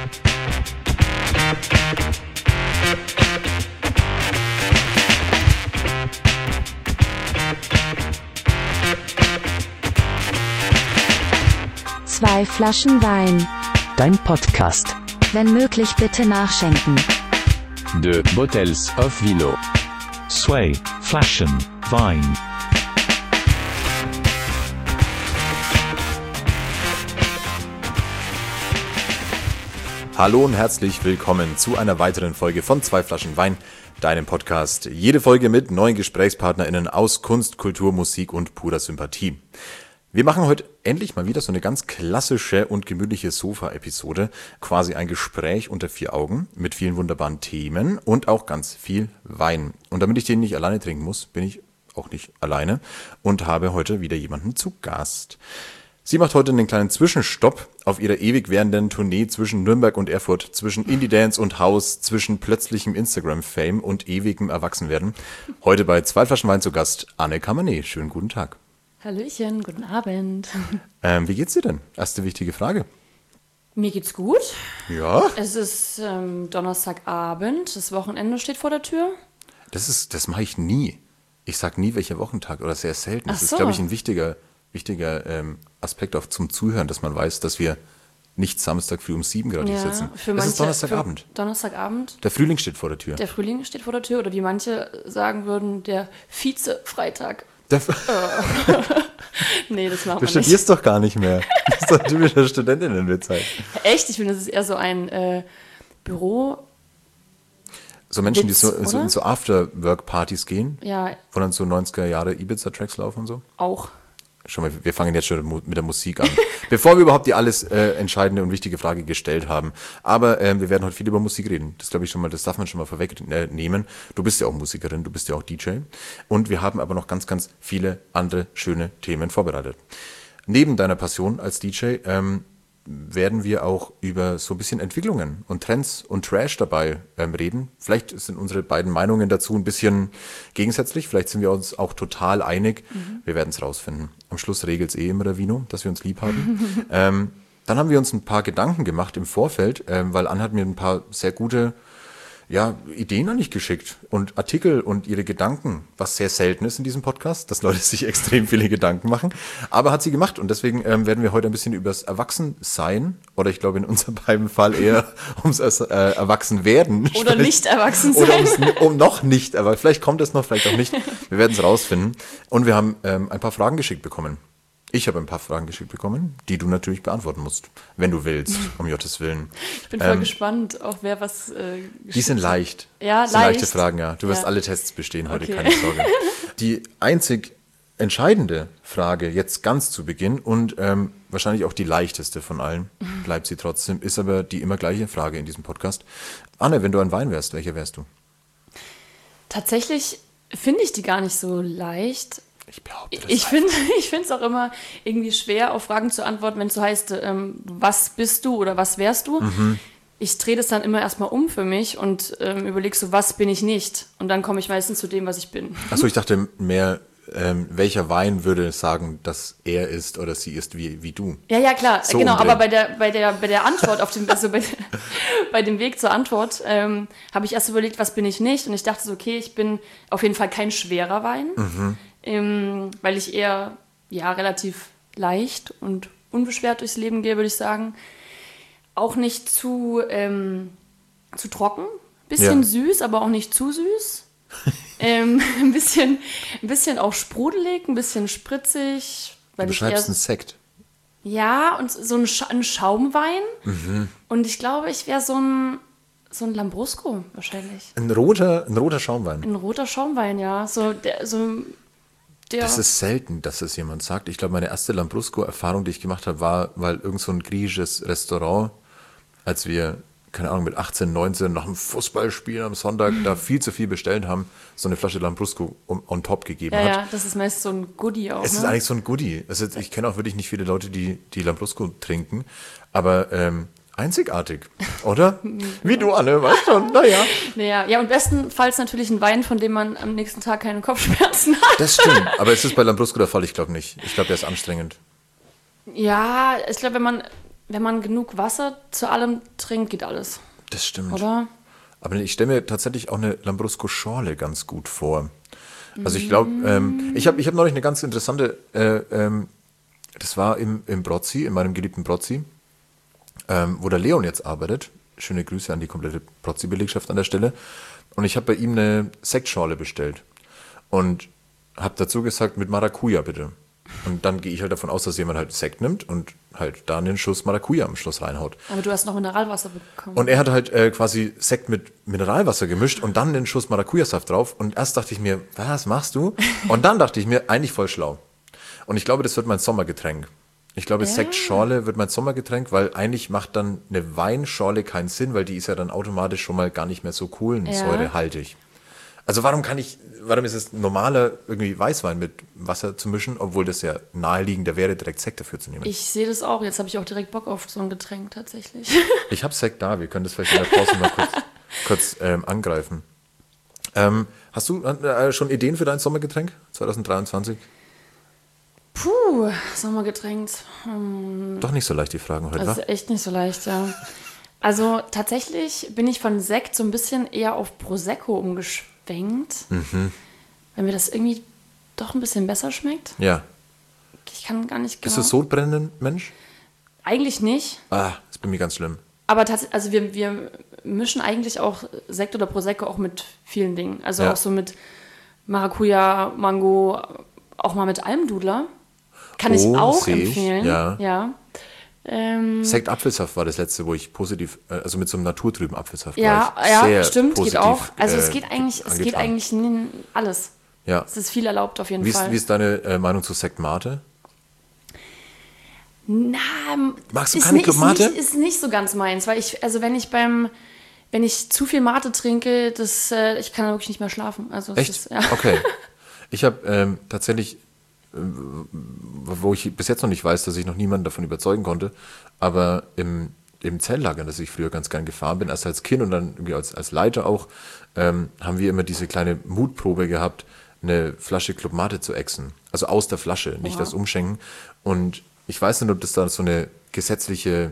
Zwei Flaschen Wein. Dein Podcast. Wenn möglich bitte nachschenken. Deux bottles of vino. Zwei Flaschen Wein. Hallo und herzlich willkommen zu einer weiteren Folge von Zwei Flaschen Wein, deinem Podcast. Jede Folge mit neuen GesprächspartnerInnen aus Kunst, Kultur, Musik und purer Sympathie. Wir machen heute endlich mal wieder so eine ganz klassische und gemütliche Sofa-Episode. Quasi ein Gespräch unter vier Augen mit vielen wunderbaren Themen und auch ganz viel Wein. Und damit ich den nicht alleine trinken muss, bin ich auch nicht alleine und habe heute wieder jemanden zu Gast. Sie macht heute einen kleinen Zwischenstopp auf ihrer ewig währenden Tournee zwischen Nürnberg und Erfurt, zwischen Indie-Dance und House, zwischen plötzlichem Instagram-Fame und ewigem Erwachsenwerden. Heute bei Zwei Flaschen Wein zu Gast Anne Kamané. Schönen guten Tag. Hallöchen, guten Abend. Wie geht's dir denn? Erste wichtige Frage. Mir geht's gut. Ja? Es ist Donnerstagabend, das Wochenende steht vor der Tür. Das mache ich nie. Ich sag nie, welcher Wochentag oder sehr selten. Ach Das ist, so. glaube ich, ein wichtiger Aspekt auch zum Zuhören, dass man weiß, dass wir nicht Samstag früh um 7 gerade hier sitzen. Es ist Donnerstagabend. Donnerstagabend. Der Frühling steht vor der Tür. Der Frühling steht vor der Tür oder wie manche sagen würden, der Vize-Freitag. Nee, das machen Du wir nicht. studierst doch gar nicht mehr. Das ist doch typischer Studentinnenwitz halt. Echt? Ich finde, das ist eher so ein Büro. So Menschen, Witz, die so oder? in so After-Work-Partys gehen, Ja, wo dann so 90er Jahre Ibiza-Tracks laufen und so. auch. Schon mal, wir fangen jetzt schon mit der Musik an. Bevor wir überhaupt die alles entscheidende und wichtige Frage gestellt haben. Aber wir werden heute viel über Musik reden. Das glaube ich schon mal, das darf man schon mal vorwegnehmen. Du bist ja auch Musikerin, du bist ja auch DJ. Und wir haben aber noch ganz, ganz viele andere schöne Themen vorbereitet. Neben deiner Passion als DJ werden wir auch über so ein bisschen Entwicklungen und Trends und Trash dabei reden. Vielleicht sind unsere beiden Meinungen dazu ein bisschen gegensätzlich. Vielleicht sind wir uns auch total einig. Wir werden es rausfinden. Am Schluss regelt es immer der Vino, dass wir uns lieb haben. Dann haben wir uns ein paar Gedanken gemacht im Vorfeld, weil Anne hat mir ein paar sehr gute Ideen an mich geschickt und Artikel und ihre Gedanken, was sehr selten ist in diesem Podcast, dass Leute sich extrem viele Gedanken machen, aber hat sie gemacht und deswegen werden wir heute ein bisschen über das Erwachsensein oder ich glaube in unserem beiden Fall eher ums Erwachsenwerden Oder sprechen. nicht erwachsen sein. Oder um noch nicht, aber vielleicht kommt es noch, vielleicht auch nicht. Wir werden es rausfinden und wir haben ein paar Fragen geschickt bekommen. Ich habe ein paar Fragen geschickt bekommen, die du natürlich beantworten musst, wenn du willst, um Gottes Willen. Ich bin voll gespannt, auch wer was Die sind leicht. Ja, das sind leichte leicht. Fragen, ja. Du wirst Ja. alle Tests bestehen heute, Okay. keine Sorge. Die einzig entscheidende Frage jetzt ganz zu Beginn und wahrscheinlich auch die leichteste von allen, bleibt sie trotzdem, ist aber die immer gleiche Frage in diesem Podcast. Anne, wenn du ein Wein wärst, welcher wärst du? Tatsächlich finde ich die gar nicht so leicht. Ich behaupte das Ich finde es auch immer irgendwie schwer, auf Fragen zu antworten, wenn es so heißt, was bist du oder was wärst du? Ich drehe das dann immer erstmal um für mich und überlege so, was bin ich nicht? Und dann komme ich meistens zu dem, was ich bin. Achso, ich dachte mehr, welcher Wein würde sagen, dass er ist oder sie ist wie du? Ja, klar, So genau, umdrehen. aber bei der Antwort auf dem, also bei dem Weg zur Antwort, habe ich erst überlegt, was bin ich nicht? Und ich dachte so, okay, ich bin auf jeden Fall kein schwerer Wein, weil ich eher relativ leicht und unbeschwert durchs Leben gehe, würde ich sagen. Auch nicht zu trocken, bisschen süß, aber auch nicht zu süß. Ein bisschen auch sprudelig, ein bisschen spritzig. Weil Du ich beschreibst eher, einen Sekt. ja, und so ein Schaumwein. Und ich glaube, ich wäre so ein Lambrusco wahrscheinlich. Ein roter Schaumwein. Ein roter Schaumwein, ja. Das ist selten, dass es jemand sagt. Ich glaube, meine erste Lambrusco-Erfahrung, die ich gemacht habe, war, weil irgend so ein griechisches Restaurant, als wir, keine Ahnung, mit 18, 19 nach dem Fußballspiel am Sonntag da viel zu viel bestellt haben, so eine Flasche Lambrusco on top gegeben hat. Ja, das ist meist so ein Goodie auch. Es ist eigentlich so ein Goodie. Also ich kenne auch wirklich nicht viele Leute, die Lambrusco trinken, aber einzigartig, oder? Wie du, Anne, weißt schon, naja. Ja, und bestenfalls natürlich ein Wein, von dem man am nächsten Tag keine Kopfschmerzen hat. Das stimmt, aber ist es bei Lambrusco der Fall? Ich glaube nicht. Ich glaube, der ist anstrengend. Ja, ich glaube, wenn man wenn man genug Wasser zu allem trinkt, geht alles, Das stimmt. oder? Aber ich stelle mir tatsächlich auch eine Lambrusco-Schorle ganz gut vor. Also ich glaube, ich hab neulich eine ganz interessante, das war im Brozzi, in meinem geliebten Brozzi, wo der Leon jetzt arbeitet. Schöne Grüße an die komplette Brozzi-Belegschaft an der Stelle. Und ich habe bei ihm eine Sektschorle bestellt. Und habe dazu gesagt, mit Maracuja bitte. Und dann gehe ich halt davon aus, dass jemand halt Sekt nimmt und halt da einen Schuss Maracuja am Schluss reinhaut. Aber du hast noch Mineralwasser bekommen. Und er hat halt quasi Sekt mit Mineralwasser gemischt und dann einen Schuss Maracuja-Saft drauf. Und erst dachte ich mir, was machst du? Und dann dachte ich mir, eigentlich voll schlau. Und ich glaube, das wird mein Sommergetränk. Ich glaube, Sektschorle wird mein Sommergetränk, weil eigentlich macht dann eine Weinschorle keinen Sinn, weil die ist ja dann automatisch schon mal gar nicht mehr so kohlensäurehaltig. Also warum ist es normaler, irgendwie Weißwein mit Wasser zu mischen, obwohl das ja naheliegender wäre, direkt Sekt dafür zu nehmen? Ich sehe das auch. Jetzt habe ich auch direkt Bock auf so ein Getränk tatsächlich. Ich habe Sekt da, wir können das vielleicht in der Pause mal kurz angreifen. Hast du schon Ideen für dein Sommergetränk 2023? Puh, Sommergetränk. Doch nicht so leicht, die Fragen heute, Das wa? ist echt nicht so leicht, ja. Also tatsächlich bin ich von Sekt so ein bisschen eher auf Prosecco umgeschwenkt, weil mir das irgendwie doch ein bisschen besser schmeckt. Ja. Ich kann gar nicht Bist genau... du Sodbrennender Mensch? Eigentlich nicht, Ist bei mir ganz schlimm. aber tatsächlich, also wir mischen eigentlich auch Sekt oder Prosecco auch mit vielen Dingen. Also Ja. auch so mit Maracuja, Mango, auch mal mit Almdudler. Kann ich auch sehe ich, empfehlen. ja. Sekt-Apfelsaft war das letzte, wo ich positiv, also mit so einem naturtrüben Apfelsaft Ja, war ich ja, sehr stimmt, positiv, geht auch. Also es geht eigentlich angetan. alles. Ja. Es ist viel erlaubt auf jeden Wie Fall. ist deine Meinung zu Sekt Mate? Na, Magst du ist keine nicht- Club Mate? Ist nicht so ganz meins, weil wenn ich zu viel Mate trinke, ich kann da wirklich nicht mehr schlafen. Also es Echt? Ist, ja. Okay. Ich habe tatsächlich, wo ich bis jetzt noch nicht weiß, dass ich noch niemanden davon überzeugen konnte, aber im Zelllager, das ich früher ganz gern gefahren bin, erst als Kind und dann irgendwie als Leiter auch, haben wir immer diese kleine Mutprobe gehabt, eine Flasche Club Mate zu exen. Also aus der Flasche, nicht das Umschenken. Und ich weiß nicht, ob das da so eine gesetzliche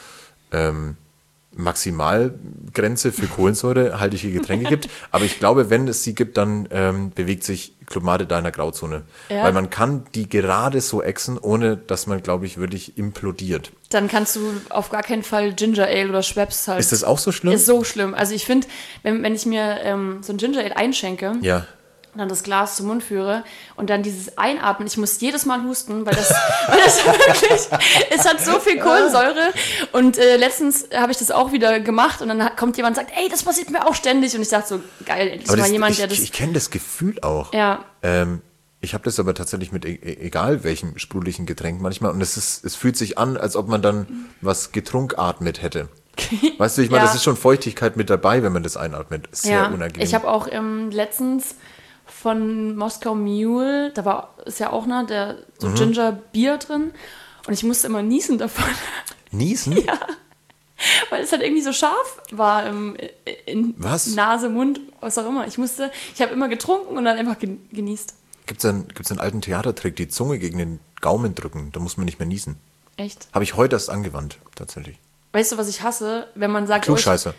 Maximalgrenze für kohlensäurehaltige Getränke gibt. Aber ich glaube, wenn es sie gibt, dann bewegt sich Club Mate da in der Grauzone. Ja. Weil man kann die gerade so exen, ohne dass man, glaube ich, wirklich implodiert. Dann kannst du auf gar keinen Fall Ginger Ale oder Schweppes halt. Ist das auch so schlimm? Ist so schlimm. Also ich finde, wenn ich mir so ein Ginger Ale einschenke, Ja. und dann das Glas zum Mund führe und dann dieses Einatmen, ich muss jedes Mal husten, weil das wirklich, es hat so viel Kohlensäure und letztens habe ich das auch wieder gemacht und dann kommt jemand und sagt, ey, das passiert mir auch ständig und ich dachte so, geil, endlich Aber mal das, jemand, der das... ich kenne das Gefühl auch. Ja, Ich habe das aber tatsächlich mit egal welchem sprudeligem Getränk manchmal und es fühlt sich an, als ob man dann was getrunkenatmet hätte. Weißt du, ich meine, Ja. das ist schon Feuchtigkeit mit dabei, wenn man das einatmet. Sehr ja. unangenehm. Ich habe auch letztens von Moskau Mule, ist ja auch so Ginger Bier drin und ich musste immer niesen davon, Niesen? Ja. weil es halt irgendwie so scharf war in Was? Nase, Mund, was auch immer. Ich habe immer getrunken und dann einfach genießt. Gibt's einen alten Theatertrick, die Zunge gegen den Gaumen drücken, da muss man nicht mehr niesen. Echt? Habe ich heute erst angewandt, tatsächlich. Weißt du, was ich hasse? Wenn man sagt... Klugscheißer.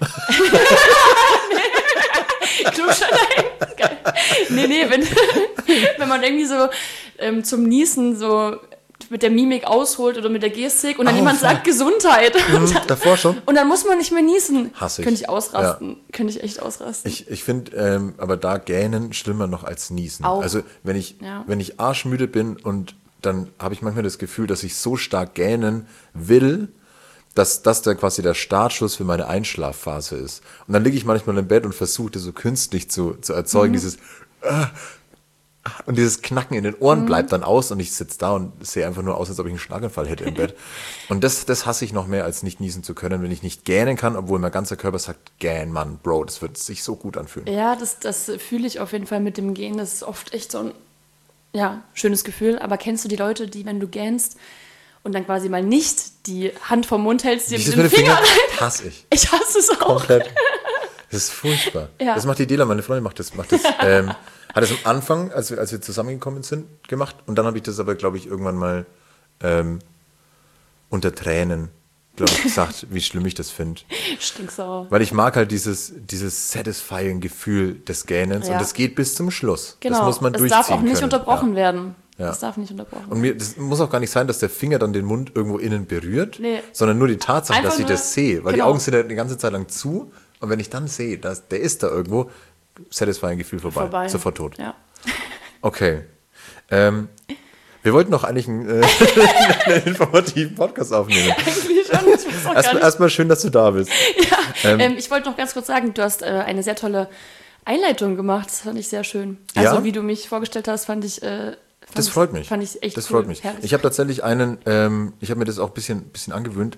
Klugscheißer, nein. Geil. Nee, wenn man irgendwie so zum Niesen so mit der Mimik ausholt oder mit der Gestik und dann jemand voll. sagt Gesundheit. Und dann, Davor schon? und dann muss man nicht mehr niesen. Hasse ich. Könnte ich ausrasten. Könnte ich echt ausrasten. Ich finde aber da Gähnen schlimmer noch als Niesen. Auch. Also wenn ich arschmüde bin und dann habe ich manchmal das Gefühl, dass ich so stark gähnen will, dass das dann quasi der Startschuss für meine Einschlafphase ist. Und dann liege ich manchmal im Bett und versuche das so künstlich zu erzeugen, dieses und dieses Knacken in den Ohren bleibt dann aus und ich sitze da und sehe einfach nur aus, als ob ich einen Schlaganfall hätte im Bett. Und das hasse ich noch mehr, als nicht niesen zu können, wenn ich nicht gähnen kann, obwohl mein ganzer Körper sagt, gähn, Mann, Bro, das wird sich so gut anfühlen. Ja, das fühle ich auf jeden Fall mit dem Gehen. Das ist oft echt so ein schönes Gefühl. Aber kennst du die Leute, die, wenn du gähnst und dann quasi mal nicht die Hand vom Mund hältst, die Dieses mit den Fingern rein? hasse ich. Ich hasse es auch. Komplett. Das ist furchtbar. Ja. Das macht die Dela, meine Freundin macht das hat das am Anfang, als wir zusammengekommen sind, gemacht. Und dann habe ich das aber, glaube ich, irgendwann mal unter Tränen glaube ich, gesagt, wie schlimm ich das finde. Stinksauer. Weil ich mag halt dieses satisfying Gefühl des Gähnens Ja. und das geht bis zum Schluss. Genau, Das muss man es durchziehen darf auch nicht können. unterbrochen Ja. werden. Ja. Es darf nicht unterbrochen Und das muss auch gar nicht sein, dass der Finger dann den Mund irgendwo innen berührt, Nee. sondern nur die Tatsache, Einfach dass ich nur- das sehe. Weil genau. die Augen sind ja die ganze Zeit lang zu und wenn ich dann sehe, dass der ist da irgendwo, satisfying Gefühl vorbei. Sofort tot. Ja. Okay. Wir wollten noch eigentlich einen informativen Podcast aufnehmen. Eigentlich schon. Ich weiß auch gar nicht. Erstmal schön, dass du da bist. Ich wollte noch ganz kurz sagen, du hast eine sehr tolle Einleitung gemacht. Das fand ich sehr schön. Also Ja? wie du mich vorgestellt hast, fand ich Das freut mich. Fand ich echt Das cool. freut mich. Herrlich. Ich habe tatsächlich ich habe mir das auch ein bisschen angewöhnt,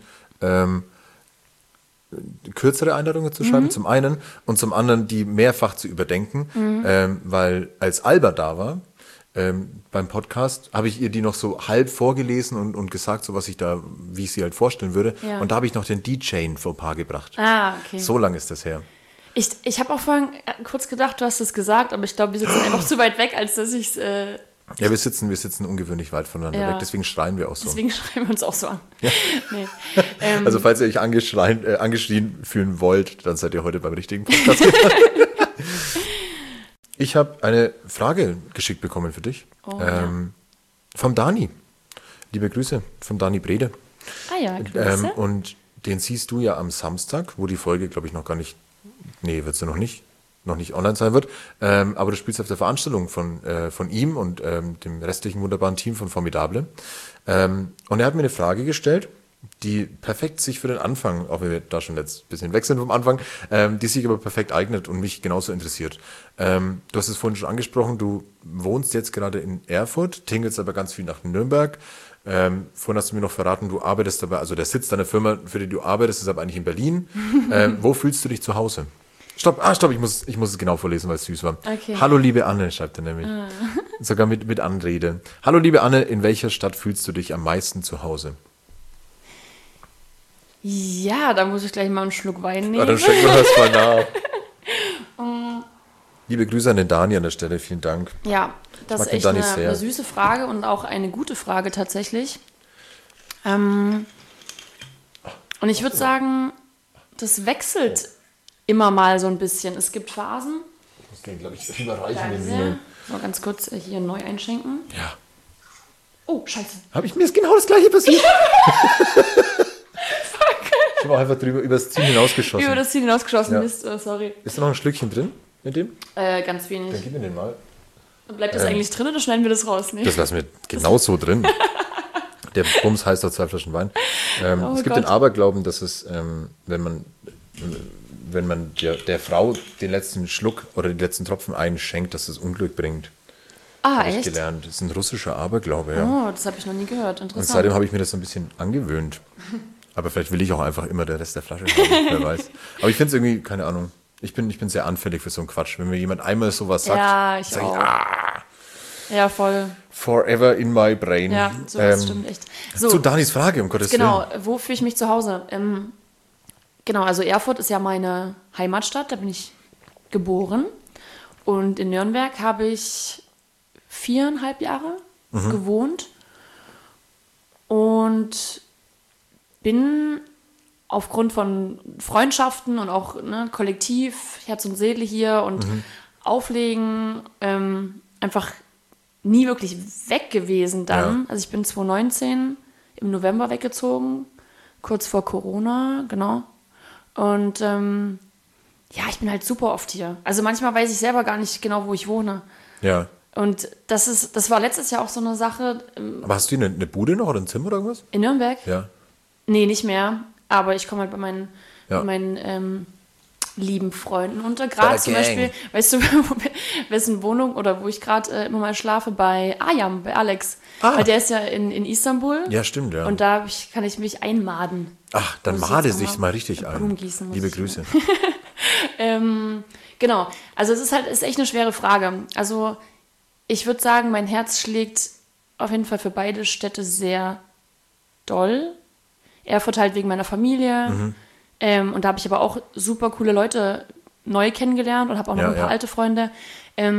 kürzere Einladungen zu schreiben, zum einen, und zum anderen die mehrfach zu überdenken, weil als Alba da war, beim Podcast, habe ich ihr die noch so halb vorgelesen und gesagt, so wie ich sie halt vorstellen würde. Ja. Und da habe ich noch den DJ-Fauxpas gebracht. Ah, okay. So lange ist das her. Ich habe auch vorhin kurz gedacht, du hast es gesagt, aber ich glaube, wir sitzen einfach zu weit weg, als dass ich es... Ja, wir sitzen ungewöhnlich weit voneinander Ja. weg, deswegen schreien wir auch so. Deswegen schreiben wir uns auch so an. Nee. Also falls ihr euch angeschrien fühlen wollt, dann seid ihr heute beim richtigen Podcast. Ich habe eine Frage geschickt bekommen für dich. Vom Dani. Liebe Grüße vom Dani Brede. Ah ja, Grüße. Und den siehst du ja am Samstag, wo die Folge, glaube ich, noch gar nicht, wird sie noch nicht online sein wird. Aber du spielst auf der Veranstaltung von ihm und dem restlichen wunderbaren Team von Formidable. Und er hat mir eine Frage gestellt, die perfekt sich für den Anfang, auch wenn wir da schon jetzt ein bisschen weg sind vom Anfang, die sich aber perfekt eignet und mich genauso interessiert. Du hast es vorhin schon angesprochen, du wohnst jetzt gerade in Erfurt, tingelst aber ganz viel nach Nürnberg. Vorhin hast du mir noch verraten, du arbeitest dabei, also der Sitz deiner Firma, für die du arbeitest, ist aber eigentlich in Berlin. Wo fühlst du dich zu Hause? Stopp, ich muss es genau vorlesen, weil es süß war. Okay. Hallo liebe Anne, schreibt er nämlich. Sogar mit Anrede. Hallo liebe Anne, in welcher Stadt fühlst du dich am meisten zu Hause? Ja, da muss ich gleich mal einen Schluck Wein nehmen. Ja, dann schenken wir das mal nach. Liebe Grüße an den Dani an der Stelle, vielen Dank. Ja, das mag ist den echt Dani eine sehr. süße Frage und auch eine gute Frage tatsächlich. Und ich würde sagen, das wechselt immer mal so ein bisschen. Es gibt Phasen. Ich muss den, glaube ich, überreichen. Danke. Mal ganz kurz hier neu einschenken. Ja. Oh, scheiße. Mir ist genau das gleiche passiert. Ich habe auch einfach über das Ziel hinausgeschossen. Über das Ziel hinausgeschossen. Ja. Mist, sorry. Ist da noch ein Schlückchen drin mit dem? Ganz wenig. Dann gib mir den mal. Bleibt das eigentlich drin oder schneiden wir das raus? Nee. Das lassen wir genau so drin. Der Bums heißt auch 2 Flaschen Wein. Es gibt den Gott. Aberglauben, dass es, wenn man der Frau den letzten Schluck oder die letzten Tropfen einschenkt, dass es Unglück bringt. Habe ich echt? gelernt. Das ist ein russischer Aberglaube, ja. Oh, das habe ich noch nie gehört. Und Interessant. seitdem habe ich mir das so ein bisschen angewöhnt. Aber vielleicht will ich auch einfach immer den Rest der Flasche haben, wer weiß. Aber ich finde es irgendwie, keine Ahnung, ich bin sehr anfällig für so einen Quatsch. Wenn mir jemand einmal sowas sagt, Ja, ich sag auch. Ja, voll. forever in my brain. Ja, sowas stimmt echt. So, Zu Danis Frage, um Gottes genau, Willen. wo fühle ich mich zu Hause? Genau, also Erfurt ist ja meine Heimatstadt, da bin ich geboren. Und in Nürnberg habe ich 4,5 Jahre gewohnt. Und bin aufgrund von Freundschaften und auch Kollektiv, Herz und Seele hier und Auflegen, einfach nie wirklich weg gewesen dann. Ja. Also ich bin 2019 im November weggezogen, kurz vor Corona, genau. Und ja, ich bin halt super oft hier. Also manchmal weiß ich selber gar nicht genau, wo ich wohne. Ja. Und das war letztes Jahr auch so eine Sache Aber hast du hier eine Bude noch oder ein Zimmer oder irgendwas? in Nürnberg. Ja. Nee, nicht mehr. Aber ich komme halt bei Ja. meinen lieben Freunden unter. Gerade der zum Gang. Beispiel, weißt du, wessen Wohnung oder wo ich gerade immer mal schlafe, bei Ayam, bei Alex. Ah. Weil der ist ja in Istanbul. Ja, stimmt, ja. Und da kann ich mich einmaden. Ach, dann Muss ich made jetzt sich noch mal richtig ein. Blumen gießen muss Liebe ich. Grüße. Genau. Also es ist echt eine schwere Frage. Also ich würde sagen, mein Herz schlägt auf jeden Fall für beide Städte sehr doll. Erfurt halt wegen meiner Familie. Und da habe ich aber auch super coole Leute neu kennengelernt und habe auch noch Ja, ein paar ja. alte Freunde.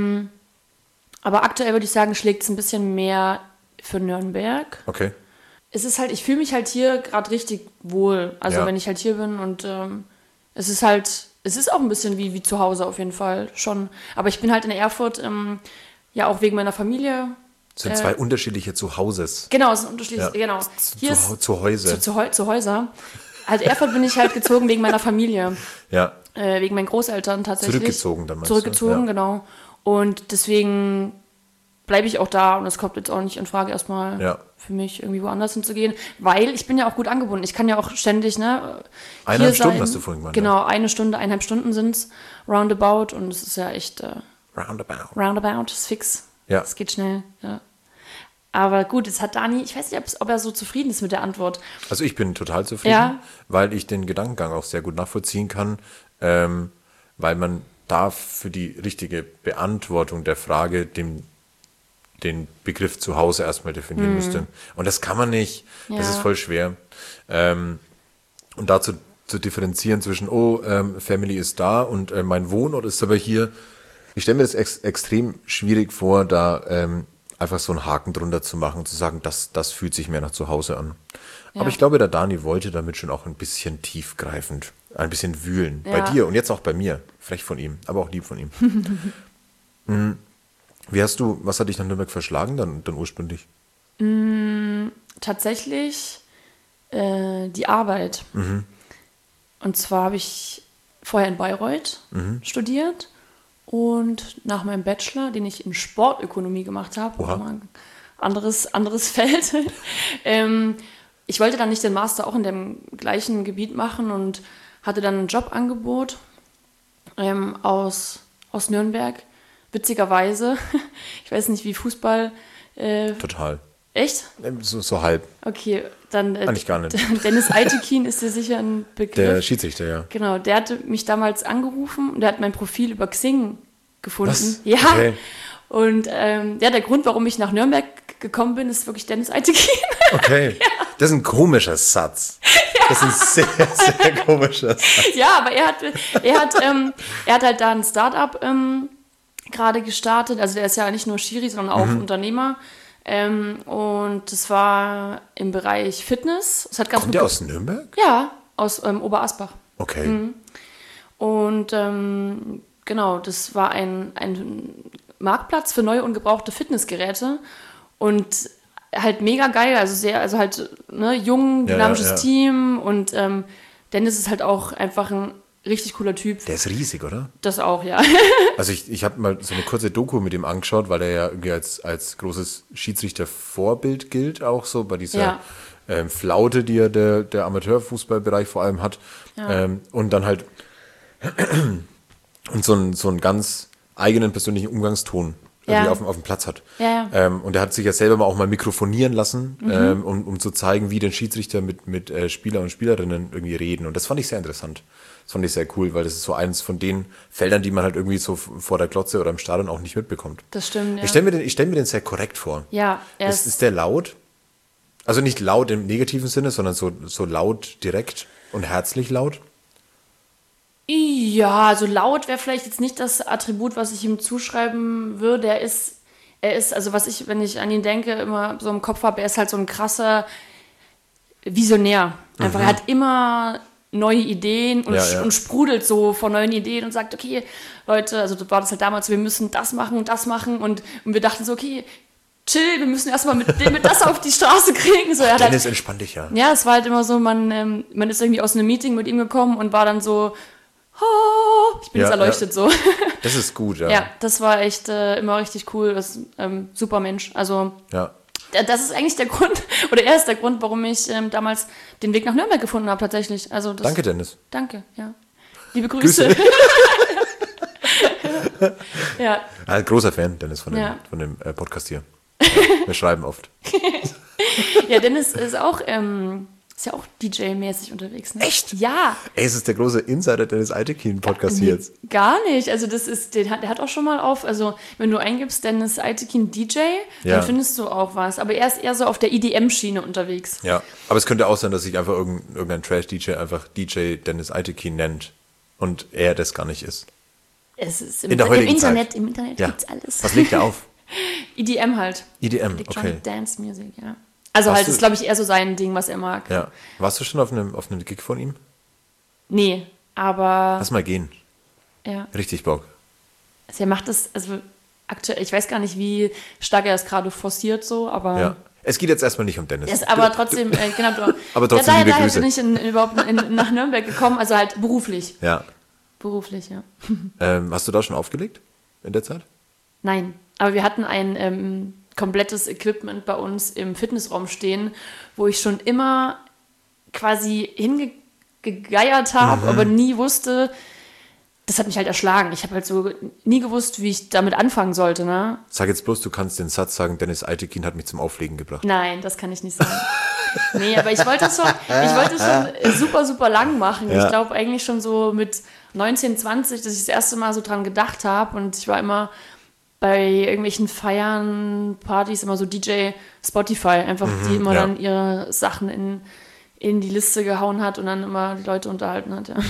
Aber aktuell würde ich sagen, schlägt es ein bisschen mehr für Nürnberg. Okay. es ist halt, ich fühle mich halt hier gerade richtig wohl. Also Ja. wenn ich halt hier bin und es ist auch ein bisschen wie zu Hause auf jeden Fall schon. Aber ich bin halt in Erfurt, ja auch wegen meiner Familie. Es sind zwei unterschiedliche Zuhauses. Genau, es sind unterschiedlich, Ja. genau. Hier ist Zu Häuser. zu Häuser. Also Erfurt bin ich halt gezogen wegen meiner Familie. Ja. Wegen meinen Großeltern tatsächlich. Zurückgezogen dann meinst du? Zurückgezogen, Ja. genau. Und deswegen bleibe ich auch da und es kommt jetzt auch nicht in Frage, erstmal Ja. für mich irgendwie woanders hinzugehen, weil ich bin ja auch gut angebunden. Ich kann ja auch ständig, ne, 1,5 hier Stunden sein. hast du vorhin gemeint, Genau, 1,5 Stunden sind es, roundabout, und es ist ja echt roundabout, ist fix. Ja. Es geht schnell, ja. Aber gut, jetzt hat Dani, ich weiß nicht, ob er so zufrieden ist mit der Antwort. Also ich bin total zufrieden, Ja. weil ich den Gedankengang auch sehr gut nachvollziehen kann, weil man da für die richtige Beantwortung der Frage den Begriff zu Hause erstmal definieren müsste. Und das kann man nicht. Das Ja. ist voll schwer. Und dazu zu differenzieren zwischen, Family ist da und mein Wohnort ist aber hier. Ich stelle mir das extrem schwierig vor, da einfach so einen Haken drunter zu machen und zu sagen, das fühlt sich mehr nach zu Hause an. Ja. Aber ich glaube, der Dani wollte damit schon auch ein bisschen tiefgreifend, ein bisschen wühlen. Bei Ja. dir und jetzt auch bei mir. Frech von ihm, aber auch lieb von ihm. Was hat dich nach Nürnberg verschlagen dann ursprünglich? Tatsächlich die Arbeit. Und zwar habe ich vorher in Bayreuth studiert und nach meinem Bachelor, den ich in Sportökonomie gemacht habe, Oha. mal ein anderes Feld, ich wollte dann nicht den Master auch in dem gleichen Gebiet machen und hatte dann ein Jobangebot aus Nürnberg. Witzigerweise, ich weiß nicht, wie Fußball. Total. Echt? So halb. Okay, dann Eigentlich gar nicht. Dennis Eitekin ist dir sicher ein Begriff. Der Schiedsrichter, ja. Genau, der hatte mich damals angerufen und der hat mein Profil über Xing gefunden. Was? Ja. Okay. Und der Grund, warum ich nach Nürnberg gekommen bin, ist wirklich Dennis Eitekin. Okay. Das ist ein komischer Satz. Das ist ein sehr, sehr komischer Satz. Ja, aber er hat halt da ein Start-up gerade gestartet. Also der ist ja nicht nur Schiri, sondern auch Unternehmer. Und das war im Bereich Fitness. Das hat ganz Kommt gut der aus Nürnberg? Ja, aus Oberasbach. Okay. Und genau, das war ein Marktplatz für neue und gebrauchte Fitnessgeräte. Und halt mega geil, also halt jung, dynamisches ja. Team. Und Dennis ist halt auch einfach ein richtig cooler Typ. Der ist riesig, oder? Das auch, ja. Also ich habe mal so eine kurze Doku mit ihm angeschaut, weil er ja irgendwie als großes Schiedsrichtervorbild gilt, auch so bei dieser Flaute, die ja der Amateurfußballbereich vor allem hat. Ja. Und dann halt und so einen ganz eigenen persönlichen Umgangston irgendwie auf dem Platz hat. Ja. Und er hat sich ja selber auch mal mikrofonieren lassen, um zu zeigen, wie denn Schiedsrichter mit Spieler und Spielerinnen irgendwie reden. Und das fand ich sehr interessant. Das fand ich sehr cool, weil das ist so eines von den Feldern, die man halt irgendwie so vor der Glotze oder im Stadion auch nicht mitbekommt. Das stimmt, ja. Ich stell mir den sehr korrekt vor. Ja, Ist der laut? Also nicht laut im negativen Sinne, sondern so laut direkt und herzlich laut? Ja, also laut wäre vielleicht jetzt nicht das Attribut, was ich ihm zuschreiben würde. Er ist, also wenn ich an ihn denke, immer so im Kopf habe, er ist halt so ein krasser Visionär. Einfach, er hat immer neue Ideen und sprudelt so von neuen Ideen und sagt, okay, Leute, also war das halt damals, wir müssen das machen und das machen und wir dachten so, okay, chill, wir müssen erstmal mit das auf die Straße kriegen. So, Dennis, entspann dich ja. Ja, es war halt immer so, man ist irgendwie aus einem Meeting mit ihm gekommen und war dann so, oh, ich bin jetzt erleuchtet so. Das ist gut, ja. Ja, das war echt immer richtig cool. Das ist super Mensch. Also Ja. das ist eigentlich der Grund, oder er ist der Grund, warum ich damals den Weg nach Nürnberg gefunden habe tatsächlich. Also Danke, Dennis. Danke, ja. Liebe Grüße. Ja. Großer Fan, Dennis, von dem Podcast hier. Wir schreiben oft. Ja, Dennis ist auch DJ-mäßig unterwegs. Ne? Echt? Ja. Ey, es ist der große Insider Dennis Eitekin-Podcast hier jetzt. Gar nicht. Also der hat auch schon mal also wenn du eingibst Dennis Eitekin DJ, Ja. dann findest du auch was. Aber er ist eher so auf der EDM-Schiene unterwegs. Ja, aber es könnte auch sein, dass sich einfach irgendein Trash-DJ einfach DJ Dennis Eitekin nennt und er das gar nicht ist. Es ist In der heutigen Im Internet Ja. gibt's alles. Was legt er auf? EDM halt. EDM, Electronic okay. Dance Music, ja. Also Warst halt, du- ist, glaube ich, eher so sein Ding, was er mag. Ja. Warst du schon auf einem Gig von ihm? Nee, aber Lass mal gehen. ja. Richtig Bock. Also er macht das, also aktuell, ich weiß gar nicht, wie stark er das gerade forciert so, aber Ja. Es geht jetzt erstmal nicht um Dennis. er ist aber trotzdem, genau, Aber trotzdem ja, liebe daher Grüße. bin ich überhaupt nach Nürnberg gekommen, also halt beruflich. Ja. Beruflich, ja. Hast du da schon aufgelegt in der Zeit? Nein, aber wir hatten ein komplettes Equipment bei uns im Fitnessraum stehen, wo ich schon immer quasi hingegeiert habe, aber nie wusste, das hat mich halt erschlagen. Ich habe halt so nie gewusst, wie ich damit anfangen sollte, ne? Sag jetzt bloß, du kannst den Satz sagen, Dennis Eitekin hat mich zum Auflegen gebracht. Nein, das kann ich nicht sagen. Nee, aber ich wollte es schon super, super lang machen. Ja. Ich glaube eigentlich schon so mit 19, 20, dass ich das erste Mal so dran gedacht habe. Und ich war immer bei irgendwelchen Feiern, Partys, immer so DJ Spotify, einfach die immer ja. dann ihre Sachen in die Liste gehauen hat und dann immer die Leute unterhalten hat, ja.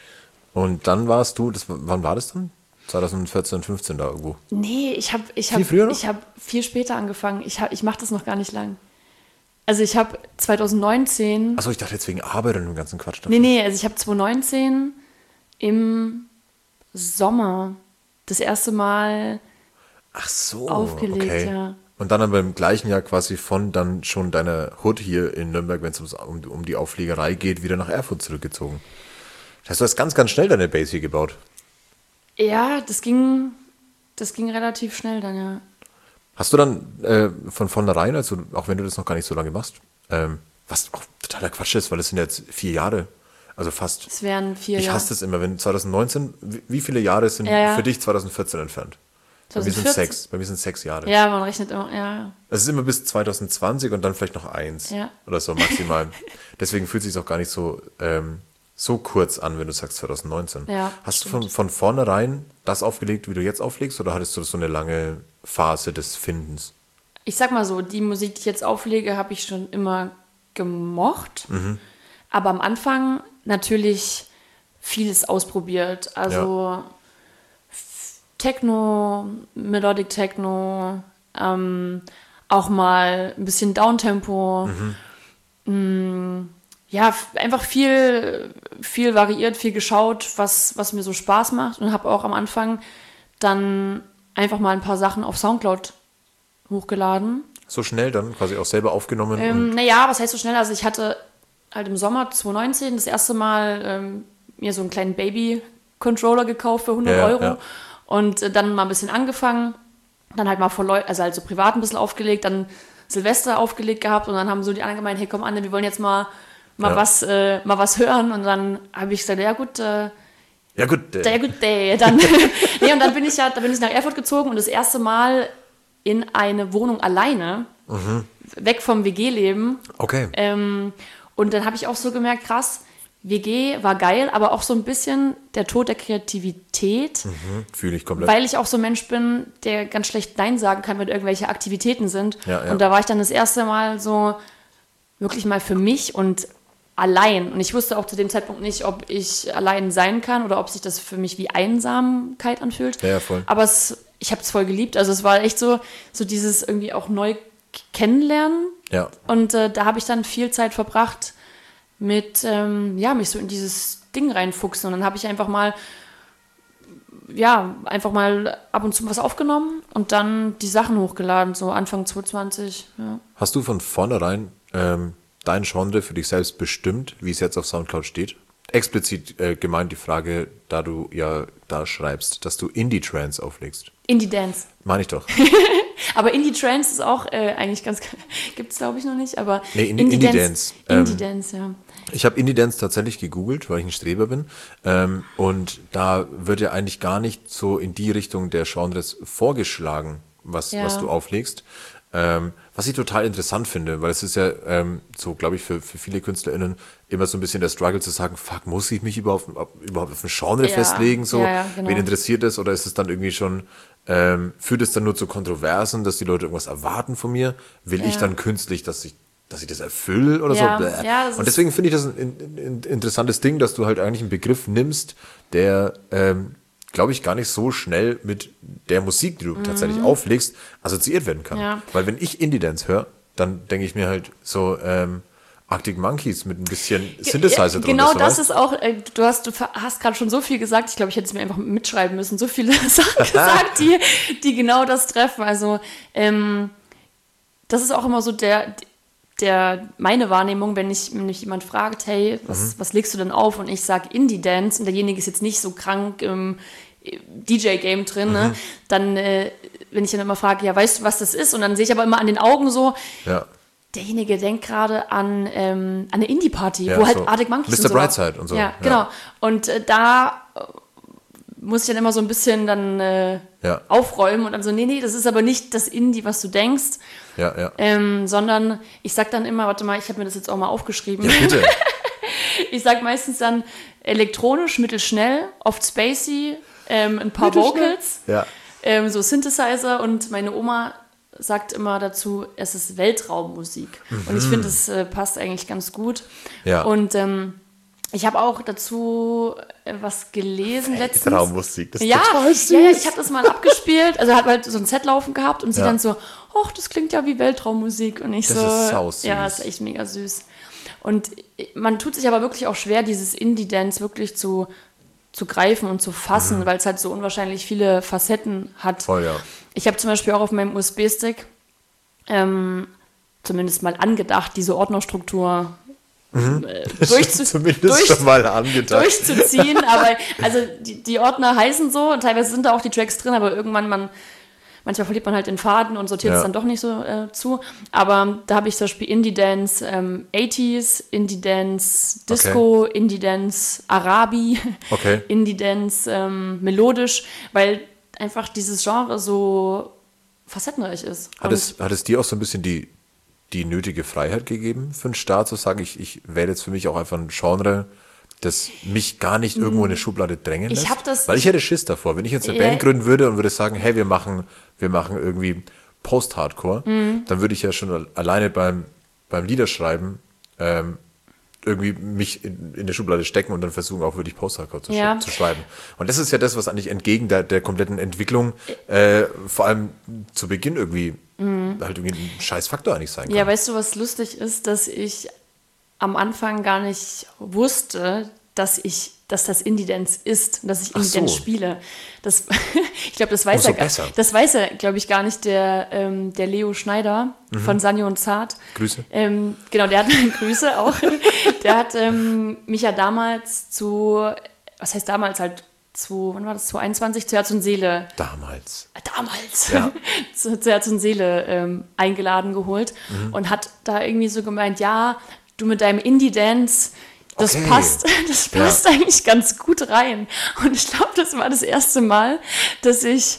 Und dann warst du, wann war das dann? 2014, 15 da irgendwo. Nee, ich habe Viel früher noch? viel später angefangen. Ich mache das noch gar nicht lang. Also ich habe 2019... Achso, ich dachte jetzt wegen Arbeit und dem ganzen Quatsch. Nee, also ich habe 2019 im Sommer das erste Mal Ach so, aufgelegt, okay. ja. Und dann aber im gleichen Jahr quasi von dann schon deiner Hood hier in Nürnberg, wenn es um die Auflegerei geht, wieder nach Erfurt zurückgezogen. Das heißt, du hast ganz, ganz schnell deine Base hier gebaut. Ja, das ging relativ schnell dann, ja. Hast du dann von vornherein, also auch wenn du das noch gar nicht so lange machst, was auch totaler Quatsch ist, weil das sind jetzt 4 Jahre, also fast. Es wären 4 Ich Jahre. hasse das immer, wenn 2019, wie viele Jahre sind Ja. für dich 2014 entfernt? Bei mir sind 2014? 6, bei mir sind 6 Jahre. Ja, man rechnet immer, ja. Es ist immer bis 2020 und dann vielleicht noch 1 Ja. oder so maximal. Deswegen fühlt es sich auch gar nicht so, so kurz an, wenn du sagst 2019. Ja, Hast du von vornherein das aufgelegt, wie du jetzt auflegst, oder hattest du so eine lange Phase des Findens? Ich sag mal so, die Musik, die ich jetzt auflege, habe ich schon immer gemocht. Aber am Anfang natürlich vieles ausprobiert. Also Techno, Melodic Techno, auch mal ein bisschen Downtempo. Ja, einfach viel variiert, viel geschaut, was mir so Spaß macht. Und habe auch am Anfang dann einfach mal ein paar Sachen auf Soundcloud hochgeladen. So schnell dann quasi auch selber aufgenommen? und Naja, was heißt so schnell? Also ich hatte halt im Sommer 2019 das erste Mal mir so einen kleinen Baby-Controller gekauft für 100 Ja, Euro ja. und dann mal ein bisschen angefangen, dann halt mal vor Leuten, also halt so privat ein bisschen aufgelegt, dann Silvester aufgelegt gehabt und dann haben so die anderen gemeint, hey komm Anne, wir wollen jetzt mal Ja. was hören und dann habe ich gesagt, ja gut, ja gut, dann, nee, und dann bin ich nach Erfurt gezogen und das erste Mal in eine Wohnung alleine, weg vom WG-Leben. okay. Und dann habe ich auch so gemerkt, krass, WG war geil, aber auch so ein bisschen der Tod der Kreativität, Fühle ich komplett. weil ich auch so ein Mensch bin, der ganz schlecht Nein sagen kann, wenn irgendwelche Aktivitäten sind. Ja, ja. Und da war ich dann das erste Mal so wirklich mal für mich und allein. Und ich wusste auch zu dem Zeitpunkt nicht, ob ich allein sein kann oder ob sich das für mich wie Einsamkeit anfühlt. Ja, voll. Aber ich habe es voll geliebt. Also es war echt so dieses irgendwie auch neu kennenlernen. Ja. Und da habe ich dann viel Zeit verbracht mit, mich so in dieses Ding reinfuchsen. Und dann habe ich einfach mal ab und zu was aufgenommen und dann die Sachen hochgeladen, so Anfang 2020. Ja. Hast du von vornherein dein Genre für dich selbst bestimmt, wie es jetzt auf Soundcloud steht? Explizit gemeint die Frage, da du ja da schreibst, dass du Indie-Trance auflegst. Indie-Dance. Meine ich doch. Aber Indie-Trance ist auch eigentlich ganz, gibt es glaube ich noch nicht, aber Nee, Indie-Dance. Indie-Dance, ja. Ich habe Indie-Dance tatsächlich gegoogelt, weil ich ein Streber bin. Und da wird ja eigentlich gar nicht so in die Richtung der Genres vorgeschlagen, was du auflegst. Was ich total interessant finde, weil es ist ja so, glaube ich, für viele KünstlerInnen immer so ein bisschen der Struggle zu sagen, fuck, muss ich mich überhaupt auf ein Genre festlegen? So, genau. Wen interessiert das? Oder ist es dann irgendwie schon, führt es dann nur zu Kontroversen, dass die Leute irgendwas erwarten von mir? Will ich dann künstlich, dass ich das erfülle oder Ja, so? ja, das Und deswegen finde ich das ein interessantes Ding, dass du halt eigentlich einen Begriff nimmst, der, glaube ich, gar nicht so schnell mit der Musik, die du tatsächlich auflegst, assoziiert werden kann. Ja. Weil wenn ich Indie-Dance höre, dann denke ich mir halt so Arctic Monkeys mit ein bisschen Synthesizer drin. Genau, das ist auch, du hast gerade schon so viel gesagt, ich glaube, ich hätte es mir einfach mitschreiben müssen, so viele Sachen gesagt, die genau das treffen. Also das ist auch immer so meine Wahrnehmung, wenn mich jemand fragt, hey, was legst du denn auf? Und ich sage Indie-Dance und derjenige ist jetzt nicht so krank im DJ-Game drin, ne? Dann, wenn ich dann immer frage, ja, weißt du, was das ist? Und dann sehe ich aber immer an den Augen so, derjenige denkt gerade an eine Indie-Party, wo halt Arctic Monkeys Mr. Brightside und so. Ja, genau. Und da muss ich dann immer so ein bisschen dann aufräumen und dann so, nee, das ist aber nicht das Indie, was du denkst. Ja. Sondern ich sag dann immer, warte mal, ich habe mir das jetzt auch mal aufgeschrieben. Ja, bitte. Ich sag meistens dann elektronisch, mittelschnell, oft spacey, ein paar Vocals, so Synthesizer und meine Oma sagt immer dazu, es ist Weltraummusik. Und ich finde, das passt eigentlich ganz gut. Ja. Und ich habe auch dazu was gelesen letztens. Weltraummusik, das ist total süß. Ja, ich habe das mal abgespielt. Also hat halt so ein Set laufen gehabt und sie dann so, das klingt ja wie Weltraummusik. Und ich das so, ist sausüß. Ja, ist echt mega süß. Und man tut sich aber wirklich auch schwer, dieses Indie-Dance wirklich zu greifen und zu fassen, weil es halt so unwahrscheinlich viele Facetten hat. Voll, ja. Ich habe zum Beispiel auch auf meinem USB-Stick zumindest mal angedacht, diese Ordnerstruktur durchzuziehen. Aber also die Ordner heißen so und teilweise sind da auch die Tracks drin, aber irgendwann manchmal verliert man halt den Faden und sortiert es dann doch nicht so zu. Aber da habe ich zum Beispiel Indie-Dance 80s, Indie-Dance Disco, Indie-Dance Arabi, Indie-Dance melodisch, weil einfach dieses Genre so facettenreich ist. Hat es dir auch so ein bisschen die nötige Freiheit gegeben für einen Start, zu sagen, ich wähle jetzt für mich auch einfach ein Genre, das mich gar nicht irgendwo in eine Schublade drängen lässt? Weil ich hätte Schiss davor. Wenn ich jetzt eine Band gründen würde und würde sagen, hey, wir machen irgendwie Post-Hardcore, dann würde ich ja schon alleine beim Liederschreiben irgendwie mich in der Schublade stecken und dann versuchen auch wirklich Post-Hardcore zu schreiben. Und das ist ja das, was eigentlich entgegen der kompletten Entwicklung vor allem zu Beginn irgendwie halt irgendwie ein Scheißfaktor eigentlich sein kann. Ja, weißt du, was lustig ist, dass ich am Anfang gar nicht wusste, dass das Indie-Dance ist, dass ich Indie-Dance spiele. Ich glaube, das weiß er, glaube ich, gar nicht, der Leo Schneider von Sanyo und Zart. Grüße. Genau, der hat Grüße auch. Der hat mich ja damals was heißt damals halt, wann war das, 2021, zu Herz und Seele. Damals. Ja. zu Herz und Seele eingeladen, geholt und hat da irgendwie so gemeint, ja, du mit deinem Indie-Dance, das passt eigentlich ganz gut rein. Und ich glaube, das war das erste Mal, dass ich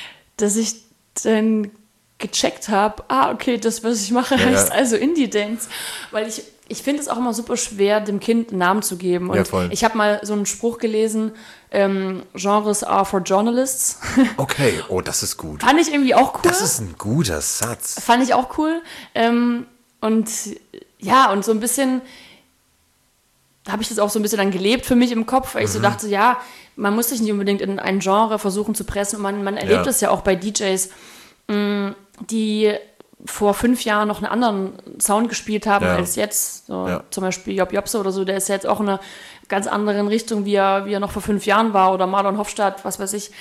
dann gecheckt habe, okay, das, was ich mache, heißt also Indie-Dance. Weil ich finde es auch immer super schwer, dem Kind einen Namen zu geben. Und ich habe mal so einen Spruch gelesen, Genres are for journalists. Okay, das ist gut. Fand ich irgendwie auch cool. Das ist ein guter Satz. Fand ich auch cool. Und so ein bisschen habe ich das auch so ein bisschen dann gelebt für mich im Kopf, weil ich so dachte, man muss sich nicht unbedingt in ein Genre versuchen zu pressen. Und man erlebt das ja auch bei DJs, die vor 5 Jahren noch einen anderen Sound gespielt haben als jetzt. So, zum Beispiel Job Jobse oder so, der ist ja jetzt auch in einer ganz anderen Richtung, wie er noch vor 5 Jahren war. Oder Marlon Hofstadt, was weiß ich.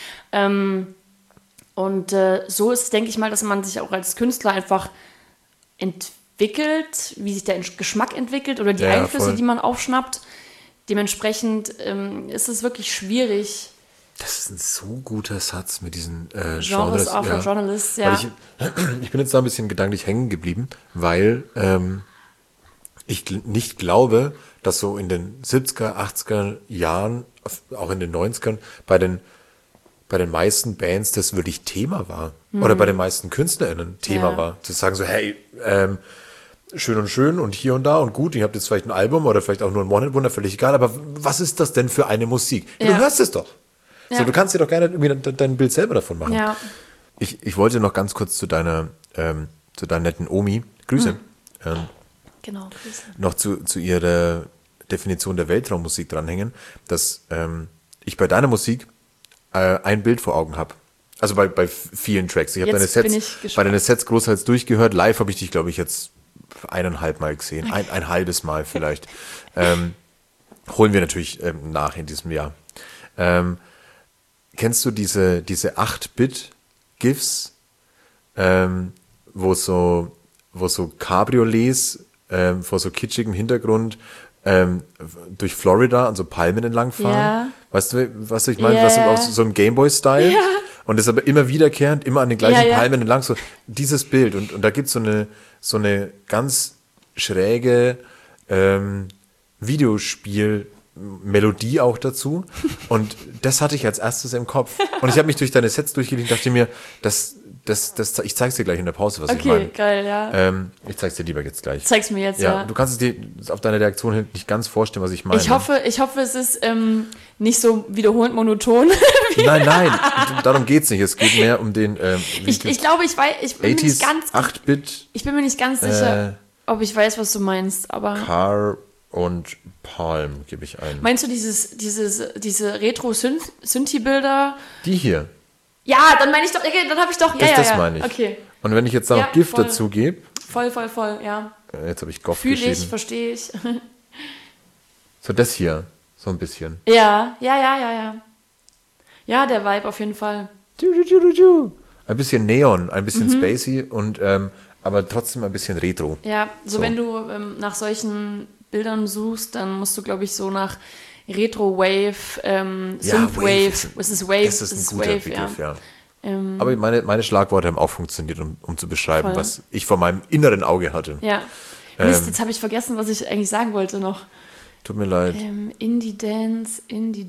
So ist es, denke ich mal, dass man sich auch als Künstler einfach entwickelt, wie sich der Geschmack entwickelt oder die Einflüsse, die man aufschnappt. Dementsprechend ist es wirklich schwierig. Das ist ein so guter Satz mit diesen Genres auch für Journalists, ja. Ich bin jetzt da ein bisschen gedanklich hängen geblieben, weil ich nicht glaube, dass so in den 70er, 80er Jahren, auch in den 90ern, bei den meisten Bands das wirklich Thema war. Oder bei den meisten KünstlerInnen Thema war. Zu sagen so, hey, schön und hier und da und gut, ihr habt jetzt vielleicht ein Album oder vielleicht auch nur ein One-Hit-Wonder, völlig egal, aber was ist das denn für eine Musik? Ja, du hörst es doch. Ja. So, du kannst dir doch gerne irgendwie dein Bild selber davon machen. Ja. Ich wollte noch ganz kurz zu deiner netten Omi, Grüße. Genau, Grüße. Noch zu ihrer Definition der Weltraummusik dranhängen, dass ich bei deiner Musik ein Bild vor Augen habe. Also bei vielen Tracks. Ich habe Jetzt bin ich gespannt. deine Sets großteils durchgehört. Live habe ich dich, glaube ich, jetzt 1,5 Mal gesehen. Ein halbes Mal vielleicht. Holen wir natürlich nach in diesem Jahr. Kennst du diese 8-Bit-GIFs, wo so Cabriolets vor so kitschigem Hintergrund durch Florida an so Palmen entlangfahren? Ja. Weißt du, was ich meine? Ja, Was ja. aus so einem Gameboy-Style? Ja. Und das aber immer wiederkehrend, immer an den gleichen Ja, ja. Palmen entlang. So dieses Bild. Und da gibt's so eine ganz schräge Videospiel-Melodie auch dazu. Und das hatte ich als erstes im Kopf. Und ich habe mich durch deine Sets durchgelegt und dachte mir, ich zeig's dir gleich in der Pause, was ich meine. Okay, geil, ja. Ich zeig's dir lieber jetzt gleich. Zeig's mir jetzt, ja. Du kannst es dir auf deine Reaktion hin nicht ganz vorstellen, was ich meine. Ich hoffe, es ist nicht so wiederholend monoton. Nein, darum geht's nicht. Es geht mehr um den Ich glaube, ich bin mir nicht 80s, ganz, 8-Bit ich bin mir nicht ganz sicher, ob ich weiß, was du meinst, aber Car und Palm gebe ich ein. meinst du diese Retro-Synthi-Bilder? Die hier. Ja, dann meine ich doch, okay, dann habe ich doch, Das meine ich. Okay, Und wenn ich jetzt da noch Ja, Gift voll. dazu gebe, voll, ja. jetzt habe ich Goff Fühle ich, geschrieben. verstehe ich. So das hier, so ein bisschen. Ja. Ja, der Vibe auf jeden Fall. Ein bisschen Neon, ein bisschen Mhm. spacey und aber trotzdem ein bisschen Retro. Ja, so So. wenn du nach solchen Bildern suchst, dann musst du, glaube ich, so nach Retro-Wave, Synth-Wave, es ist Wave, Das ist ein guter Wave, Begriff, ja. ja. Aber meine Schlagworte haben auch funktioniert, um zu beschreiben, Voll. was ich vor meinem inneren Auge hatte. Ja. Mist, jetzt habe ich vergessen, was ich eigentlich sagen wollte noch. Tut mir leid. Indie-Dance. Indie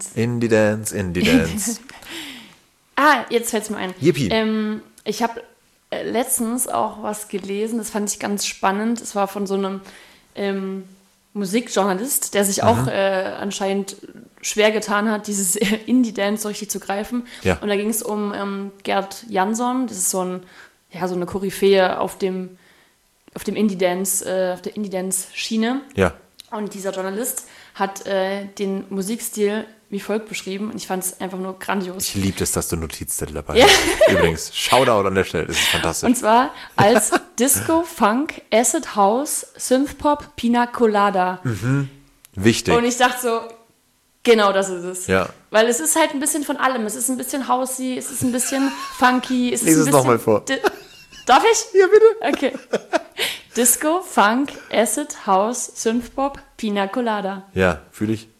Dance. Jetzt fällt es mir ein. Yippie. Ich habe letztens auch was gelesen, das fand ich ganz spannend. Es war von so einem Musikjournalist, der sich auch anscheinend schwer getan hat, dieses Indie-Dance so richtig zu greifen. Ja. Und da ging es um Gerd Jansson, das ist so eine Koryphäe auf dem Indie-Dance, auf der Indie-Dance-Schiene. Ja. Und dieser Journalist hat den Musikstil wie folgt beschrieben und ich fand es einfach nur grandios. Ich liebe es, dass du Notizzettel dabei Ja. hast. Übrigens, Shoutout an der Stelle, das ist fantastisch. Und zwar als Disco, Funk, Acid House, Synthpop, Pina Colada. Wichtig. Und ich dachte so, genau das ist es. Ja. Weil es ist halt ein bisschen von allem. Es ist ein bisschen housey, es ist ein bisschen funky. Es ist Lies ein es bisschen noch mal vor. Darf ich? Ja, bitte. Okay. Disco, Funk, Acid House, Synthpop, Pina Colada. Ja, fühle ich.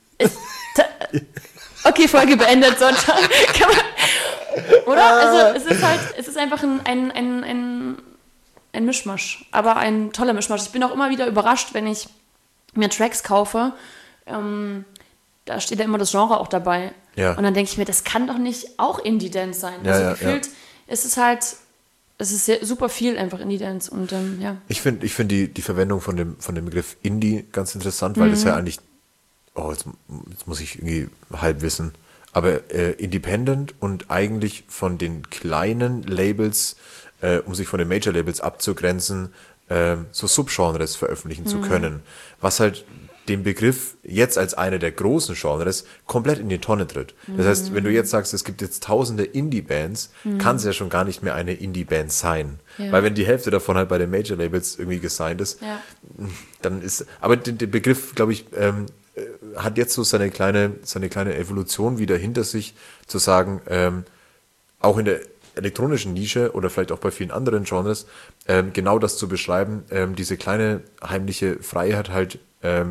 Okay, Folge beendet, sonst kann man, oder? Also es ist einfach ein Mischmasch, aber ein toller Mischmasch. Ich bin auch immer wieder überrascht, wenn ich mir Tracks kaufe, da steht ja immer das Genre auch dabei. Ja. Und dann denke ich mir, das kann doch nicht auch Indie-Dance sein. Ja, Also ja, gefühlt, es ist super viel einfach Indie-Dance und ja. Ich finde die Verwendung von dem Begriff Indie ganz interessant, weil das ja eigentlich, jetzt muss ich irgendwie halb wissen, aber Independent und eigentlich von den kleinen Labels, um sich von den Major-Labels abzugrenzen, so Subgenres veröffentlichen zu können, was halt den Begriff jetzt als eine der großen Genres komplett in die Tonne tritt. Das heißt, wenn du jetzt sagst, es gibt jetzt tausende Indie-Bands, kann es ja schon gar nicht mehr eine Indie-Band sein. Ja. Weil wenn die Hälfte davon halt bei den Major-Labels irgendwie gesigned ist, Ja. dann ist, aber der Begriff, glaube ich, hat jetzt so seine kleine Evolution wieder hinter sich, zu sagen, auch in der elektronischen Nische oder vielleicht auch bei vielen anderen Genres, genau das zu beschreiben, diese kleine heimliche Freiheit halt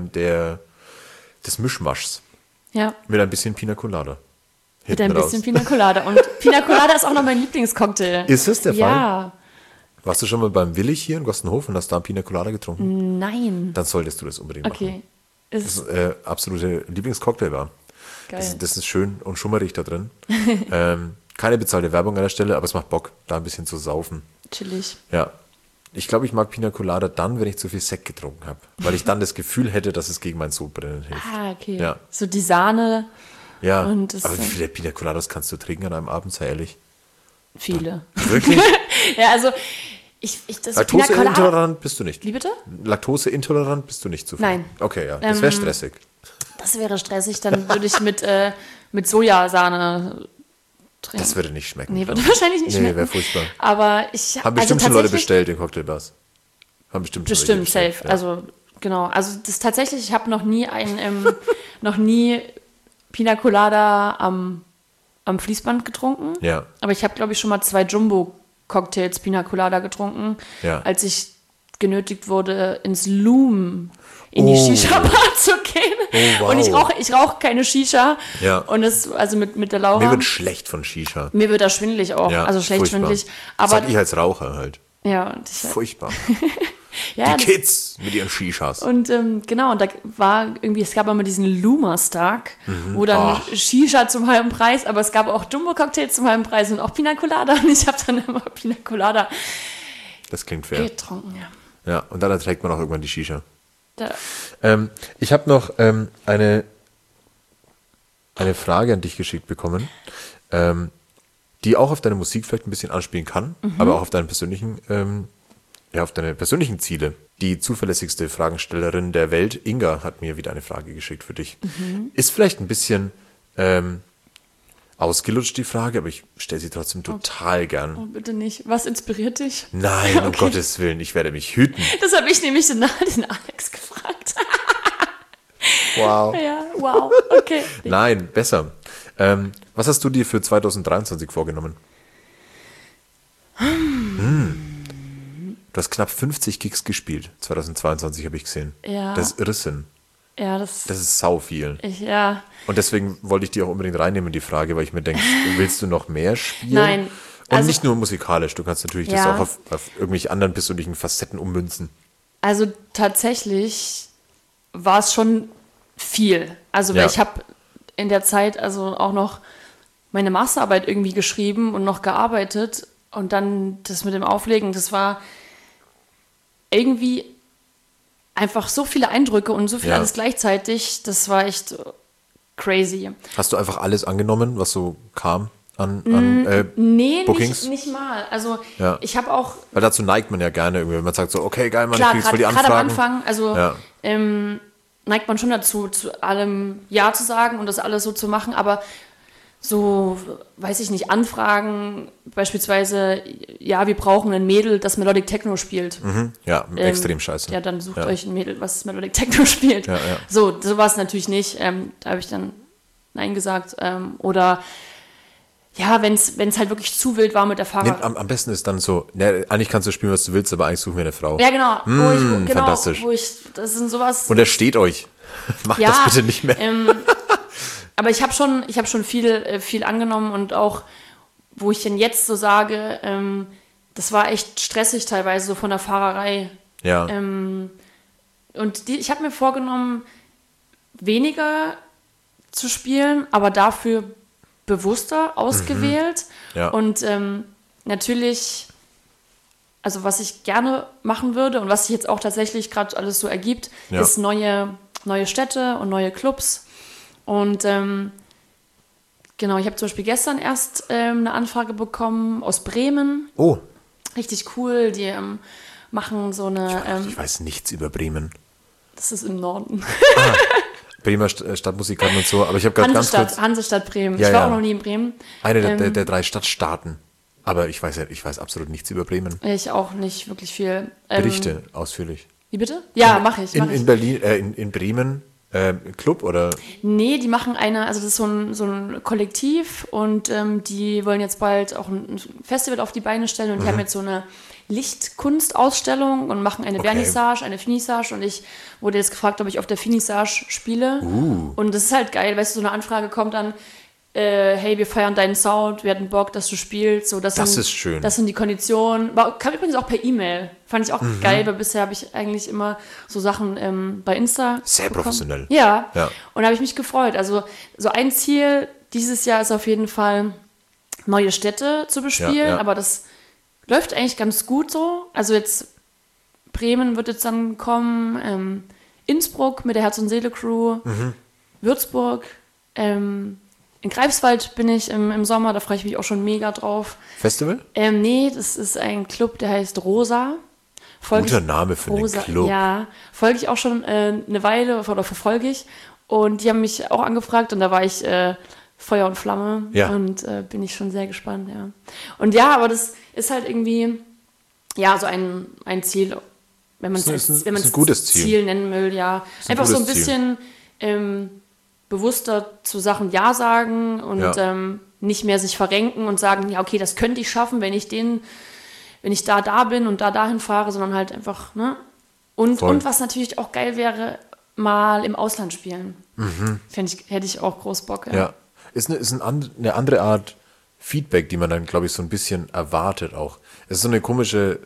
des Mischmaschs Ja, mit ein bisschen Pina Colada. mit ein Hinten bisschen raus. Pina Colada. Und Pina Colada ist auch noch mein Lieblingscocktail. Ist es der Fall? Ja, Warst du schon mal beim Willig hier in Gostenhof und hast da einen Pina Colada getrunken? nein. Dann solltest du das unbedingt machen. Okay, ist Absolute Lieblingscocktail war. geil. Das ist schön und schummerig da drin. Keine bezahlte Werbung an der Stelle, aber es macht Bock, da ein bisschen zu saufen. Chillig. Ja. Ich glaube, ich mag Pina Colada dann, wenn ich zu viel Sekt getrunken habe. Weil ich dann das Gefühl hätte, dass es gegen mein Sodbrennen hilft. Ah, okay. Ja. So die Sahne, Ja, Und das- aber wie viele Pina Coladas kannst du trinken an einem Abend, sei ehrlich? viele. Wirklich? Ja, also das Pina Colada. Laktoseintolerant bist du nicht. Wie bitte? Laktoseintolerant bist du nicht zu viel. Nein. Okay, ja, das wäre stressig. Das wäre stressig, dann würde ich mit Sojasahne trinken. Das würde nicht schmecken. Nee, würde wahrscheinlich nicht Nee, schmecken. wäre furchtbar. Aber ich Haben bestimmt schon Leute tatsächlich- bestellt in Cocktailbars. Haben bestimmt schon welche Bestimmt, bestellt, safe. ja. Also, genau. Also, das tatsächlich, ich habe noch nie noch nie Pina Colada am Fließband getrunken. Ja. Aber ich habe, glaube ich, schon mal 2 Jumbo-Cocktails Pina Colada getrunken, Ja. als ich genötigt wurde, ins Loom in die Oh. Shisha-Bar zu gehen. Oh, wow. Und ich rauche keine Shisha. Ja. Und es, also mit der Laura. Mir wird schlecht von Shisha. Mir wird da schwindelig auch. Ja, also schlecht furchtbar. schwindelig. Aber Sag ich als Raucher halt. ja, und ich, Furchtbar. ja, Die Kids mit ihren Shishas. Und genau, und da war irgendwie, es gab immer diesen Loomer-Stark, wo dann Shisha zum halben Preis, aber es gab auch Jumbo-Cocktails zum halben Preis und auch Pina Colada. Und ich habe dann immer Pina Colada Das klingt fair. getrunken, ja. Ja, und dann erträgt man auch irgendwann die Shisha. Da, Ich habe noch eine Frage an dich geschickt bekommen, die auch auf deine Musik vielleicht ein bisschen anspielen kann, aber auch auf deine persönlichen Ziele. Die zuverlässigste Fragenstellerin der Welt, Inga, hat mir wieder eine Frage geschickt für dich. Ist vielleicht ein bisschen ausgelutscht, die Frage, aber ich stelle sie trotzdem total gern. oh, bitte nicht. Was inspiriert dich? Nein, um Okay. Gottes Willen, ich werde mich hüten. Das habe ich nämlich den Alex gefragt. Wow. Ja, wow, okay. Nein, besser. Was hast du dir für 2023 vorgenommen? Du hast knapp 50 Gigs gespielt. 2022 habe ich gesehen. Ja. Das ist Irrsinn. Ja, Das ist sau viel. ja. Und deswegen wollte ich die auch unbedingt reinnehmen, die Frage, weil ich mir denke, willst du noch mehr spielen? Nein. Und Also- nicht nur musikalisch, du kannst natürlich das Ja. auch auf irgendwelche anderen persönlichen Facetten ummünzen. Also tatsächlich war es schon viel. Also weil Ja. ich habe in der Zeit also auch noch meine Masterarbeit irgendwie geschrieben und noch gearbeitet und dann das mit dem Auflegen, das war irgendwie einfach so viele Eindrücke und so viel Ja. alles gleichzeitig, das war echt crazy. Hast du einfach alles angenommen, was so kam an Nee, Bookings? nicht mal. Also Ja. ich habe auch weil dazu neigt man ja gerne irgendwie, wenn man sagt so, okay, geil, Mann, klar, ich krieg jetzt voll die gerade Anfragen. am Anfang, also Ja. neigt man schon dazu, zu allem Ja zu sagen und das alles so zu machen, aber so, weiß ich nicht, Anfragen, beispielsweise, ja, wir brauchen ein Mädel, das Melodic Techno spielt. Ja, extrem scheiße. Ja, dann sucht Ja. euch ein Mädel, was Melodic Techno spielt. Ja, ja. So war es natürlich nicht. Da habe ich dann Nein gesagt. Oder ja, wenn es halt wirklich zu wild war mit der Nee, Fahrer. am besten ist dann so, ne, eigentlich kannst du spielen, was du willst, aber eigentlich suchen wir eine Frau. Ja, genau. fantastisch. Das sind sowas. Und er steht euch. Macht Ja, das bitte nicht mehr. Aber ich habe schon viel angenommen und auch, wo ich denn jetzt so sage, das war echt stressig teilweise so von der Fahrerei. Ja. Und ich habe mir vorgenommen, weniger zu spielen, aber dafür bewusster ausgewählt. Ja. Und natürlich, also was ich gerne machen würde und was sich jetzt auch tatsächlich gerade alles so ergibt, Ja. ist neue Städte und neue Clubs. Und genau, ich habe zum Beispiel gestern erst eine Anfrage bekommen aus Bremen. Oh, Richtig cool, die machen so eine, ich weiß nichts über Bremen. das ist im Norden. Bremer Stadtmusikanten und so, aber ich habe gerade ganz kurz Hansestadt Bremen. Ja, ich war ja. auch noch nie in Bremen. eine der 3 Stadtstaaten. Aber ich weiß absolut nichts über Bremen. Ich auch nicht wirklich viel. Berichte ausführlich. Wie bitte? Ja, mache ich. In Berlin, in Bremen, Club oder? Nee, die machen also das ist so ein Kollektiv und die wollen jetzt bald auch ein Festival auf die Beine stellen und die haben jetzt so eine Lichtkunstausstellung und machen eine Okay. Vernissage, eine Finissage und ich wurde jetzt gefragt, ob ich auf der Finissage spiele. Und das ist halt geil, weißt du, so eine Anfrage kommt dann, hey, wir feiern deinen Sound, wir hatten Bock, dass du spielst. So, Das ist schön. Das sind die Konditionen. Kam übrigens auch per E-Mail. Fand ich auch geil, weil bisher habe ich eigentlich immer so Sachen bei Insta Sehr bekommen. professionell. Ja. Ja. Und da habe ich mich gefreut. Also so ein Ziel dieses Jahr ist auf jeden Fall, neue Städte zu bespielen. Ja, ja. Aber das läuft eigentlich ganz gut so. Also jetzt Bremen wird jetzt dann kommen, Innsbruck mit der Herz- und Seele-Crew, Würzburg, in Greifswald bin ich im Sommer, da freue ich mich auch schon mega drauf. Festival? Nee, das ist ein Club, der heißt Rosa. Guter Name für einen Club. Ja, folge ich auch schon eine Weile oder verfolge ich. Und die haben mich auch angefragt und da war ich Feuer und Flamme. Ja. Und bin ich schon sehr gespannt, ja. Und ja, aber das ist halt irgendwie, ja, so ein Ziel, wenn man ist es ein gutes Ziel. nennen will, ja. ein Einfach so ein gutes bisschen bewusster zu Sachen Ja sagen und Ja. nicht mehr sich verrenken und sagen, ja, okay, das könnte ich schaffen, wenn ich da bin und dahin fahre, sondern halt einfach, ne? Und was natürlich auch geil wäre, mal im Ausland spielen. Hätte ich auch groß Bock. Ja. Ist eine andere Art Feedback, die man dann, glaube ich, so ein bisschen erwartet auch. Es ist so eine komische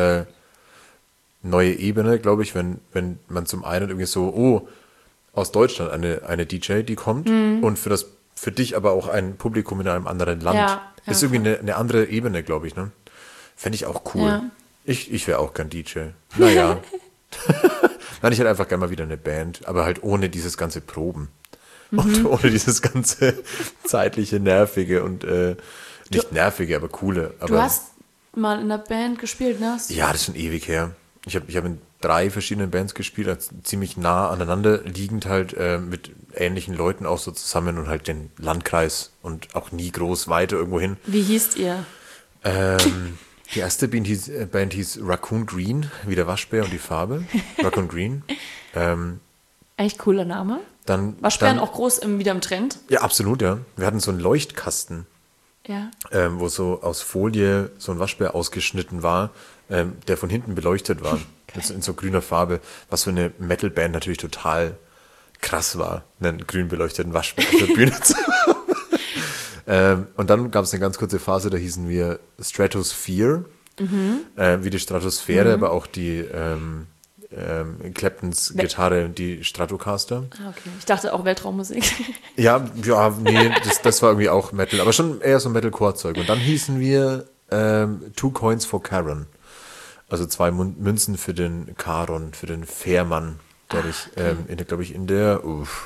neue Ebene, glaube ich, wenn man zum einen irgendwie so, aus Deutschland eine DJ, die kommt und für dich aber auch ein Publikum in einem anderen Land. Ja, ist irgendwie eine andere Ebene, glaube ich, ne? Fände ich auch cool. Ja. Ich wäre auch gern DJ. Naja. Nein, ich hätte einfach gerne mal wieder eine Band, aber halt ohne dieses ganze Proben. Und ohne dieses ganze zeitliche, nervige und nicht nervige, aber coole. Aber, Du hast mal in der Band gespielt, ne? ja, das ist schon ewig her. Ich hab in 3 verschiedenen Bands gespielt, also ziemlich nah aneinander liegend halt mit ähnlichen Leuten auch so zusammen und halt den Landkreis und auch nie groß weiter irgendwo hin. Wie hießt ihr? Die erste Band hieß Raccoon Green, wie der Waschbär und die Farbe. Raccoon Green. Echt cooler Name. dann Waschbären auch groß wieder im Trend. Ja, absolut, ja. Wir hatten so einen Leuchtkasten, Ja. wo so aus Folie so ein Waschbär ausgeschnitten war, der von hinten beleuchtet war. In so grüner Farbe, was für eine Metalband natürlich total krass war, einen grün beleuchteten Waschbär auf der Bühne zu haben. Und dann gab es eine ganz kurze Phase, da hießen wir Stratosphere, wie die Stratosphäre, aber auch die Claptons Gitarre, die Stratocaster. Ah, okay. Ich dachte auch Weltraummusik. Ja, nee, das war irgendwie auch Metal, aber schon eher so Metalcore-Zeug. Und dann hießen wir 2 Coins for Charon. Also 2 Münzen für den Charon, für den Fährmann, der dich, glaube ich, in der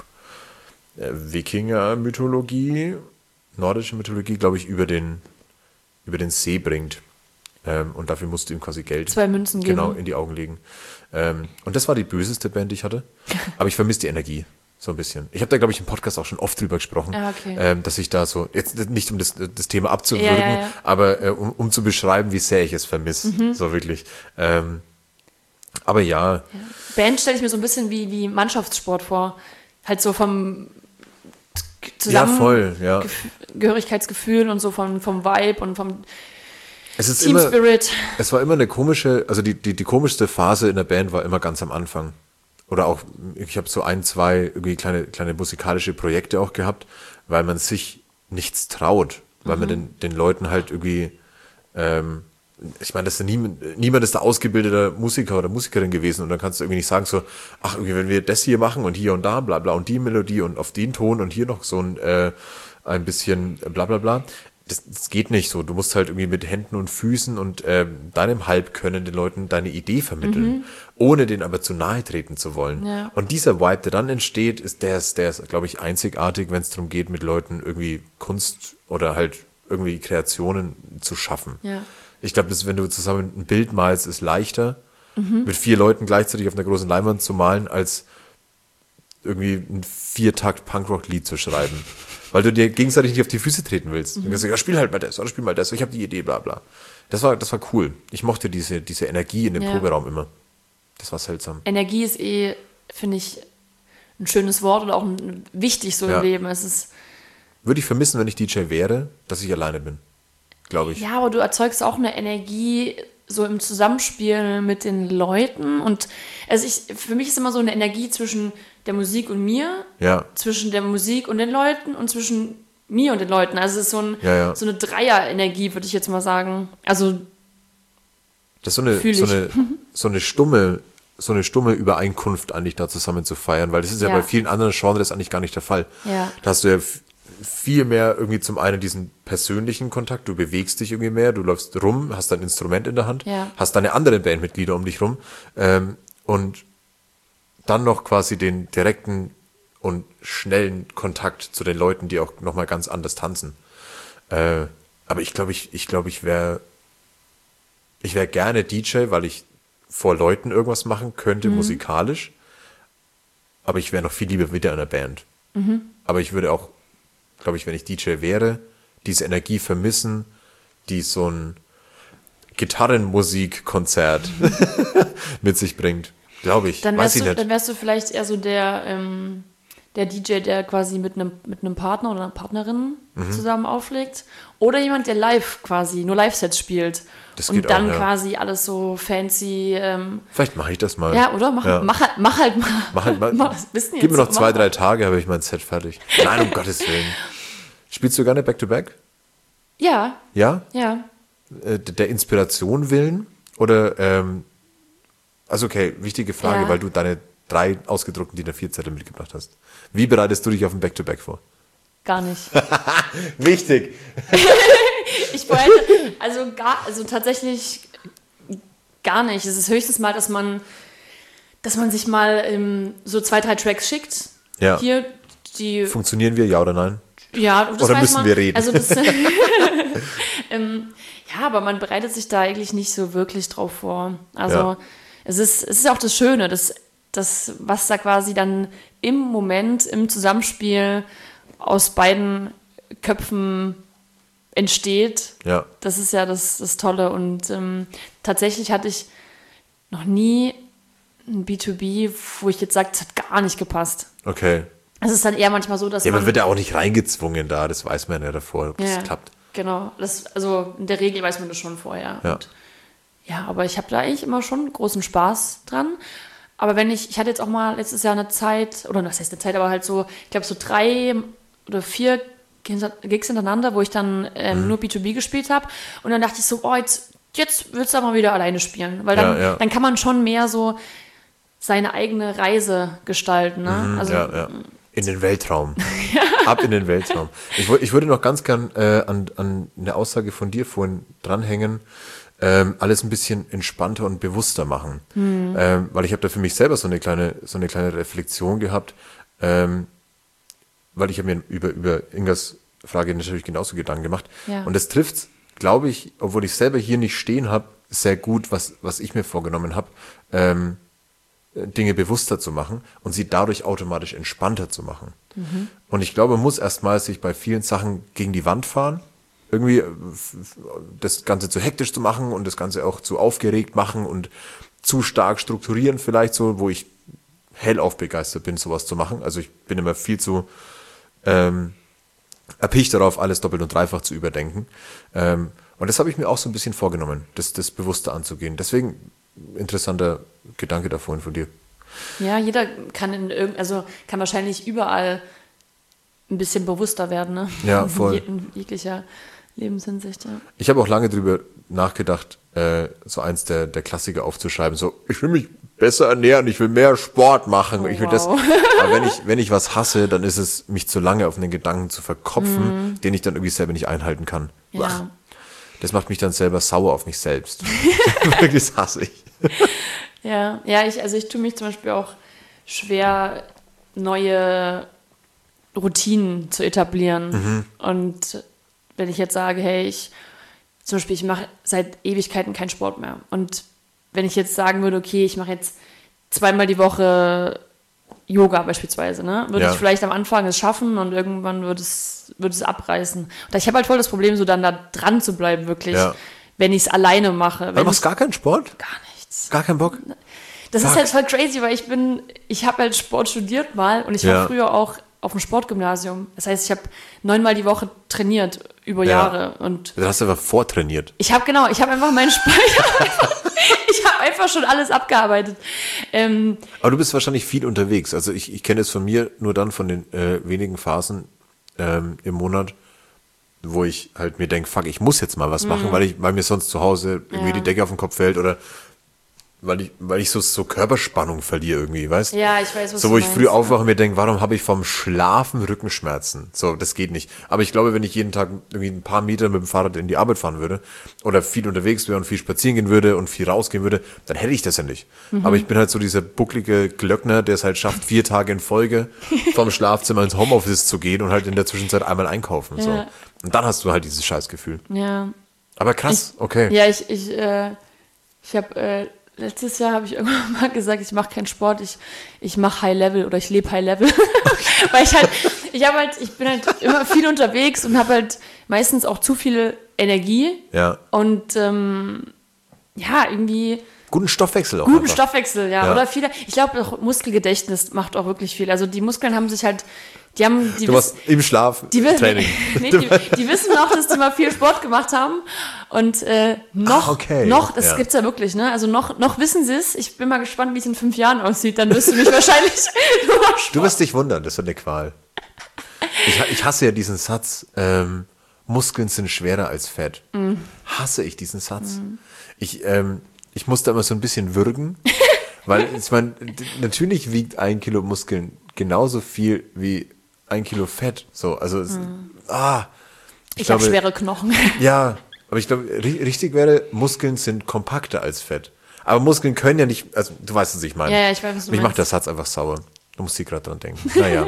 Wikinger-Mythologie, nordische Mythologie, glaube ich, über den See bringt. Und dafür musst du ihm quasi Geld 2 Münzen geben. Genau, in die Augen legen. Und das war die böseste Band, die ich hatte. Aber ich vermisse die Energie so ein bisschen. Ich habe da, glaube ich, im Podcast auch schon oft drüber gesprochen, dass ich da so, jetzt nicht um das Thema abzuwürgen, Ja. aber um zu beschreiben, wie sehr ich es vermisse. So wirklich. Aber ja. Band stelle ich mir so ein bisschen wie Mannschaftssport vor. Halt so vom Ja, voll, ja. Gehörigkeitsgefühl und so vom Vibe und vom Es ist Team Spirit. Es war immer eine komische, also die komischste Phase in der Band war immer ganz am Anfang. Oder auch, ich habe so 1, 2 irgendwie kleine musikalische Projekte auch gehabt, weil man sich nichts traut, weil man den Leuten halt irgendwie, ich meine, das ist niemand ist da ausgebildeter Musiker oder Musikerin gewesen und dann kannst du irgendwie nicht sagen so, ach, irgendwie, wenn wir das hier machen und hier und da, bla bla und die Melodie und auf den Ton und hier noch so ein bisschen bla bla bla. Das geht nicht so. Du musst halt irgendwie mit Händen und Füßen und deinem Halbkönnen den Leuten deine Idee vermitteln, ohne denen aber zu nahe treten zu wollen. Ja. Und dieser Vibe, der dann entsteht, der ist, glaube ich, einzigartig, wenn es darum geht, mit Leuten irgendwie Kunst oder halt irgendwie Kreationen zu schaffen. Ja. Ich glaube, wenn du zusammen ein Bild malst, ist leichter, mit 4 Leuten gleichzeitig auf einer großen Leinwand zu malen, als irgendwie ein 4-Takt-Punkrock-Lied zu schreiben. Weil du dir gegenseitig nicht auf die Füße treten willst. Du kannst sagen, ja, spiel halt mal das oder spiel mal das. Ich habe die Idee, bla bla. Das war cool. Ich mochte diese Energie in dem Proberaum immer. Das war seltsam. Energie ist finde ich, ein schönes Wort oder auch wichtig so im Leben. Es ist Würde ich vermissen, wenn ich DJ wäre, dass ich alleine bin. Glaube ich. ja, aber du erzeugst auch eine Energie so im Zusammenspiel mit den Leuten. Und also für mich ist immer so eine Energie zwischen der Musik und mir, Ja. zwischen der Musik und den Leuten und zwischen mir und den Leuten. Also es ist so eine Dreier-Energie, würde ich jetzt mal sagen. Also Das ist so eine stumme Übereinkunft eigentlich da zusammen zu feiern, weil das ist ja bei vielen anderen Genres eigentlich gar nicht der Fall. Ja. Da hast du ja viel mehr irgendwie zum einen diesen persönlichen Kontakt, du bewegst dich irgendwie mehr, du läufst rum, hast dein Instrument in der Hand, hast deine anderen Bandmitglieder um dich rum und dann noch quasi den direkten und schnellen Kontakt zu den Leuten, die auch nochmal ganz anders tanzen. Aber ich glaube, ich wäre gerne DJ, weil ich vor Leuten irgendwas machen könnte, musikalisch. Aber ich wäre noch viel lieber wieder in einer Band. Aber ich würde auch glaube ich, wenn ich DJ wäre, diese Energie vermissen, die so ein Gitarrenmusikkonzert mit sich bringt. Glaube ich. Dann Weiß ich nicht. Dann wärst du vielleicht eher so der DJ, der quasi mit einem Partner oder einer Partnerin zusammen auflegt. Oder jemand, der nur Live-Sets spielt. Das und geht dann auch, ja. quasi alles so fancy. Vielleicht mache ich das mal. Ja, oder? Mach halt mal. Mach halt mal. Wissen Gib mir noch jetzt, 2-3 Tage, habe ich mein Set fertig. Nein, um Gottes Willen. Spielst du gerne Back-to-Back? Ja, Ja? ja. Der Inspiration willen? Oder, also okay, wichtige Frage, Ja. weil du deine 3 ausgedruckten DIN A4-Zettel mitgebracht hast. Wie bereitest du dich auf ein Back-to-Back vor? Gar nicht. Wichtig. Ich bereite, also tatsächlich gar nicht. Es ist höchstens mal, dass man sich mal so 2-3 Tracks schickt. Ja. Hier, die, Funktionieren wir, ja oder nein? ja, das Oder weiß müssen man. wir reden? Also das, ja, aber man bereitet sich da eigentlich nicht so wirklich drauf vor. Also Ja. es ist auch das Schöne, das, was da quasi dann im Moment, im Zusammenspiel aus beiden Köpfen entsteht. Ja. Das ist ja das Tolle. Und tatsächlich hatte ich noch nie ein B2B, wo ich jetzt sage, es hat gar nicht gepasst. Okay. Es ist dann eher manchmal so, dass Ja, man man... wird ja auch nicht reingezwungen da, das weiß man ja davor, ob das klappt. Genau. Also in der Regel weiß man das schon vorher. Ja. Und ja, aber ich habe da eigentlich immer schon großen Spaß dran. Aber ich hatte jetzt auch mal letztes Jahr eine Zeit, oder was heißt eine Zeit, aber halt so, ich glaube so 3 oder 4 Gigs hintereinander, wo ich dann nur B2B gespielt habe. Und dann dachte ich so, jetzt willst du aber mal wieder alleine spielen. Weil dann kann man schon mehr so seine eigene Reise gestalten. Ne? Also, Ja. In den Weltraum. Ab in den Weltraum. Ich würde noch ganz gern an eine Aussage von dir vorhin dranhängen, alles ein bisschen entspannter und bewusster machen. Weil ich habe da für mich selber so eine kleine Reflexion gehabt, weil ich habe mir über Ingas Frage natürlich genauso Gedanken gemacht. Ja. Und das trifft, glaube ich, obwohl ich selber hier nicht stehen habe, sehr gut, was ich mir vorgenommen habe, Dinge bewusster zu machen und sie dadurch automatisch entspannter zu machen. Und ich glaube, man muss erstmal sich bei vielen Sachen gegen die Wand fahren, irgendwie das Ganze zu hektisch zu machen und das Ganze auch zu aufgeregt machen und zu stark strukturieren vielleicht so, wo ich hellauf begeistert bin, sowas zu machen. Also ich bin immer viel zu erpicht darauf, alles doppelt und dreifach zu überdenken. Und das habe ich mir auch so ein bisschen vorgenommen, das bewusster anzugehen. Deswegen interessanter Gedanke da vorhin von dir. ja, jeder kann kann wahrscheinlich überall ein bisschen bewusster werden. Ne? Ja, voll. In jeglicher Lebenshinsicht. Ja. Ich habe auch lange drüber nachgedacht, so eins der Klassiker aufzuschreiben, so, ich will mich besser ernähren, ich will mehr Sport machen, ich will das. wow. Aber wenn ich was hasse, dann ist es, mich zu lange auf einen Gedanken zu verkopfen, den ich dann irgendwie selber nicht einhalten kann. Ja. Ach, das macht mich dann selber sauer auf mich selbst. Wirklich, das hasse ich. Ja, ich tue mich zum Beispiel auch schwer, neue Routinen zu etablieren. Und wenn ich jetzt sage, hey, ich mache seit Ewigkeiten keinen Sport mehr. Und wenn ich jetzt sagen würde, okay, ich mache jetzt 2-mal die Woche Yoga beispielsweise, ne? Würde ich vielleicht am Anfang es schaffen und irgendwann würde es abreißen. Und ich habe halt voll das Problem, so dann da dran zu bleiben, wirklich, wenn ich es alleine mache. Du machst gar keinen Sport? Gar nichts. Gar keinen Bock? Das ist halt voll crazy, weil ich habe halt Sport studiert mal und ich war früher auch auf dem Sportgymnasium. Das heißt, ich habe 9-mal die Woche trainiert über Jahre. Und Du hast einfach vortrainiert. ich habe einfach meinen Speicher, ich habe einfach schon alles abgearbeitet. Aber du bist wahrscheinlich viel unterwegs. Also ich kenne es von mir nur dann von den wenigen Phasen im Monat, wo ich halt mir denke, fuck, ich muss jetzt mal was machen, weil mir sonst zu Hause irgendwie die Decke auf den Kopf fällt oder weil ich so Körperspannung verliere irgendwie, weißt? Ja, ich weiß, was so, du wo ich meinst. früh aufwache und mir denke, warum habe ich vom Schlafen Rückenschmerzen? So, das geht nicht. Aber ich glaube, wenn ich jeden Tag irgendwie ein paar Meter mit dem Fahrrad in die Arbeit fahren würde oder viel unterwegs wäre und viel spazieren gehen würde und viel rausgehen würde, dann hätte ich das ja nicht. Aber ich bin halt so dieser bucklige Glöckner, der es halt schafft, 4 Tage in Folge vom Schlafzimmer ins Homeoffice zu gehen und halt in der Zwischenzeit einmal einkaufen. So. Und dann hast du halt dieses Scheißgefühl. Ja. Aber krass, okay. Ja, ich habe letztes Jahr habe ich irgendwann mal gesagt, ich mache keinen Sport, ich mache High Level oder ich lebe High Level. Weil ich bin halt immer viel unterwegs und habe halt meistens auch zu viel Energie. Ja. Und irgendwie Guten Stoffwechsel auch. guten einfach. Stoffwechsel, ja. Oder viele, ich glaube auch Muskelgedächtnis macht auch wirklich viel. Also die Muskeln haben sich halt, die Du warst im Schlaf Training. Nee, die wissen noch, dass die mal viel Sport gemacht haben. Und das gibt's ja wirklich, ne? Also noch wissen sie es. Ich bin mal gespannt, wie es in 5 Jahren aussieht. Dann wirst du mich wahrscheinlich nur noch Sport. Du wirst dich wundern, das ist eine Qual. Ich hasse ja diesen Satz, Muskeln sind schwerer als Fett. Hasse ich diesen Satz. Ich muss da immer so ein bisschen würgen, weil ich meine, natürlich wiegt 1 Kilo Muskeln genauso viel wie 1 Kilo Fett. So, also Ich habe schwere Knochen. Ja, aber ich glaube, richtig wäre, Muskeln sind kompakter als Fett. Aber Muskeln können ja nicht, also du weißt, was ich meine. Ja, ich weiß, was du Mich meinst. macht der Satz einfach sauer. Du musst hier gerade dran denken. Naja.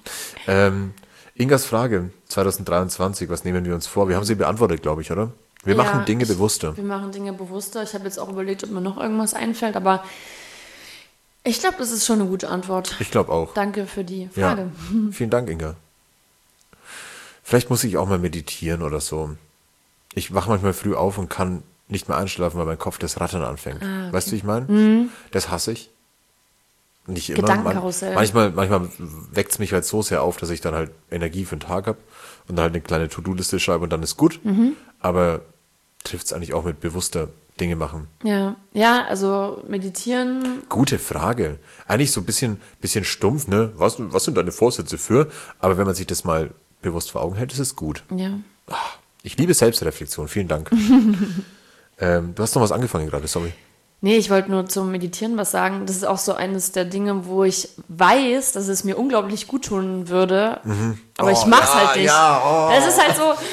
Ingas Frage, 2023, was nehmen wir uns vor? Wir haben sie beantwortet, glaube ich, oder? Wir machen Dinge bewusster. Wir machen Dinge bewusster. Ich habe jetzt auch überlegt, ob mir noch irgendwas einfällt, aber ich glaube, das ist schon eine gute Antwort. Ich glaube auch. Danke für die Frage. Ja. Vielen Dank, Inga. Vielleicht muss ich auch mal meditieren oder so. Ich wache manchmal früh auf und kann nicht mehr einschlafen, weil mein Kopf das Rattern anfängt. Okay. Weißt du, wie ich meine? Das hasse ich. Nicht immer. Gedankenkarussell. Manchmal weckt es mich halt so sehr auf, dass ich dann halt Energie für den Tag habe und dann halt eine kleine To-Do-Liste schreibe und dann ist gut. Aber trifft es eigentlich auch mit bewusster Dinge machen? Ja, also meditieren. Gute Frage. Eigentlich so ein bisschen stumpf, ne? Was sind deine Vorsätze für? Aber wenn man sich das mal bewusst vor Augen hält, ist es gut. Ja. Ich liebe Selbstreflexion. Vielen Dank. Du hast noch was angefangen gerade, sorry. Nee, ich wollte nur zum Meditieren was sagen. Das ist auch so eines der Dinge, wo ich weiß, dass es mir unglaublich gut tun würde. Aber ich mach's halt nicht. Das ist halt so.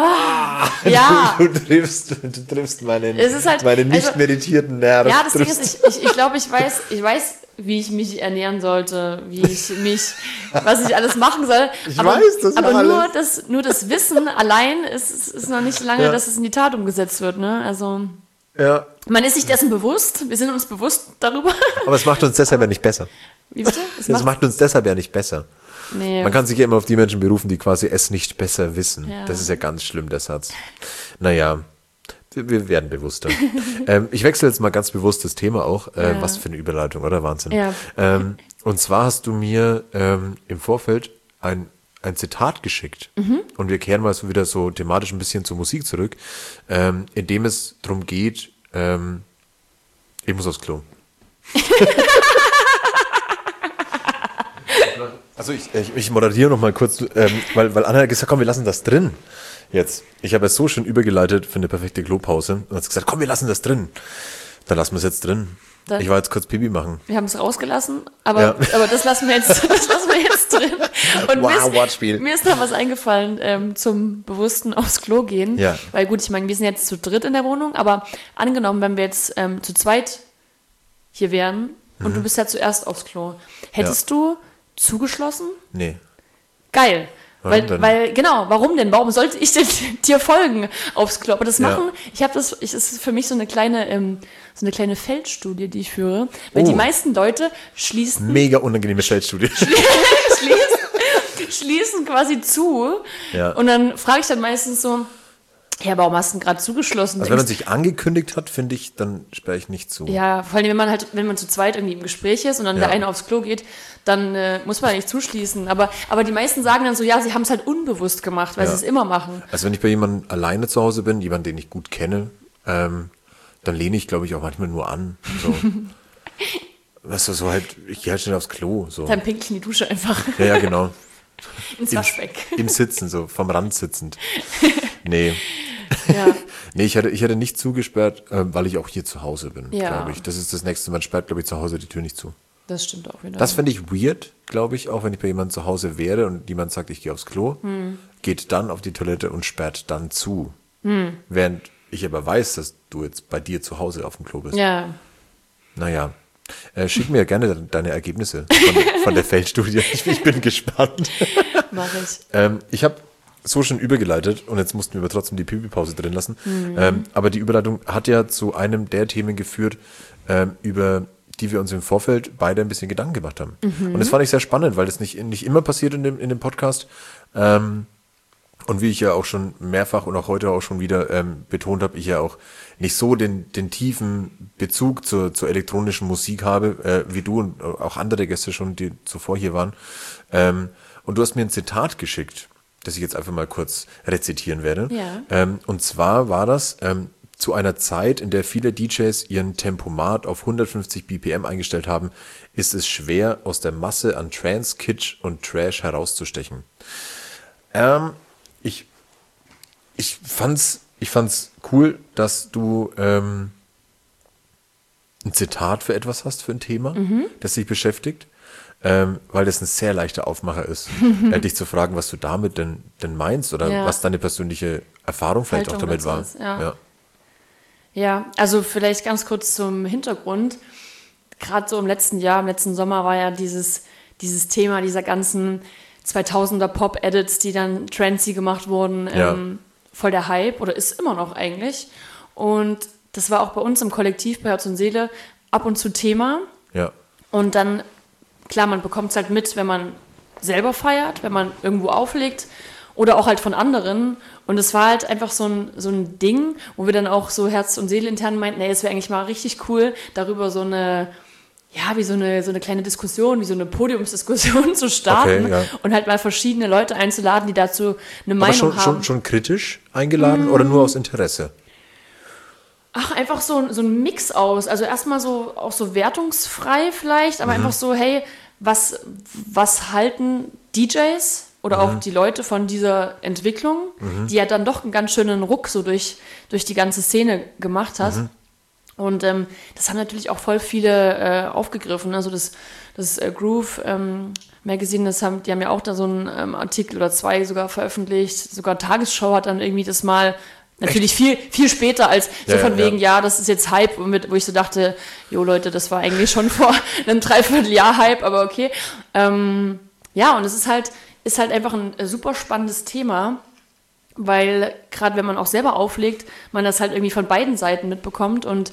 Du triffst meine halt, nicht meditierten Nerven. Ja, das Ding ist, ich glaube, ich weiß, wie ich mich ernähren sollte, was ich alles machen soll. Aber nur das Wissen allein ist noch nicht lange, dass es in die Tat umgesetzt wird, ne? Also. Ja. Man ist sich dessen bewusst, wir sind uns bewusst darüber. Aber es macht uns deshalb ja nicht besser. Wie bitte? Es macht uns deshalb ja nicht besser. Nee. Man kann sich ja immer auf die Menschen berufen, die quasi es nicht besser wissen. Ja. Das ist ja ganz schlimm, der Satz. Naja, wir werden bewusster. Ich wechsle jetzt mal ganz bewusst das Thema auch. Was für eine Überleitung, oder? Wahnsinn. Ja. Und zwar hast du mir im Vorfeld ein Zitat geschickt. Und wir kehren mal so wieder so thematisch ein bisschen zur Musik zurück, in dem es darum geht, ich muss aufs Klo. Also ich moderiere noch mal kurz, weil Anna hat gesagt, komm, wir lassen das drin. Jetzt. Ich habe es so schön übergeleitet für eine perfekte Klopause und hat gesagt, komm, wir lassen das drin. Dann lassen wir es jetzt drin. Ich war jetzt kurz Pipi machen. Wir haben es rausgelassen, aber das lassen wir jetzt drin. Und Wortspiel. Mir ist noch was eingefallen zum bewussten aufs Klo gehen. Ja. Weil gut, ich meine, wir sind jetzt zu dritt in der Wohnung, aber angenommen, wenn wir jetzt zu zweit hier wären und du bist ja zuerst aufs Klo, hättest du zugeschlossen? Nee. Geil. Warum denn? Warum sollte ich denn dir folgen aufs Klo? Aber das machen, es ist für mich so eine kleine Feldstudie, die ich führe, weil die meisten Leute schließen. Mega unangenehme Feldstudie. schließen quasi zu. Ja. Und dann frage ich dann meistens so, ja, warum hast du denn gerade zugeschlossen? Also wenn man sich angekündigt hat, finde ich, dann sperre ich nicht zu. Ja, vor allem, wenn man zu zweit irgendwie im Gespräch ist und dann der eine aufs Klo geht, dann muss man nicht zuschließen. Aber die meisten sagen dann so, ja, sie haben es halt unbewusst gemacht, weil sie es immer machen. Also wenn ich bei jemandem alleine zu Hause bin, jemand, den ich gut kenne, dann lehne ich, glaube ich, auch manchmal nur an. So. Weißt du, so halt, ich gehe halt schnell aufs Klo. So. Dann pinkel ich in die Dusche einfach. Ja, genau. Ins Waschbeck. Im Sitzen, so vom Rand sitzend. Nee. Ja. Nee, ich hätte nicht zugesperrt, weil ich auch hier zu Hause bin, Ja. glaube ich. Das ist das Nächste. Man sperrt, glaube ich, zu Hause die Tür nicht zu. Das stimmt auch wieder. Das fände ich weird, glaube ich, auch wenn ich bei jemandem zu Hause wäre und jemand sagt, ich gehe aufs Klo, geht dann auf die Toilette und sperrt dann zu. Während ich aber weiß, dass du jetzt bei dir zu Hause auf dem Klo bist. Ja. Naja. Schick mir gerne deine Ergebnisse von der Feldstudie. Ich bin gespannt. Mach ich. Ich habe so schon übergeleitet und jetzt mussten wir aber trotzdem die Pipi-Pause drin lassen. Aber die Überleitung hat ja zu einem der Themen geführt, über die wir uns im Vorfeld beide ein bisschen Gedanken gemacht haben. Und das fand ich sehr spannend, weil das nicht immer passiert in dem Podcast. Und wie ich ja auch schon mehrfach und auch heute auch schon wieder betont habe, ich ja auch nicht so den tiefen Bezug zur elektronischen Musik habe, wie du und auch andere Gäste schon, die zuvor hier waren. Und du hast mir ein Zitat geschickt, das ich jetzt einfach mal kurz rezitieren werde. Ja. Und zwar war das zu einer Zeit, in der viele DJs ihren Tempomat auf 150 BPM eingestellt haben, ist es schwer, aus der Masse an Trance, Kitsch und Trash herauszustechen. Ich fand's cool, dass du ein Zitat für etwas hast, für ein Thema, das dich beschäftigt, weil das ein sehr leichter Aufmacher ist, dich zu fragen, was du damit denn meinst oder was deine persönliche Erfahrung vielleicht auch damit war. Ja, also vielleicht ganz kurz zum Hintergrund. Gerade so im letzten Sommer war ja dieses Thema dieser ganzen 2000er Pop-Edits, die dann trendy gemacht wurden, voll der Hype oder ist immer noch eigentlich. Und das war auch bei uns im Kollektiv bei Herz und Seele ab und zu Thema. Ja. Und dann, klar, man bekommt es halt mit, wenn man selber feiert, wenn man irgendwo auflegt oder auch halt von anderen. Und es war halt einfach so ein Ding, wo wir dann auch so Herz und Seele intern meinten, es wäre eigentlich mal richtig cool, darüber so eine kleine Diskussion, wie so eine Podiumsdiskussion zu starten und halt mal verschiedene Leute einzuladen, die dazu eine Meinung haben. Schon kritisch eingeladen oder nur aus Interesse? Ach, einfach so ein Mix aus. Also erstmal so auch so wertungsfrei vielleicht, aber einfach so, hey, was halten DJs oder auch die Leute von dieser Entwicklung, die ja dann doch einen ganz schönen Ruck so durch die ganze Szene gemacht hat. Und das haben natürlich auch voll viele aufgegriffen. Also das Groove Magazine, die haben ja auch da so einen Artikel oder 2 sogar veröffentlicht. Sogar Tagesschau hat dann irgendwie das mal, natürlich viel, viel später als so von wegen, das ist jetzt Hype, wo ich so dachte, jo Leute, das war eigentlich schon vor einem Dreivierteljahr Hype, aber okay. Und es ist halt einfach ein super spannendes Thema, weil gerade wenn man auch selber auflegt, man das halt irgendwie von beiden Seiten mitbekommt und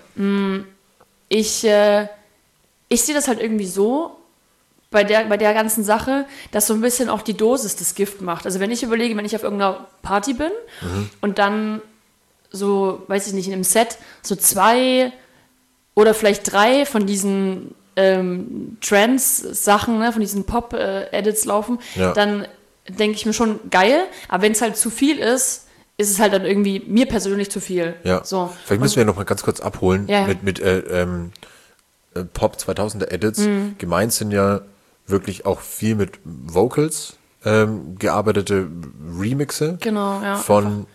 ich sehe das halt irgendwie so bei der ganzen Sache, dass so ein bisschen auch die Dosis das Gift macht. Also wenn ich überlege, wenn ich auf irgendeiner Party bin und dann so, weiß ich nicht, in einem Set so 2 oder vielleicht 3 von diesen Trance-Sachen, ne, von diesen Pop-Edits laufen, dann denke ich mir schon geil, aber wenn es halt zu viel ist es halt dann irgendwie mir persönlich zu viel. Ja. So. Vielleicht müssen wir noch mal ganz kurz abholen mit Pop 2000er Edits. Gemeint sind ja wirklich auch viel mit Vocals gearbeitete Remixe. Genau, ja. Von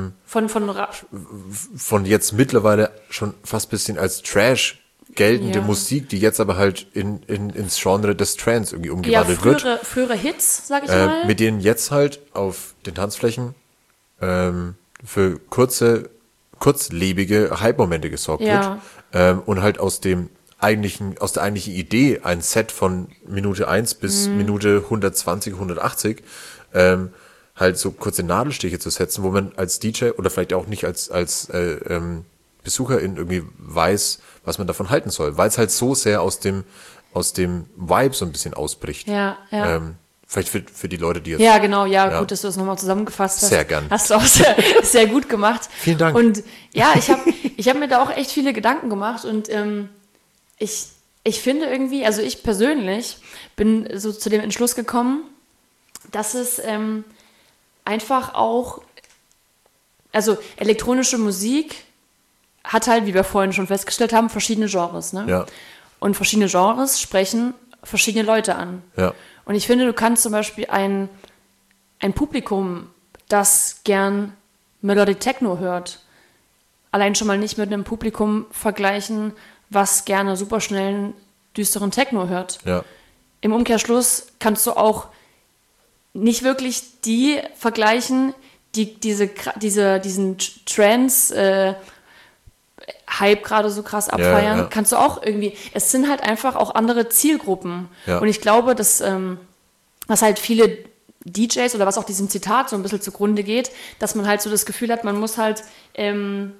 jetzt mittlerweile schon fast ein bisschen als Trash geltende Musik, die jetzt aber halt ins Genre des Trance irgendwie umgewandelt wird. Frühere Hits, sag ich mal. Mit denen jetzt halt auf den Tanzflächen für kurzlebige Hype-Momente gesorgt wird. Und halt aus der eigentlichen Idee, ein Set von Minute 1 bis Minute 120, 180, halt so kurze Nadelstiche zu setzen, wo man als DJ oder vielleicht auch nicht als Besucherin irgendwie weiß, was man davon halten soll, weil es halt so sehr aus dem Vibe so ein bisschen ausbricht. Ja. Vielleicht für die Leute, die jetzt... Ja, genau, gut, dass du das nochmal zusammengefasst hast. Sehr gern. Hast du auch sehr, sehr gut gemacht. Vielen Dank. Und ja, ich hab mir da auch echt viele Gedanken gemacht und ich finde irgendwie, also ich persönlich bin so zu dem Entschluss gekommen, dass es einfach auch, also elektronische Musik hat halt, wie wir vorhin schon festgestellt haben, verschiedene Genres, ne? Ja. Und verschiedene Genres sprechen verschiedene Leute an. Ja. Und ich finde, du kannst zum Beispiel ein Publikum, das gern Melodic Techno hört, allein schon mal nicht mit einem Publikum vergleichen, was gerne superschnellen, düsteren Techno hört. Ja. Im Umkehrschluss kannst du auch nicht wirklich die vergleichen, die diesen Trance Hype gerade so krass abfeiern, kannst du auch irgendwie, es sind halt einfach auch andere Zielgruppen. Ja. Und ich glaube, dass was halt viele DJs oder was auch diesem Zitat so ein bisschen zugrunde geht, dass man halt so das Gefühl hat, man muss halt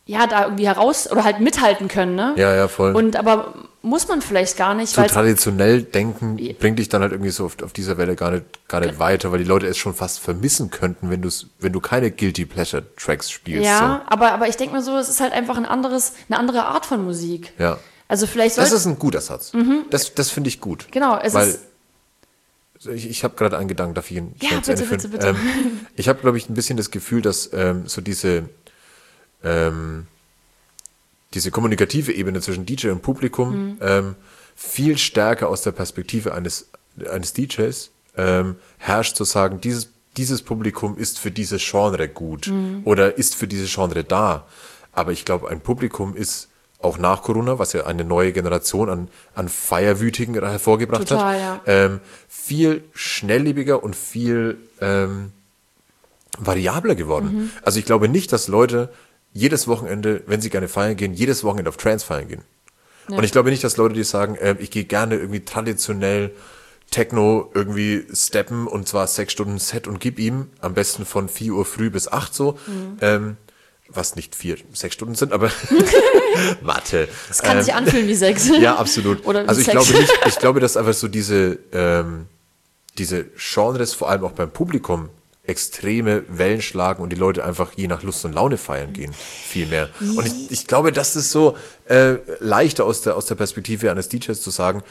ja, da irgendwie heraus oder halt mithalten können, ne? Ja, voll. Und aber muss man vielleicht gar nicht, so weil traditionell denken bringt dich dann halt irgendwie so auf dieser Welle gar nicht weiter, weil die Leute es schon fast vermissen könnten, wenn du keine Guilty Pleasure Tracks spielst. ja, aber ich denke mir so, es ist halt einfach eine andere Art von Musik. So. Ja. Also vielleicht Das sollte ist ein guter Satz. Das finde ich gut. genau, Weil ich habe gerade einen Gedanken, darf ich ihn Ja, schnell zu Ende bitte, führen? bitte. Ich habe, glaube ich, ein bisschen das Gefühl, dass so diese kommunikative Ebene zwischen DJ und Publikum viel stärker aus der Perspektive eines DJs herrscht, zu sagen, dieses Publikum ist für dieses Genre gut oder ist für dieses Genre da. Aber ich glaube, ein Publikum ist auch nach Corona, was ja eine neue Generation an Feierwütigen hervorgebracht Total, hat, viel schnelllebiger und viel variabler geworden. Also ich glaube nicht, dass Leute jedes Wochenende, wenn sie gerne feiern gehen, jedes Wochenende auf Trance feiern gehen. Ja. Und ich glaube nicht, dass Leute, die sagen, ich gehe gerne irgendwie traditionell Techno irgendwie steppen und zwar 6 Stunden Set und gib ihm, am besten von 4 Uhr früh bis 8 so, was nicht 6 Stunden sind, aber warte. es kann sich anfühlen wie 6. Ja, absolut. Oder wie also ich Sex. glaube, dass einfach so diese Genres, vor allem auch beim Publikum, extreme Wellen schlagen und die Leute einfach je nach Lust und Laune feiern gehen. Viel mehr. Und ich glaube, das ist so leichter aus der Perspektive eines DJs zu sagen,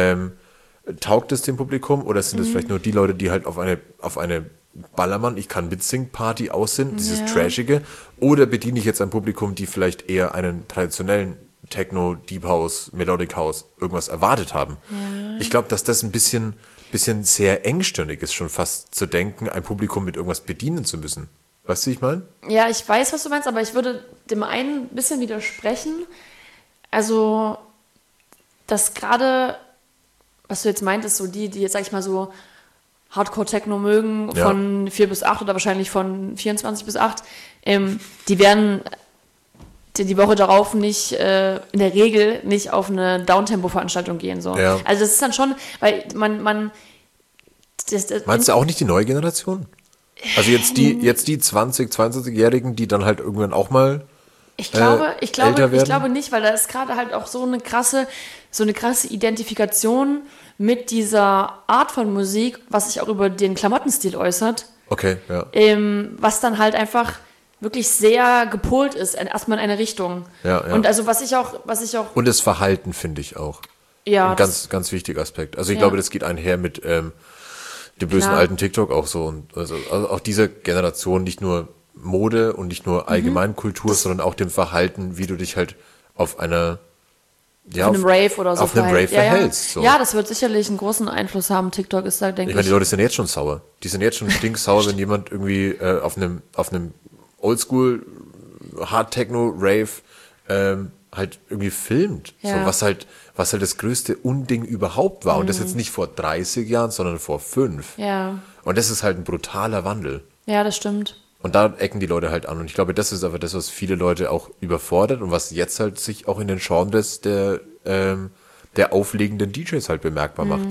taugt es dem Publikum oder sind es vielleicht nur die Leute, die halt auf eine Ballermann, ich kann mitsingen, Party aus sind, dieses Trashige, oder bediene ich jetzt ein Publikum, die vielleicht eher einen traditionellen Techno, Deep House, Melodic House, irgendwas erwartet haben. Ja. Ich glaube, dass das ein bisschen sehr engstirnig ist, schon fast zu denken, ein Publikum mit irgendwas bedienen zu müssen. Weißt du, wie ich meine? Ja, ich weiß, was du meinst, aber ich würde dem einen ein bisschen widersprechen. Also, dass gerade, was du jetzt meintest, so die jetzt, sag ich mal, so Hardcore-Techno mögen, von 4 bis 8 oder wahrscheinlich von 24 bis 8, die werden die Woche darauf nicht, in der Regel nicht auf eine Downtempo-Veranstaltung gehen. So. Ja. Also das ist dann schon, weil man meinst du auch nicht die neue Generation? Also jetzt die 20-, 22-Jährigen, die dann halt irgendwann auch mal Ich älter werden? glaube nicht, weil da ist gerade halt auch so eine krasse Identifikation mit dieser Art von Musik, was sich auch über den Klamottenstil äußert. Okay, ja. Was dann halt einfach wirklich sehr gepolt ist, erstmal in eine Richtung. Ja. Und also was ich auch Und das Verhalten finde ich auch. ja, Ein ganz wichtiger Aspekt. Also ich glaube, das geht einher mit dem bösen Klar. alten TikTok auch so. Und also auch diese Generation, nicht nur Mode und nicht nur Allgemeinkultur, sondern auch dem Verhalten, wie du dich halt auf einer auf einem Rave oder so auf einem Rave verhältst. So. Ja, das wird sicherlich einen großen Einfluss haben. TikTok ist da, denke Ich meine, die Leute sind jetzt schon sauer. Die sind jetzt schon stinksauer, wenn jemand irgendwie auf einem Oldschool Hard Techno Rave halt irgendwie filmt. Ja. So, was halt das größte Unding überhaupt war. Und das jetzt nicht vor 30 Jahren, sondern vor 5. Ja. Und das ist halt ein brutaler Wandel. Ja, das stimmt. Und da ecken die Leute halt an. Und ich glaube, das ist aber das, was viele Leute auch überfordert und was jetzt halt sich auch in den Genres der auflegenden DJs halt bemerkbar macht.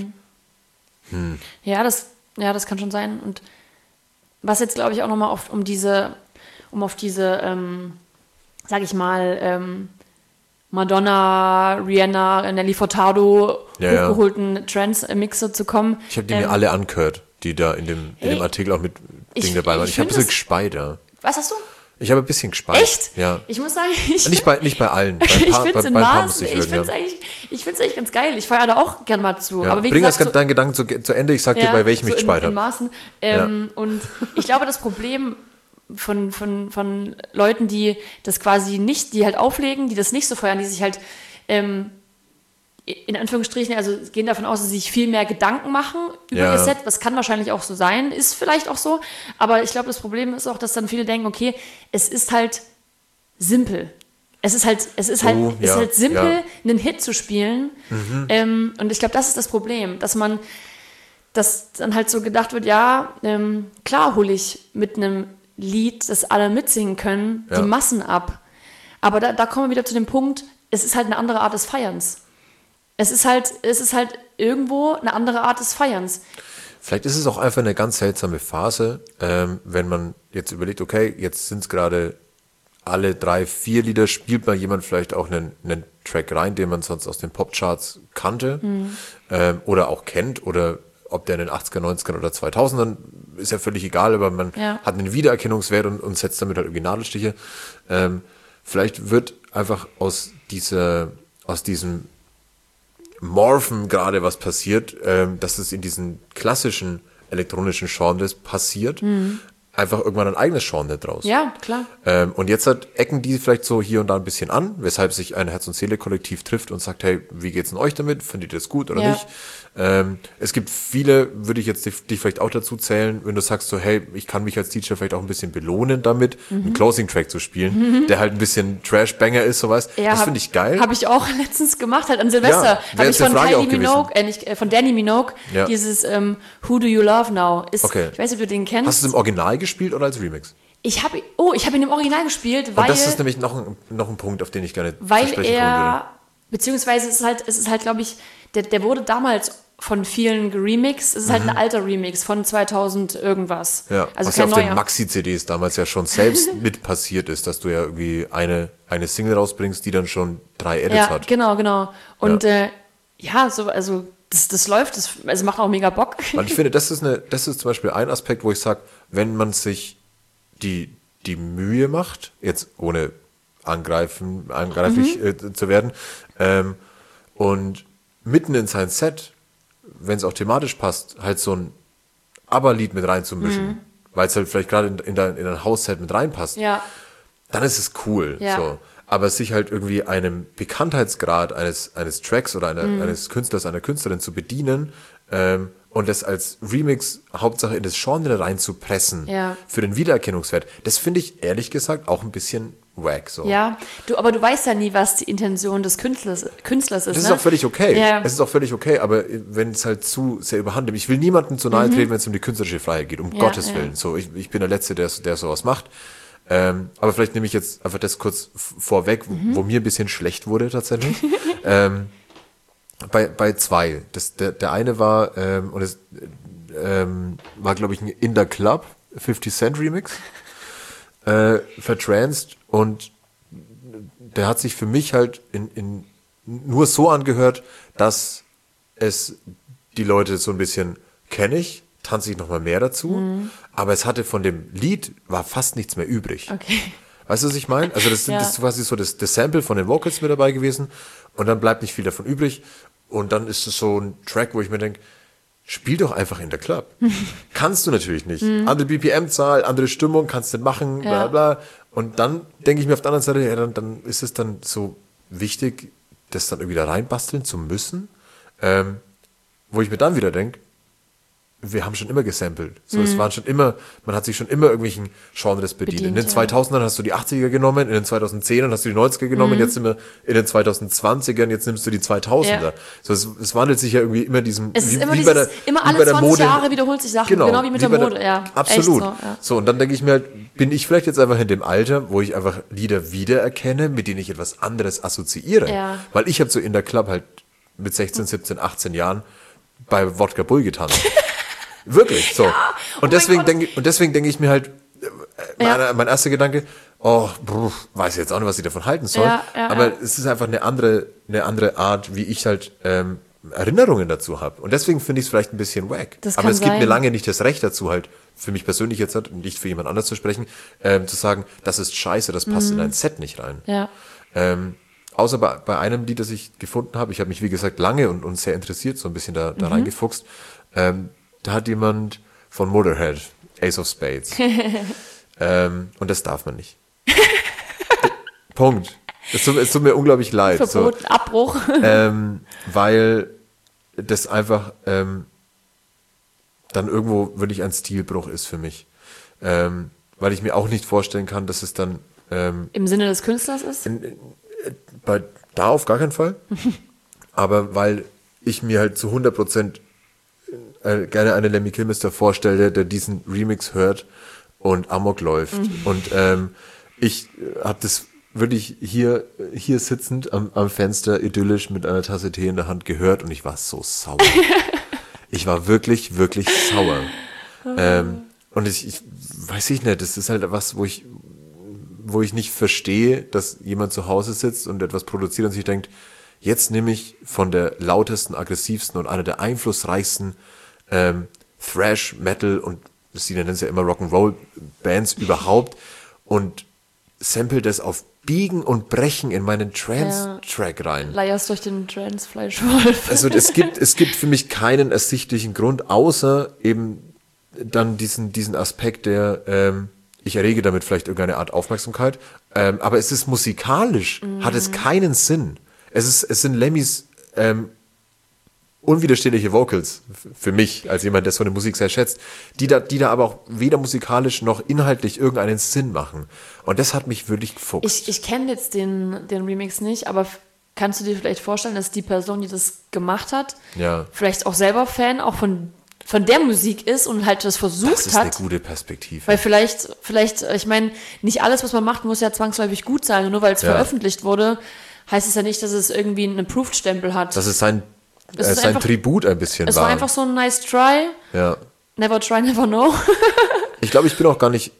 Ja, das kann schon sein. Und was jetzt, glaube ich, auch nochmal um auf diese, sag ich mal, Madonna, Rihanna, Nelly Furtado hochgeholten Trance-Mixe zu kommen. Ich habe die mir alle angehört, die da in dem Artikel auch mit Ding dabei waren. Ich habe ein bisschen gespeit, ja. Was hast du? Ich habe ein bisschen gespeit. Echt? Ja. Ich muss sagen, Nicht bei allen. Bei ich ein finde es in bei ein paar Maßen. muss Ich finde es eigentlich ganz geil. Ich feiere da auch gern mal zu. Ja. Aber wie Bring gesagt, deinen Gedanken zu Ende. Ich sag dir, bei welchem ich gespeit in habe. Maßen. Und ich glaube, das Problem von Leuten, die das quasi nicht, die halt auflegen, die das nicht so feiern, die sich halt in Anführungsstrichen, also gehen davon aus, dass sie sich viel mehr Gedanken machen über ihr Set. Das kann wahrscheinlich auch so sein, ist vielleicht auch so. Aber ich glaube, das Problem ist auch, dass dann viele denken, okay, es ist halt simpel. Es ist halt simpel, einen Hit zu spielen. Und ich glaube, das ist das Problem, dass dann halt so gedacht wird, ja, klar hole ich mit einem Lied, das alle mitsingen können, die Massen ab. Aber da kommen wir wieder zu dem Punkt, es ist halt eine andere Art des Feierns. Es ist halt irgendwo eine andere Art des Feierns. Vielleicht ist es auch einfach eine ganz seltsame Phase, wenn man jetzt überlegt, okay, jetzt sind es gerade alle 3-4 Lieder spielt mal jemand vielleicht auch einen Track rein, den man sonst aus den Popcharts kannte oder auch kennt oder ob der in den 80er, 90ern oder 2000ern, ist ja völlig egal, aber man hat einen Wiedererkennungswert und setzt damit halt irgendwie Nadelstiche. Vielleicht wird einfach aus diesem Morphen gerade was passiert, dass es in diesen klassischen elektronischen Genres passiert, einfach irgendwann ein eigenes Genre draus. Ja, klar. Und jetzt ecken die vielleicht so hier und da ein bisschen an, weshalb sich ein Herz- und Seele-Kollektiv trifft und sagt, hey, wie geht's denn euch damit? Findet ihr das gut oder nicht? Es gibt viele, würde ich jetzt dich vielleicht auch dazu zählen, wenn du sagst so, hey, ich kann mich als DJ vielleicht auch ein bisschen belohnen damit, einen Closing-Track zu spielen, der halt ein bisschen Trash-Banger ist, sowas. Ja, das finde ich geil. Habe ich auch letztens gemacht, halt an Silvester. Ja, habe ich von Frage auch Kylie Minogue, von Danny Minogue, Ja. dieses Who Do You Love Now? Okay. Ich weiß nicht, ob du den kennst. Hast du es im Original gespielt oder als Remix? Ich habe ihn im Original gespielt, weil... Und das ist nämlich noch ein Punkt, auf den ich gerne zu weil sprechen kommen würde. beziehungsweise es ist halt, glaube ich, der wurde damals von vielen geremixed. Es ist halt ein alter Remix von 2000 irgendwas. Ja, also was ja kein auf den neuer. Maxi-CDs damals ja schon selbst mit passiert ist, dass du ja irgendwie eine Single rausbringst, die dann schon 3 Edits Ja, hat. genau. Und das läuft, also macht auch mega Bock. Weil ich finde, das ist zum Beispiel ein Aspekt, wo ich sage, wenn man sich die Mühe macht, jetzt ohne angreiflich zu werden, und mitten in sein Set, wenn es auch thematisch passt, halt so ein ABBA-Lied mit reinzumischen, weil es halt vielleicht gerade in dein Hausset mit reinpasst, Ja, dann ist es cool. Ja. So. Aber sich halt irgendwie einem Bekanntheitsgrad eines Tracks oder eines Künstlers, einer Künstlerin zu bedienen und das als Remix Hauptsache in das Genre reinzupressen Ja. für den Wiedererkennungswert, das finde ich ehrlich gesagt auch ein bisschen wack. So. ja. Aber du weißt ja nie, was die Intention des Künstlers ist. Das ist auch völlig okay. Ja. Es ist auch völlig okay, aber wenn es halt zu sehr überhand nimmt, ich will niemandem zu nahe treten, wenn es um die künstlerische Freiheit geht, um Gottes Willen. So, ich bin der Letzte, der sowas macht. Aber vielleicht nehme ich jetzt einfach das kurz vorweg, wo mir ein bisschen schlecht wurde tatsächlich. Bei 2. Der eine war, und es war, glaube ich, ein In the Club 50 Cent Remix, vertranced, und der hat sich für mich halt nur so angehört, dass es die Leute so ein bisschen kenne ich, tanze ich noch mal mehr dazu, aber es hatte von dem Lied war fast nichts mehr übrig. Okay. Weißt du, was ich meine? Also das ist quasi so das Sample von den Vocals mit dabei gewesen und dann bleibt nicht viel davon übrig und dann ist es so ein Track, wo ich mir denke, spiel doch einfach in der Club. Kannst du natürlich nicht. Andere BPM-Zahl, andere Stimmung, kannst du machen, bla bla. Und dann denke ich mir auf der anderen Seite, ja, dann ist es dann so wichtig, das dann irgendwie da reinbasteln zu müssen, wo ich mir dann wieder denke, wir haben schon immer gesampelt. So, es waren schon immer, man hat sich schon immer irgendwelchen Genres bedient. In den 2000ern hast du die 80er genommen, in den 2010ern hast du die 90er genommen, jetzt sind wir in den 2020ern, jetzt nimmst du die 2000er. Ja. So, es wandelt sich ja irgendwie immer diesem, Es ist immer wie bei der, immer wie alle bei der 20 Mode. Jahre wiederholt sich Sachen, genau wie mit der bei Mode, ja. Absolut. Echt so, ja. So, und dann denke ich mir halt, bin ich vielleicht jetzt einfach in dem Alter, wo ich einfach Lieder wiedererkenne, mit denen ich etwas anderes assoziiere. Ja. Weil ich habe so in der Club halt mit 16, 17, 18 Jahren bei Wodka Bull getanzt. Wirklich, so. Und deswegen denke ich mir halt, mein erster Gedanke, weiß jetzt auch nicht, was ich davon halten soll. Aber es ist einfach eine andere Art, wie ich halt Erinnerungen dazu habe. Und deswegen finde ich es vielleicht ein bisschen wack. Aber es gibt mir lange nicht das Recht dazu, halt für mich persönlich jetzt halt, nicht für jemand anders zu sprechen, zu sagen, das ist scheiße, das passt in dein Set nicht rein. Ja. Außer bei einem Lied, das ich gefunden habe, ich habe mich, wie gesagt, lange und sehr interessiert, so ein bisschen da reingefuchst, da hat jemand von Motorhead, Ace of Spades. Und das darf man nicht. Punkt. Es tut mir unglaublich leid. Verboten, so. Abbruch. Weil das einfach dann irgendwo wirklich ein Stilbruch ist für mich. Weil ich mir auch nicht vorstellen kann, dass es dann im Sinne des Künstlers ist? Da auf gar keinen Fall. Aber weil ich mir halt zu 100% gerne einen Lemmy Kilmister vorstelle, der diesen Remix hört und Amok läuft. Und ich habe das wirklich hier sitzend am Fenster idyllisch mit einer Tasse Tee in der Hand gehört und ich war so sauer. Ich war wirklich, wirklich sauer. Und ich weiß ich nicht, das ist halt was, wo wo ich nicht verstehe, dass jemand zu Hause sitzt und etwas produziert und sich denkt, jetzt nehme ich von der lautesten, aggressivsten und einer der einflussreichsten Thrash, Metal und sie nennen es ja immer Rock'n'Roll-Bands überhaupt und sample das auf Biegen und Brechen in meinen Trance-Track rein. Leierst durch den Trance-Fleischwolf. Also es gibt für mich keinen ersichtlichen Grund, außer eben dann diesen Aspekt der, ich errege damit vielleicht irgendeine Art Aufmerksamkeit, aber es ist musikalisch, hat es keinen Sinn. Es sind Lemmys unwiderstehliche Vocals für mich, als jemand, der so eine Musik sehr schätzt, die da aber auch weder musikalisch noch inhaltlich irgendeinen Sinn machen. Und das hat mich wirklich gefuchst. Ich kenne jetzt den Remix nicht, aber kannst du dir vielleicht vorstellen, dass die Person, die das gemacht hat, vielleicht auch selber Fan auch von der Musik ist und halt das versucht hat. Das ist eine gute Perspektive. Weil vielleicht, ich meine, nicht alles, was man macht, muss ja zwangsläufig gut sein. Und nur weil es veröffentlicht wurde, heißt es ja nicht, dass es irgendwie einen Approved-Stempel hat. Das ist sein Tribut ein bisschen war. Es war einfach so ein nice try. Ja. Never try, never know. Ich glaube, ich bin auch gar nicht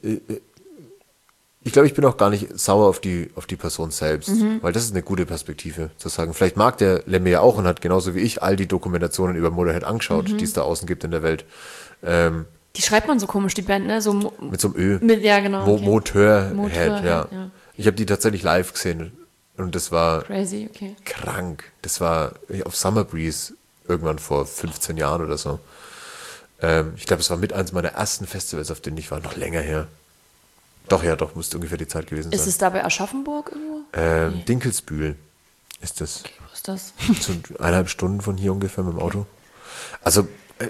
sauer auf die Person selbst, weil das ist eine gute Perspektive, zu sagen, vielleicht mag der Lemmy ja auch und hat genauso wie ich all die Dokumentationen über Motorhead angeschaut, die es da außen gibt in der Welt. Die schreibt man so komisch, die Band, ne? So mit so einem Ö. Ja, genau. Okay. Motorhead, ja. Ich habe die tatsächlich live gesehen und das war crazy, okay. Krank. Das war auf Summer Breeze irgendwann vor 15 Jahren oder so. Ich glaube, es war mit eins meiner ersten Festivals, auf denen ich war, noch länger her. Doch, musste ungefähr die Zeit gewesen sein. Ist es da bei Aschaffenburg irgendwo? Dinkelsbühl ist das. Okay, wo ist das? So 1,5 Stunden von hier ungefähr mit dem Auto. Also,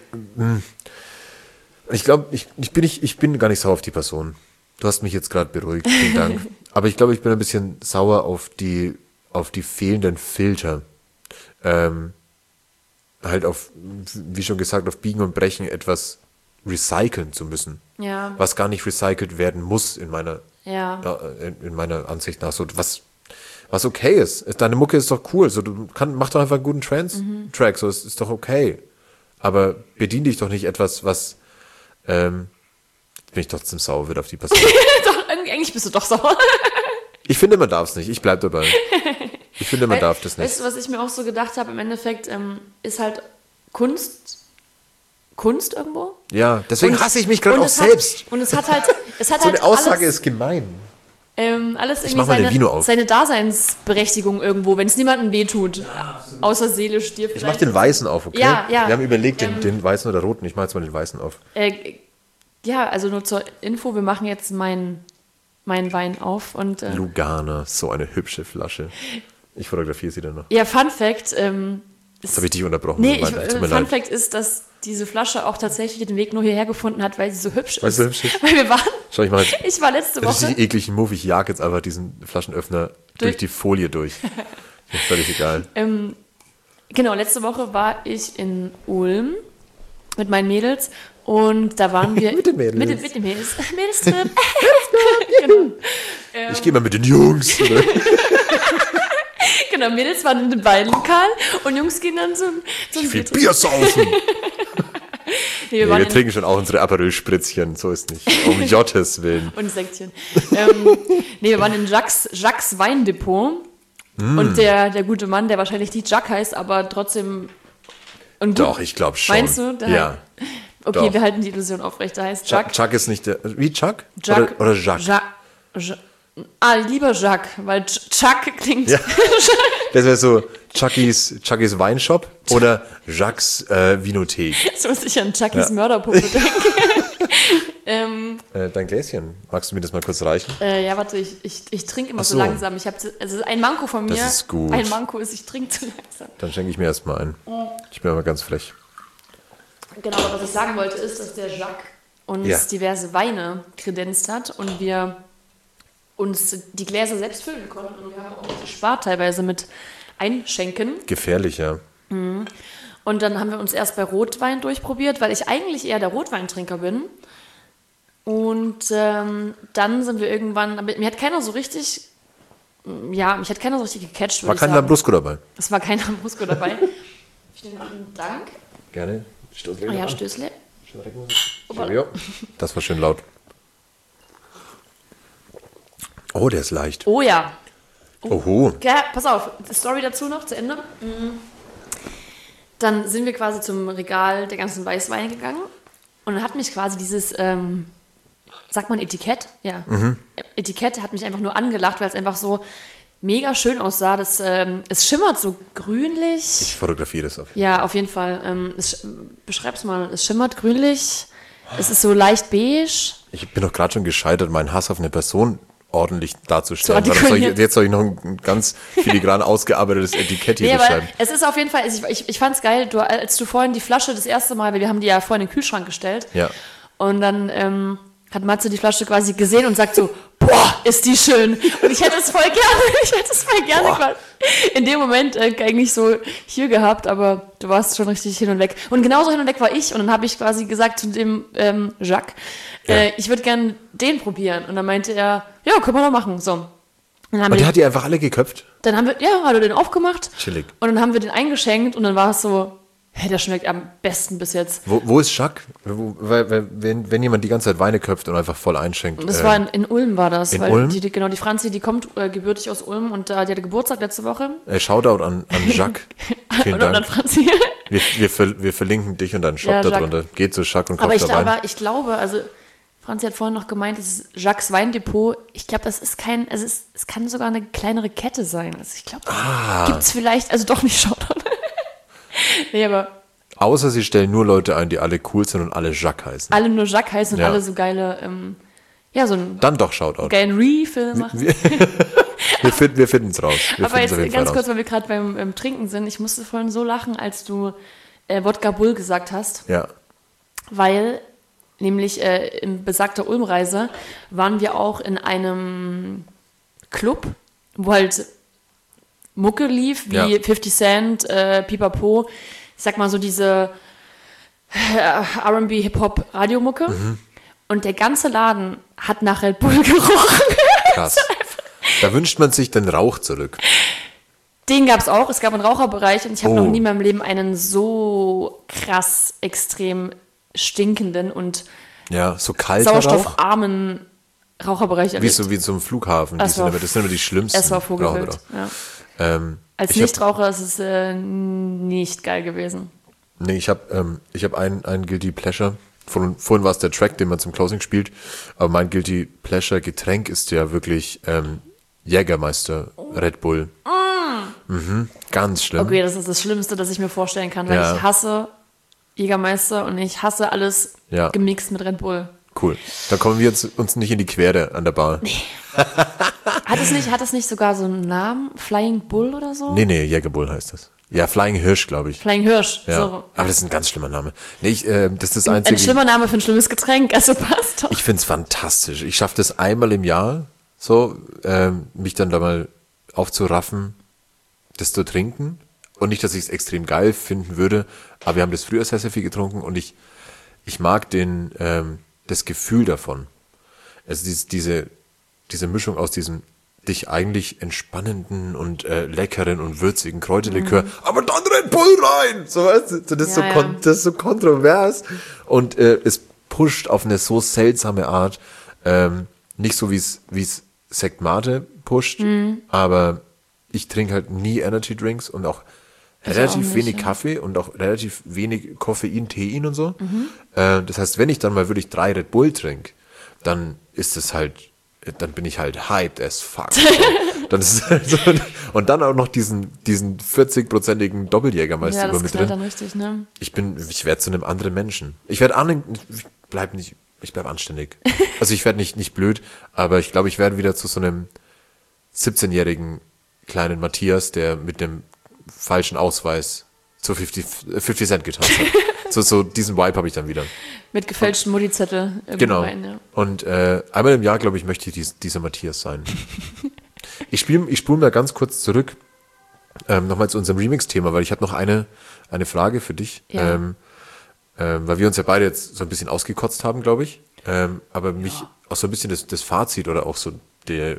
ich glaube, ich bin gar nicht sauer auf die Person. Du hast mich jetzt gerade beruhigt, vielen Dank. Aber ich glaube, ich bin ein bisschen sauer auf die fehlenden Filter. Halt auf, wie schon gesagt, auf Biegen und Brechen etwas recyceln zu müssen. Ja. Was gar nicht recycelt werden muss in meiner Ansicht nach. So, was okay ist. Deine Mucke ist doch cool. So, mach doch einfach einen guten Trance-Track. So, ist doch okay. Aber bedien dich doch nicht etwas, was bin ich trotzdem sauer wird auf die Person. Doch, eigentlich bist du doch sauer. Ich finde, man darf es nicht. Ich bleib dabei. Ich finde, man darf das nicht. Weißt du, was ich mir auch so gedacht habe? Im Endeffekt ist halt Kunst irgendwo. Ja, deswegen hasse ich mich gerade auch selbst. Und es hat halt so eine Aussage ist gemein. Alles irgendwie seine Daseinsberechtigung irgendwo, wenn es niemandem wehtut. Ja, außer seelisch dir vielleicht. Ich mach den Weißen auf, okay? Ja. Wir haben überlegt, den Weißen oder Roten. Ich mach jetzt mal den Weißen auf. Ja, also nur zur Info, wir machen jetzt meinen Wein auf. Und, Lugana, so eine hübsche Flasche. Ich fotografiere sie dann noch. Ja, Fun Fact. Jetzt habe ich dich unterbrochen. Nee, Fun Fact ist, dass diese Flasche auch tatsächlich den Weg nur hierher gefunden hat, weil sie so hübsch ist. Weil sie hübsch ist? Weil wir waren... Schau, ich war letzte Woche... Das ist ein ekligen Move. Ich jag jetzt einfach diesen Flaschenöffner durch die Folie durch. Ist völlig egal. Genau, letzte Woche war ich in Ulm mit meinen Mädels und da waren wir... mit den Mädels. Mit den Mädels. Mädelstrip. Genau. Ich gehe mal mit den Jungs. Genau, Mädels waren in dem Weinlokal und Jungs gehen dann zum Bier saufen. Wir trinken schon auch unsere Aperol-Spritzchen, so ist nicht. Um Jottes Willen. Und Säckchen. Wir waren in Jacques Weindepot. Und der gute Mann, der wahrscheinlich nicht Jacques heißt, aber trotzdem... Doch, ich glaube schon. Meinst du? Ja. Okay, doch. Wir halten die Illusion aufrecht. Der heißt Jacques. Chuck ist nicht der... Wie Chuck? Jacques. Oder Jacques? Lieber Jacques, weil Chuck klingt... Ja. Das wäre so Chuckys Weinshop oder Jacques Vinothek. So muss ich an Chuckys Mörderpuppe denken. Dein Gläschen, magst du mir das mal kurz reichen? Ja, warte, ich trinke immer so langsam. Also ein Manko von mir. Das ist gut. Ein Manko ist, ich trinke zu langsam. Dann schenke ich mir erstmal ein. Ich bin aber ganz frech. Genau, aber was ich sagen wollte ist, dass der Jacques uns diverse Weine kredenzt hat und wir uns die Gläser selbst füllen konnten und wir haben auch gespart teilweise mit Einschenken. Gefährlich, ja. Und dann haben wir uns erst bei Rotwein durchprobiert, weil ich eigentlich eher der Rotweintrinker bin. Und dann sind wir irgendwann, aber mich hat keiner so richtig gecatcht. War kein Lambrusco dabei? Es war kein Lambrusco dabei. Vielen Dank. Gerne. Stößle. Ja, Stößle. Das war schön laut. Oh, der ist leicht. Oh ja. Oho. Ja, pass auf, die Story dazu noch zu Ende. Dann sind wir quasi zum Regal der ganzen Weißweine gegangen und dann hat mich quasi dieses, sagt man Etikett? Ja. Etikett hat mich einfach nur angelacht, weil es einfach so mega schön aussah. Es schimmert so grünlich. Ich fotografiere das auf jeden Fall. Ja, auf jeden Fall. Beschreib's mal. Es schimmert grünlich. Es ist so leicht beige. Ich bin doch gerade schon gescheitert, meinen Hass auf eine Person ordentlich darzustellen. Zu artikulieren. Jetzt soll ich noch ein ganz filigran ausgearbeitetes Etikett hier Nee, aber beschreiben. es ist auf jeden Fall, ich fand's geil, als du vorhin die Flasche das erste Mal, weil wir haben die ja vorhin in den Kühlschrank gestellt. Ja. Und dann hat Matze die Flasche quasi gesehen und sagt so, boah, ist die schön. Und ich hätte es voll gerne quasi in dem Moment eigentlich so hier gehabt, aber du warst schon richtig hin und weg. Und genauso hin und weg war ich. Und dann habe ich quasi gesagt zu dem Jacques, ich würde gerne den probieren. Und dann meinte er, ja, können wir doch machen. So. Und der hat die einfach alle geköpft? Dann haben wir, hat er den aufgemacht. Chillig. Und dann haben wir den eingeschenkt und dann war es so, hey, der schmeckt am besten bis jetzt. Wo ist Jacques? Wenn jemand die ganze Zeit Weine köpft und einfach voll einschenkt. Das war in Ulm war das. In weil Ulm? Die Franzi, die kommt gebürtig aus Ulm und die hatte Geburtstag letzte Woche. Shoutout an Jacques. Vielen und an Dank. Franzi. Wir verlinken dich und deinen Shop Ja, da Jacques. drunter. Geht zu Jacques und Aber kauft da Wein. ich glaube, also Franzi hat vorhin noch gemeint, das ist Jacques Weindepot. Ich glaube, das ist es kann sogar eine kleinere Kette sein. Also ich glaube, gibt es vielleicht, also doch nicht Shoutout. Nee, aber Außer sie stellen nur Leute ein, die alle cool sind und alle Jacques heißen. alle nur Jacques heißen und Ja. alle so geile, so einen Dann doch Shoutout. geilen Refill machen. Wir finden es raus. Wir Aber finden's jetzt auf jeden ganz Fall kurz, raus. weil wir gerade beim Trinken sind. Ich musste vorhin so lachen, als du Wodka Bull gesagt hast, Ja. weil nämlich in besagter Ulmreise waren wir auch in einem Club, wo halt Mucke lief, wie Ja. 50 Cent, Pipapo, ich sag mal so diese R&B, Hip-Hop, Radiomucke. Und der ganze Laden hat nach Red Bull gerochen. Krass. Da wünscht man sich den Rauch zurück. Den gab es auch. Es gab einen Raucherbereich und ich habe Oh. noch nie in meinem Leben einen so krass extrem stinkenden und Ja, so kalter Rauch. sauerstoffarmen Raucherbereich Wie erlebt. so zum Flughafen. Das war- Das sind immer die schlimmsten. Es war Vogelwild. Raucher. Ja. Als ich hab- Nichtraucher ist es nicht geil gewesen. Nee, ich hab ein Guilty Pleasure. Vorhin war es der Track, den man zum Closing spielt. Aber mein Guilty Pleasure Getränk ist ja wirklich Jägermeister Red Bull. Ganz schlimm. Okay, das ist das Schlimmste, das ich mir vorstellen kann, weil Ja. ich hasse Jägermeister und ich hasse alles Ja. gemixt mit Red Bull. Cool. Da kommen wir jetzt uns nicht in die Quere an der Bar. Hat es nicht sogar so einen Namen? Flying Bull oder so? Nee, Jägerbull heißt das. Ja, Flying Hirsch, glaube ich. Flying Hirsch. Ja. So. Aber das ist ein ganz schlimmer Name. Nee, das ist das Ein Einzige. schlimmer Name für ein schlimmes Getränk, also passt doch. Ich find's fantastisch. Ich schaffe das einmal im Jahr, so, mich dann da mal aufzuraffen, das zu trinken. Und nicht, dass ich es extrem geil finden würde, aber wir haben das früher sehr, sehr viel getrunken und ich mag das Gefühl davon. Also diese Mischung aus diesem dich eigentlich entspannenden und leckeren und würzigen Kräuterlikör, aber dann Red Bull rein! So, weißt du, das ist, Ja, das ist so kontrovers und es pusht auf eine so seltsame Art, nicht so wie es Sekt Mate pusht, aber ich trinke halt nie Energy Drinks und auch relativ nicht, wenig ja. Kaffee und auch relativ wenig Koffein, Tein und so. Das heißt, wenn ich dann mal wirklich 3 Red Bull trinke, dann ist es halt, dann bin ich halt hyped as fuck. So. Dann ist es halt so, und dann auch noch diesen 40-prozentigen Doppeljägermeister Ja, über das mit knallt drin. dann richtig, ne? Ich werde zu einem anderen Menschen. Ich bleib anständig. Also ich werde nicht blöd, aber ich glaube, ich werde wieder zu so einem 17-jährigen kleinen Matthias, der mit dem falschen Ausweis zu 50 Cent getanzt hat. So diesen Vibe habe ich dann wieder. Mit gefälschten Mutti-Zettel irgendwo Genau. rein, ja. Und einmal im Jahr, glaube ich, möchte ich dieser Matthias sein. Ich spule mal ganz kurz zurück, nochmal zu unserem Remix-Thema, weil ich habe noch eine Frage für dich. Ja. Weil wir uns ja beide jetzt so ein bisschen ausgekotzt haben, glaube ich. Aber mich auch so ein bisschen das Fazit oder auch so die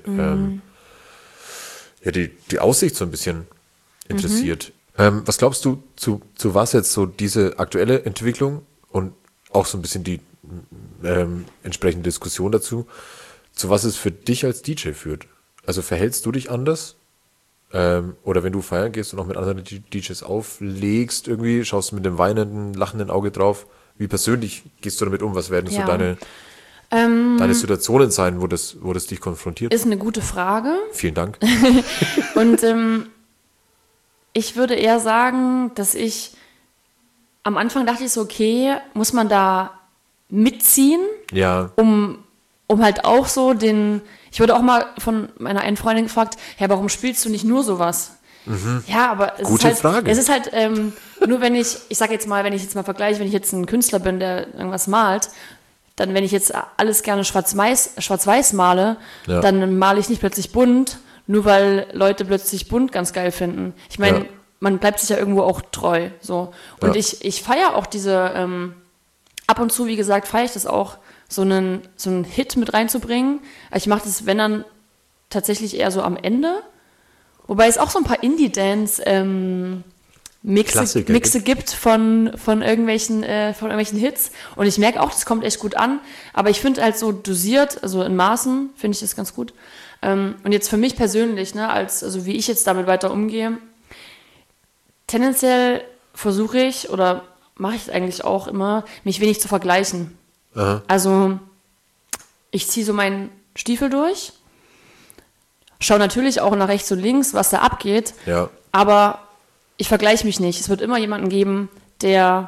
Aussicht so ein bisschen interessiert. Was glaubst du, zu was jetzt so diese aktuelle Entwicklung und auch so ein bisschen die entsprechende Diskussion dazu zu was es für dich als DJ führt. Also verhältst du dich anders? Oder wenn du feiern gehst und auch mit anderen DJs auflegst, irgendwie, schaust du mit dem weinenden, lachenden Auge drauf. Wie persönlich gehst du damit um? Was werden so deine Situationen sein, wo das dich konfrontiert? Ist eine gute Frage. Vielen Dank. Und ich würde eher sagen, dass am Anfang dachte ich so, okay, muss man da mitziehen, Ja, um halt auch so ich wurde auch mal von meiner einen Freundin gefragt, ja, warum spielst du nicht nur sowas? Ja, aber es Gute ist halt, Frage. es ist halt nur wenn ich sage jetzt mal, wenn ich jetzt mal vergleiche, wenn ich jetzt ein Künstler bin, der irgendwas malt, dann wenn ich jetzt alles gerne schwarz-weiß male, Ja. dann male ich nicht plötzlich bunt, nur weil Leute plötzlich bunt ganz geil finden. Ich meine, Ja. man bleibt sich ja irgendwo auch treu. So. Und Ja. ich feiere auch diese, ab und zu, wie gesagt, feiere ich das auch, so einen Hit mit reinzubringen. Ich mache das, wenn dann, tatsächlich eher so am Ende. Wobei es auch so ein paar Indie-Dance Mixe gibt von irgendwelchen Hits. Und ich merke auch, das kommt echt gut an. Aber ich finde halt so dosiert, also in Maßen, finde ich das ganz gut. Und jetzt für mich persönlich, ne, also wie ich jetzt damit weiter umgehe, tendenziell versuche ich, oder mache ich es eigentlich auch immer, mich wenig zu vergleichen. Aha. Also ich ziehe so meinen Stiefel durch, schaue natürlich auch nach rechts und links, was da abgeht, ja, aber ich vergleiche mich nicht. Es wird immer jemanden geben, der,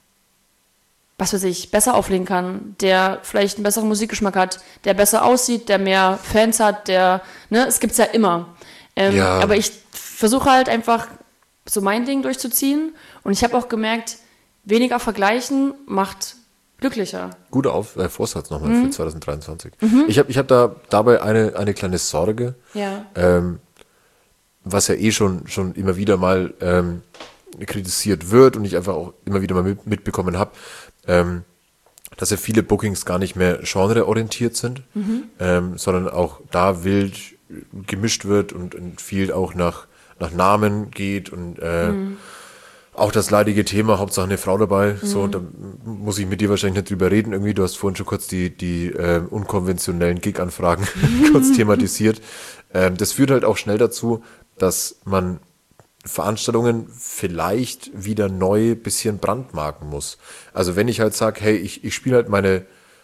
was weiß ich, besser auflegen kann, der vielleicht einen besseren Musikgeschmack hat, der besser aussieht, der mehr Fans hat, es gibt's ja immer. Ja. Aber ich versuche halt einfach so mein Ding durchzuziehen und ich habe auch gemerkt, weniger vergleichen macht glücklicher. guter Vorsatz nochmal für 2023. Ich hab dabei eine kleine Sorge, Ja. was ja schon immer wieder mal kritisiert wird und ich einfach auch immer wieder mal mitbekommen habe, dass ja viele Bookings gar nicht mehr genreorientiert sind, sondern auch da wild gemischt wird und viel auch nach Namen geht und auch das leidige Thema, Hauptsache eine Frau dabei, so, und da muss ich mit dir wahrscheinlich nicht drüber reden irgendwie, du hast vorhin schon kurz die unkonventionellen Gig-Anfragen kurz thematisiert. Das führt halt auch schnell dazu, dass man Veranstaltungen vielleicht wieder neu bisschen brandmarken muss. Also wenn ich halt sage, hey, ich spiele halt meine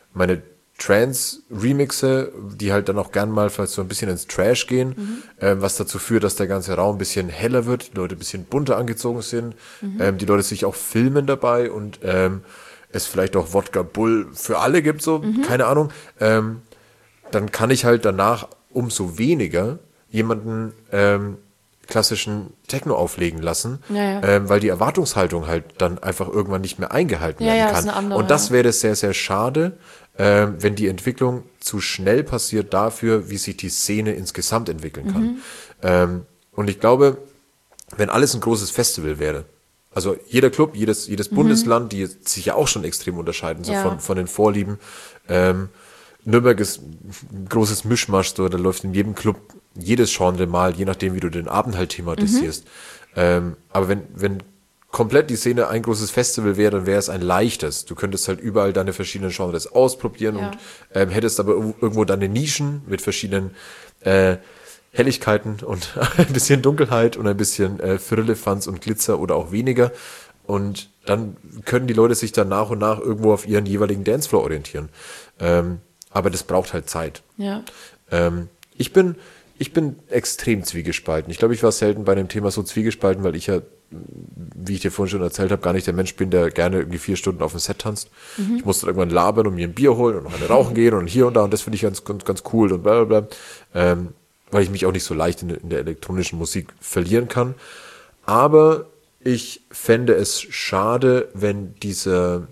Trance-Remixe, die halt dann auch gern mal vielleicht so ein bisschen ins Trash gehen, was dazu führt, dass der ganze Raum ein bisschen heller wird, die Leute ein bisschen bunter angezogen sind, die Leute sich auch filmen dabei und es vielleicht auch Wodka Bull für alle gibt, so, keine Ahnung, dann kann ich halt danach umso weniger jemanden klassischen Techno auflegen lassen, weil die Erwartungshaltung halt dann einfach irgendwann nicht mehr eingehalten werden kann. Ist eine andere, und das wäre sehr, sehr schade, wenn die Entwicklung zu schnell passiert dafür, wie sich die Szene insgesamt entwickeln kann. Und ich glaube, wenn alles ein großes Festival wäre, also jeder Club, jedes Bundesland, die sich ja auch schon extrem unterscheiden, so von den Vorlieben. Nürnberg ist ein großes Mischmasch, so, da läuft in jedem Club jedes Genre mal, je nachdem, wie du den Abend halt thematisierst. Aber wenn komplett die Szene ein großes Festival wäre, dann wäre es ein leichtes. Du könntest halt überall deine verschiedenen Genres ausprobieren und hättest aber irgendwo deine Nischen mit verschiedenen Helligkeiten und ein bisschen Dunkelheit und ein bisschen Firlefanz und Glitzer oder auch weniger. Und dann können die Leute sich dann nach und nach irgendwo auf ihren jeweiligen Dancefloor orientieren. Aber das braucht halt Zeit. Ja. Ich bin extrem zwiegespalten. Ich glaube, ich war selten bei dem Thema so zwiegespalten, weil ich ja, wie ich dir vorhin schon erzählt habe, gar nicht der Mensch bin, der gerne irgendwie 4 Stunden auf dem Set tanzt. Ich musste irgendwann labern und mir ein Bier holen und noch eine rauchen gehen und hier und da und das finde ich ganz cool und bla bla bla. Weil ich mich auch nicht so leicht in der elektronischen Musik verlieren kann. Aber ich fände es schade, wenn diese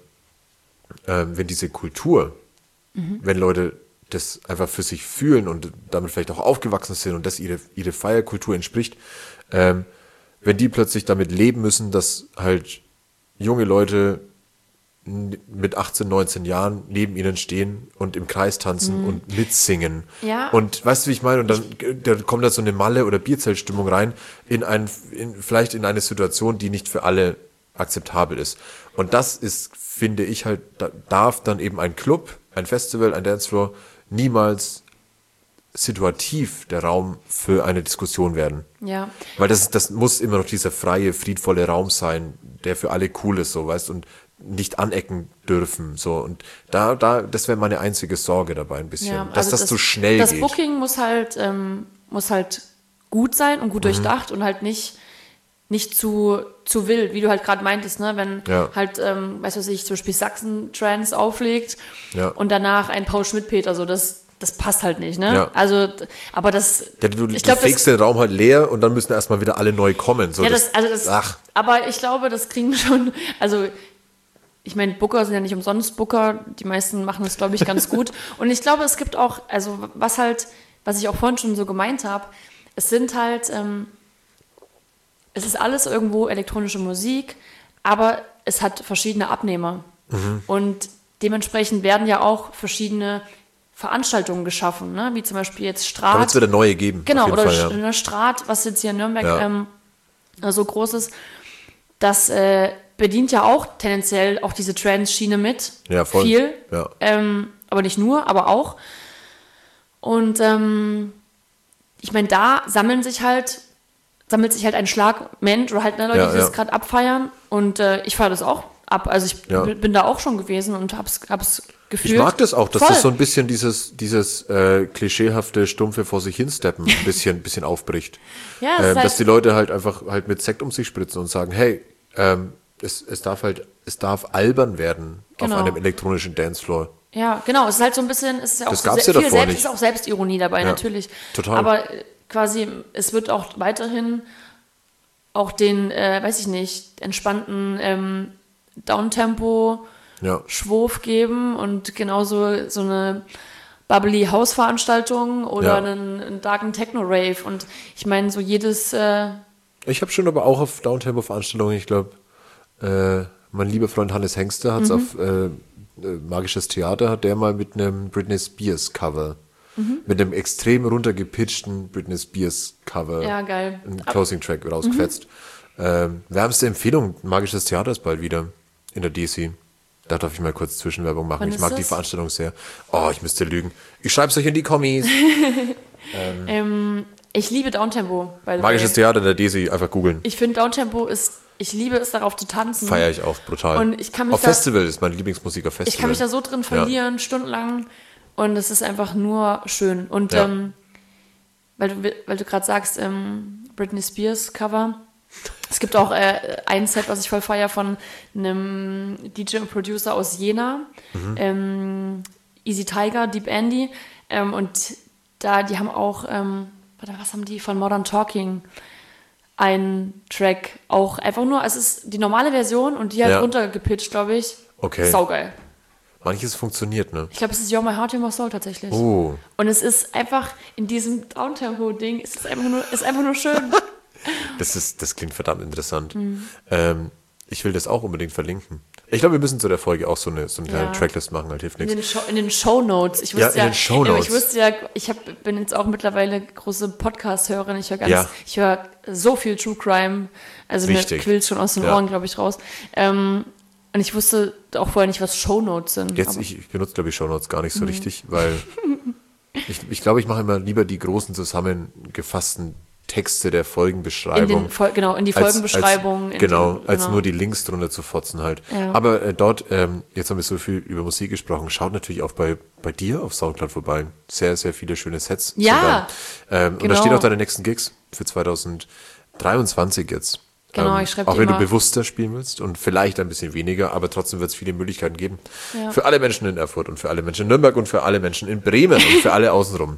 Kultur, wenn Leute das einfach für sich fühlen und damit vielleicht auch aufgewachsen sind und das ihre Feierkultur entspricht, wenn die plötzlich damit leben müssen, dass halt junge Leute mit 18, 19 Jahren neben ihnen stehen und im Kreis tanzen und mitsingen. Ja. Und weißt du, wie ich meine? Und dann kommt da so eine Malle- oder Bierzeltstimmung rein vielleicht in eine Situation, die nicht für alle akzeptabel ist. Und das ist, finde ich halt, darf dann eben ein Club, ein Festival, ein Dancefloor niemals situativ der Raum für eine Diskussion werden. Ja. Weil das muss immer noch dieser freie, friedvolle Raum sein, der für alle cool ist, so, weißt, und nicht anecken dürfen, so. Und das wäre meine einzige Sorge dabei ein bisschen, Ja, dass also das zu schnell das geht. Das Booking muss halt gut sein und gut durchdacht und halt nicht zu wild, wie du halt gerade meintest, ne? Wenn halt, weißt du was ich, zum Beispiel Sachsen-Trance auflegt und danach ein Paul Schmidt-Peter, so, das passt halt nicht, ne? Ja. Also, aber das, du ich glaube, fegst den Raum halt leer und dann müssen erstmal wieder alle neu kommen. So, aber ich glaube, das kriegen schon, also, ich meine, Booker sind ja nicht umsonst Booker, die meisten machen das, glaube ich, ganz gut. Und ich glaube, es gibt auch, also, was ich auch vorhin schon so gemeint habe, es sind halt, es ist alles irgendwo elektronische Musik, aber es hat verschiedene Abnehmer. Und dementsprechend werden ja auch verschiedene Veranstaltungen geschaffen, ne? Wie zum Beispiel jetzt Strat. Da wird es wieder neue geben. Genau, auf jeden oder Fall, eine Strat, was jetzt hier in Nürnberg so groß ist, das bedient ja auch tendenziell auch diese Trance-Schiene mit. Ja, voll. Viel. Ja. Aber nicht nur, aber auch. Und ich meine, da sammelt sich halt ein Schlag Mensch oder halt Leute, die das gerade abfeiern. Und ich feiere das auch ab. Also ich bin da auch schon gewesen und hab's gefühlt. Ich mag das auch, dass Voll. das so ein bisschen dieses klischeehafte, stumpfe vor sich hinsteppen ein bisschen aufbricht. Ja, das dass die Leute halt einfach halt mit Sekt um sich spritzen und sagen, hey, es darf albern werden Genau. auf einem elektronischen Dancefloor. Ja, genau. Es ist halt so ein bisschen, es ist ja auch Das gab's ja viel davor nicht. ist auch Selbstironie dabei, natürlich. Total. Aber quasi, es wird auch weiterhin auch den, weiß ich nicht, entspannten Downtempo Schwurf geben und genauso so eine bubbly House-Veranstaltung oder einen darken Techno-Rave. Und ich meine, so jedes... Ich habe schon aber auch auf Downtempo-Veranstaltungen, ich glaube, mein lieber Freund Hannes Hengster hat es auf Magisches Theater, hat der mal mit einem Britney Spears Cover, mit einem extrem runtergepitchten Britney Spears Cover, Ja, geil. einen Closing-Track rausgefetzt. Wärmste Empfehlung, Magisches Theater ist bald wieder in der DC. Da darf ich mal kurz Zwischenwerbung machen. Wann Ich ist mag das? die Veranstaltung sehr. Oh, ich müsste lügen. Ich schreibe es euch in die Kommis. Ich liebe Downtempo. by the Magisches way. Theater der DC, einfach googeln. Ich finde Downtempo ich liebe es, darauf zu tanzen. Feiere ich auch brutal. Und ich kann mich auf Festival ist meine Lieblingsmusik auf Festival. Ich kann mich da so drin verlieren, stundenlang. Und es ist einfach nur schön. Und weil du gerade sagst, Britney Spears Cover. Es gibt auch ein Set, was ich voll feiere, von einem DJ und Producer aus Jena. Easy Tiger, Deep Andy. Und die haben auch, was haben die von Modern Talking? Ein Track auch einfach nur, es ist die normale Version und die halt runtergepitcht, glaube ich. Okay. Saugeil. Manches funktioniert, ne? Ich glaube, es ist You're My Heart, You're My Soul tatsächlich. Oh. Und es ist einfach in diesem Downtempo-Ding, es ist einfach nur schön. Das klingt verdammt interessant. Ich will das auch unbedingt verlinken. Ich glaube, wir müssen zu der Folge auch so eine kleine Tracklist machen, halt hilft nichts. In den Shownotes. Ich wusste den Shownotes. Ich wusste ja, bin jetzt auch mittlerweile große Podcast-Hörerin. Ich höre so viel True Crime. Also Wichtig. mir quillt schon aus den Ohren, glaube ich, raus. Und ich wusste auch vorher nicht, was Shownotes sind. Ich benutze, glaube ich, Shownotes gar nicht so richtig, weil ich glaube, ich mache immer lieber die großen zusammengefassten Texte der Folgenbeschreibung. In die Folgenbeschreibung. Als nur die Links drunter zu fotzen halt. Ja. Aber dort, jetzt haben wir so viel über Musik gesprochen, schaut natürlich auch bei dir auf Soundcloud vorbei. Sehr, sehr viele schöne Sets. Ja, Und da stehen auch deine nächsten Gigs für 2023 jetzt. Genau, ich schreibe auch wenn du bewusster spielen willst und vielleicht ein bisschen weniger, aber trotzdem wird es viele Möglichkeiten geben. Ja. Für alle Menschen in Erfurt und für alle Menschen in Nürnberg und für alle Menschen in Bremen und für alle außenrum.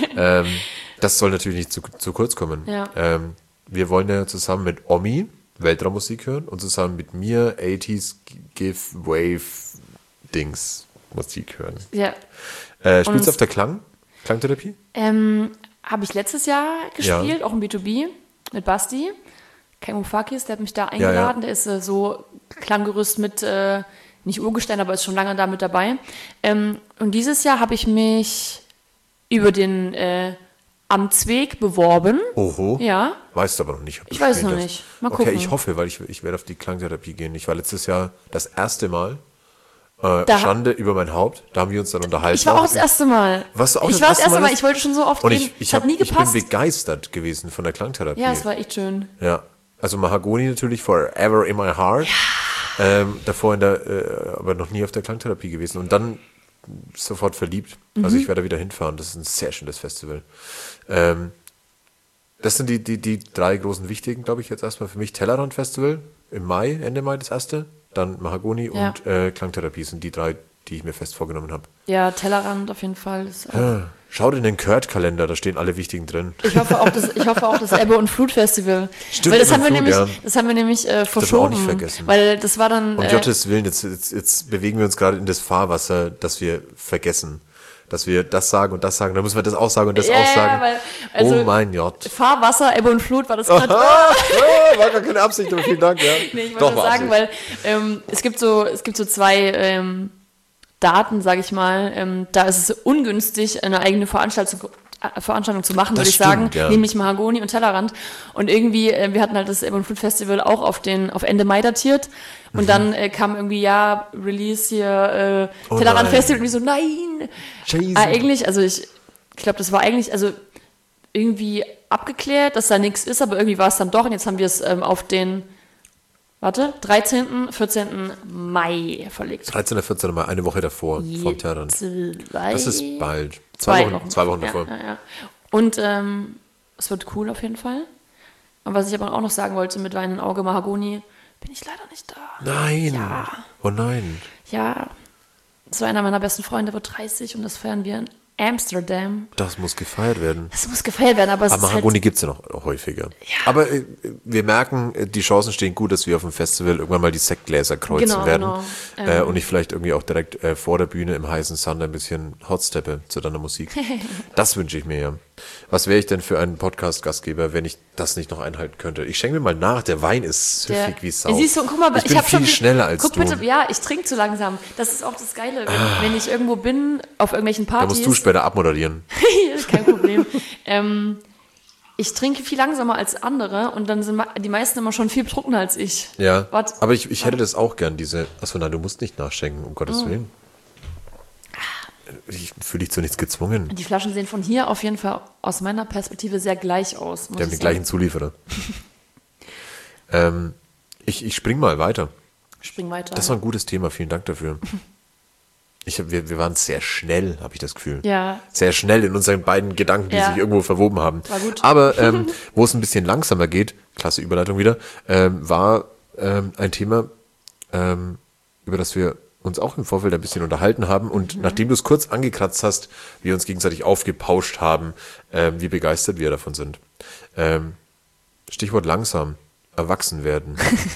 Das soll natürlich nicht zu kurz kommen. Ja. Wir wollen ja zusammen mit Omi Weltraummusik hören und zusammen mit mir 80s Give Wave Dings Musik hören. Ja. Spielst du auf der Klangtherapie? Habe ich letztes Jahr gespielt, auch im B2B mit Basti. Kai Mufakis, der hat mich da eingeladen. Der ist so Klanggerüst mit, nicht Urgestein, aber ist schon lange da mit dabei. Und dieses Jahr habe ich mich über den Amtsweg beworben. Oho. Ja. Weißt du aber noch nicht. Ich weiß es noch nicht. Mal gucken. Okay, ich hoffe, weil ich werde auf die Klangtherapie gehen. Ich war letztes Jahr das erste Mal Schande über mein Haupt. Da haben wir uns dann unterhalten. Ich war auch das erste Mal. Warst du auch das erste Mal? Ich wollte schon so oft und gehen. Es hat nie ich gepasst. bin begeistert gewesen von der Klangtherapie. Ja, es war echt schön. Ja, also Mahagoni natürlich forever in my heart. Ja. Davor aber noch nie auf der Klangtherapie gewesen. Und dann sofort verliebt. Also ich werde da wieder hinfahren. Das ist ein sehr schönes Festival. Das sind die 3 großen wichtigen, glaube ich, jetzt erstmal für mich. Tellerrand Festival im Mai, Ende Mai das erste. Dann Mahagoni und Klangtherapie sind die 3, die ich mir fest vorgenommen habe. Ja, Tellerrand auf jeden Fall. Ist Schaut in den Kurt-Kalender, da stehen alle wichtigen drin. Ich hoffe auch das Ebbe- und Flut-Festival. Stimmt, weil das haben wir nämlich verschoben. Das auch nicht vergessen. Weil das war dann... Um Gottes Willen, jetzt bewegen wir uns gerade in das Fahrwasser, dass wir vergessen. Dass wir das sagen und das sagen, dann müssen wir das auch sagen und das auch sagen. Weil, also, oh mein Gott. Fahrwasser, Ebbe und Flut war das gerade. War gar keine Absicht, aber vielen Dank. Ja. Nee, ich wollte nur sagen, weil es gibt so 2 Daten, sage ich mal. Da ist es ungünstig, eine eigene Veranstaltung zu machen, würde ich sagen, nämlich Mahagoni und Tellerrand. Und irgendwie, wir hatten halt das Ebbe und Flut Festival auch auf Ende Mai datiert. Und dann kam irgendwie, Release hier, Tellerrand Festival. Und ich so, nein! Scheiße. Eigentlich, also ich glaube, das war eigentlich, also irgendwie abgeklärt, dass da nichts ist, aber irgendwie war es dann doch. Und jetzt haben wir es auf den 13., 14. Mai verlegt. 13. oder 14. Mai, eine Woche davor vom Tellerrand. Das ist bald. 2 Wochen davor. Ja. Und es wird cool auf jeden Fall. Und was ich aber auch noch sagen wollte mit Wein im Auge, Mahagoni, bin ich leider nicht da. Nein. Ja. Oh nein. Ja. So einer meiner besten Freunde wird 30 und das feiern wir in Amsterdam. Das muss gefeiert werden. Das muss gefeiert werden, aber es ist Mahagoni halt... gibt es ja noch häufiger. Ja. Aber wir merken, die Chancen stehen gut, dass wir auf dem Festival irgendwann mal die Sektgläser kreuzen werden. Genau. Und ich vielleicht irgendwie auch direkt vor der Bühne im heißen Sand ein bisschen hotsteppe zu deiner Musik. Das wünsche ich mir ja. Was wäre ich denn für einen Podcast-Gastgeber, wenn ich das nicht noch einhalten könnte? Ich schenke mir mal nach, der Wein ist süffig wie Sau. Siehst du, guck mal, ich bin viel schneller als guck du. Bitte, ja, ich trinke zu langsam. Das ist auch das Geile, wenn ich irgendwo bin, auf irgendwelchen Partys. Da musst du später abmoderieren. Kein Problem. Ich trinke viel langsamer als andere und dann sind die meisten immer schon viel betrunkener als ich. Ja, aber ich hätte das auch gern, achso, nein, du musst nicht nachschenken, um Gottes Willen. Ich fühle dich zu nichts gezwungen. Die Flaschen sehen von hier auf jeden Fall aus meiner Perspektive sehr gleich aus. Die haben den gleichen Zulieferer. Ich spring mal weiter. Spring weiter. Das war ein gutes Thema, vielen Dank dafür. Wir waren sehr schnell, habe ich das Gefühl. Ja. Sehr schnell in unseren beiden Gedanken, die sich irgendwo verwoben haben. War gut. Aber wo es ein bisschen langsamer geht, klasse Überleitung wieder, war ein Thema, über das wir uns auch im Vorfeld ein bisschen unterhalten haben. Und nachdem du es kurz angekratzt hast, wir uns gegenseitig aufgepauscht haben, wie begeistert wir davon sind. Stichwort langsam, erwachsen werden.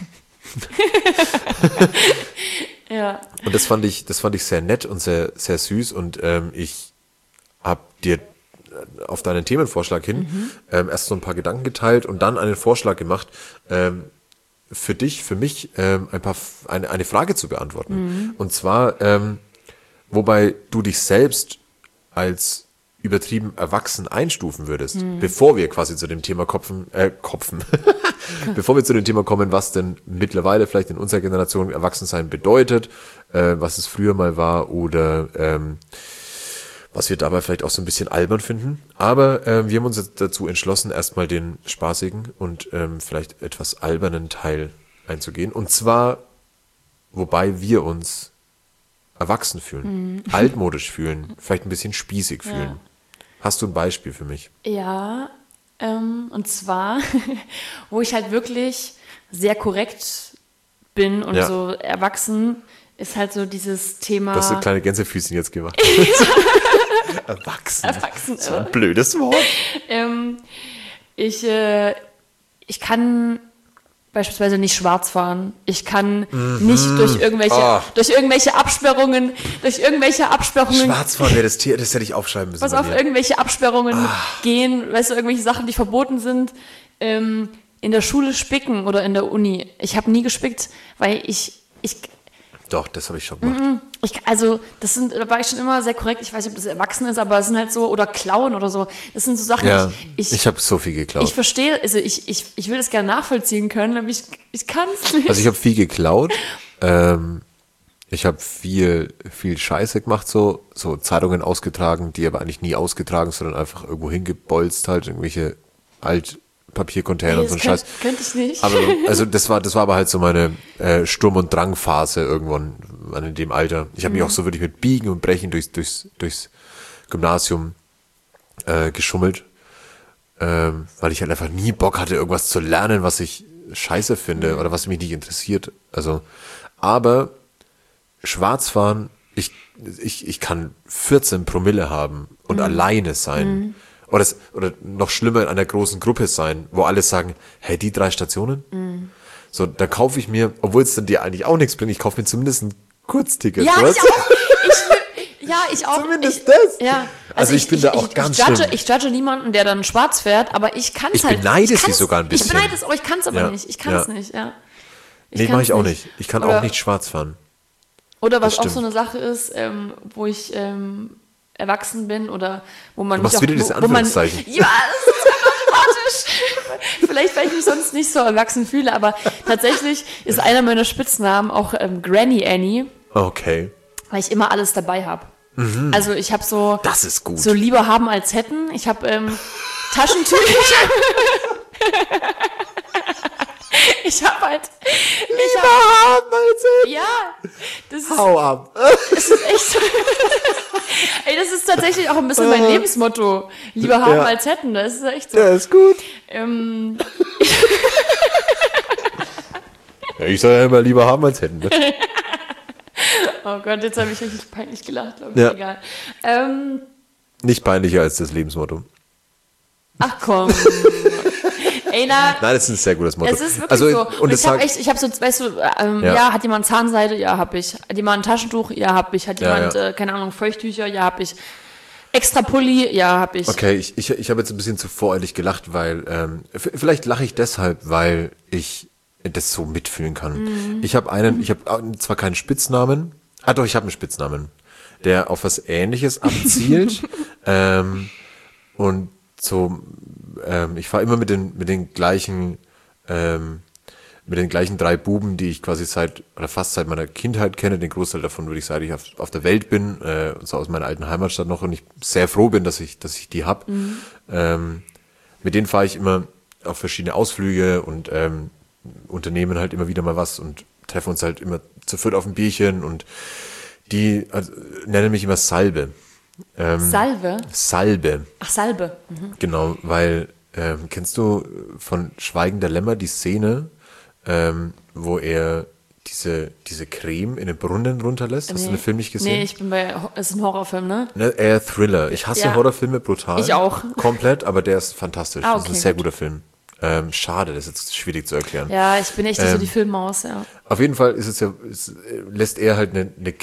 Ja. Und das fand ich sehr nett und sehr, sehr süß und ich habe dir auf deinen Themenvorschlag hin erst so ein paar Gedanken geteilt und dann einen Vorschlag gemacht, für dich, für mich eine Frage zu beantworten. Und zwar, wobei du dich selbst als übertrieben erwachsen einstufen würdest, bevor wir quasi zu dem Thema bevor wir zu dem Thema kommen, was denn mittlerweile vielleicht in unserer Generation Erwachsensein bedeutet, was es früher mal war oder was wir dabei vielleicht auch so ein bisschen albern finden. Aber wir haben uns jetzt dazu entschlossen, erstmal den spaßigen und vielleicht etwas albernen Teil einzugehen. Und zwar, wobei wir uns erwachsen fühlen, altmodisch fühlen, vielleicht ein bisschen spießig fühlen. Ja. Hast du ein Beispiel für mich? Ja, und zwar, wo ich halt wirklich sehr korrekt bin und so erwachsen, ist halt so dieses Thema... Du hast so kleine Gänsefüßchen jetzt gemacht. Erwachsen. Das war ein blödes Wort. Ich kann beispielsweise nicht schwarz fahren. Ich kann nicht durch irgendwelche Absperrungen. Schwarz fahren wäre das Tier, das hätte ich aufschreiben müssen. Irgendwelche Absperrungen gehen, weißt du, irgendwelche Sachen, die verboten sind. In der Schule spicken oder in der Uni. Ich habe nie gespickt, weil ich Doch, das habe ich schon gemacht. Da war ich schon immer sehr korrekt. Ich weiß nicht, ob das erwachsen ist, aber es sind halt so, oder klauen oder so. Das sind so Sachen, ja, ich habe so viel geklaut. Ich verstehe, also ich will das gerne nachvollziehen können, aber ich kann es nicht. Also ich habe viel geklaut. Ich habe viel Scheiße gemacht, so Zeitungen ausgetragen, die aber eigentlich nie ausgetragen, sondern einfach irgendwo hingebolzt halt, irgendwelche Altpapiercontainer und so ein Scheiß. Könnte ich nicht. Aber also das war aber halt so meine Sturm- und Drangphase irgendwann in dem Alter. Ich habe mich auch so wirklich mit Biegen und Brechen durchs Gymnasium geschummelt, weil ich halt einfach nie Bock hatte, irgendwas zu lernen, was ich scheiße finde oder was mich nicht interessiert. Also, aber Schwarzfahren, ich kann 14 Promille haben und alleine sein. Oder noch schlimmer in einer großen Gruppe sein, wo alle sagen, hey, die 3 Stationen? So, da kaufe ich mir, obwohl es dann dir eigentlich auch nichts bringt, ich kaufe mir zumindest ein Kurzticket. Ja, weißt ich auch. Ich auch. Zumindest das. Ja. Also ich bin da auch ganz schlimm. Ich judge niemanden, der dann schwarz fährt, aber ich kann es halt. Ich beneide sie sogar ein bisschen. Ich beneide es, aber ich kann es aber Ja. nicht. Ich kann es Ja. nicht, ja. Nee, mache ich auch nicht. Ich kann Oder- auch nicht schwarz fahren. Oder was Das auch stimmt. so eine Sache ist, wo ich erwachsen bin oder wo man Du machst mich wieder auch, diese wo man, Anführungszeichen. ja, das ist ganz automatisch. Vielleicht, weil ich mich sonst nicht so erwachsen fühle, aber tatsächlich ist einer meiner Spitznamen auch Granny Annie, Okay. weil ich immer alles dabei habe. Also ich habe so Das ist gut. so lieber haben als hätten. Ich habe Taschentücher. Ich habe halt ja, das ist Hau ab. echt so. Ey, das ist tatsächlich auch ein bisschen mein Lebensmotto. Lieber haben Ja. als hätten, das ist echt so. Ja, ist gut. Ähm, Ja, ich soll ja immer lieber haben als hätten. Ne? oh Gott, jetzt habe ich richtig peinlich gelacht, glaube ich. Ja. Egal. Nicht peinlicher als das Lebensmotto. Ach komm. Ey, na, Nein, das ist ein sehr gutes Motto. es ist wirklich also, so. Und ich habe so, weißt du, ja, hat jemand Zahnseide? Ja, hab ich. Hat jemand ein Taschentuch? Ja, hab ich. Hat Ja, jemand, keine Ahnung, Feuchttücher? Ja, hab ich. Extra Pulli? Ja, hab ich. Okay, ich habe jetzt ein bisschen zu voreilig gelacht, weil vielleicht lache ich deshalb, weil ich das so mitfühlen kann. Ich habe zwar keinen Spitznamen, doch, ich habe einen Spitznamen, der auf was Ähnliches abzielt und so, ich fahre immer mit den gleichen 3 Buben, die ich quasi fast seit meiner Kindheit kenne. Den Großteil davon würde ich sagen, ich auf der Welt bin, so aus meiner alten Heimatstadt noch, und ich sehr froh bin, dass ich die hab. Mit denen fahre ich immer auf verschiedene Ausflüge und unternehmen halt immer wieder mal was und treffen uns halt immer zu viert auf ein Bierchen, und die nennen mich immer Salbe. Salve? Salbe. Ach, Salbe. Genau, weil, kennst du von Schweigen der Lämmer die Szene, wo er diese Creme in den Brunnen runterlässt? Hast du den Film nicht gesehen? Nee, ich bin es ist ein Horrorfilm, ne? Ne, eher Thriller. Ich hasse Ja. Horrorfilme brutal. Ich auch. Komplett, aber der ist fantastisch. Ah, Das ist ein okay, sehr gut. guter Film. Schade, das ist jetzt schwierig zu erklären. Ja, ich bin echt nicht so die Filmmaus, ja. Auf jeden Fall lässt er halt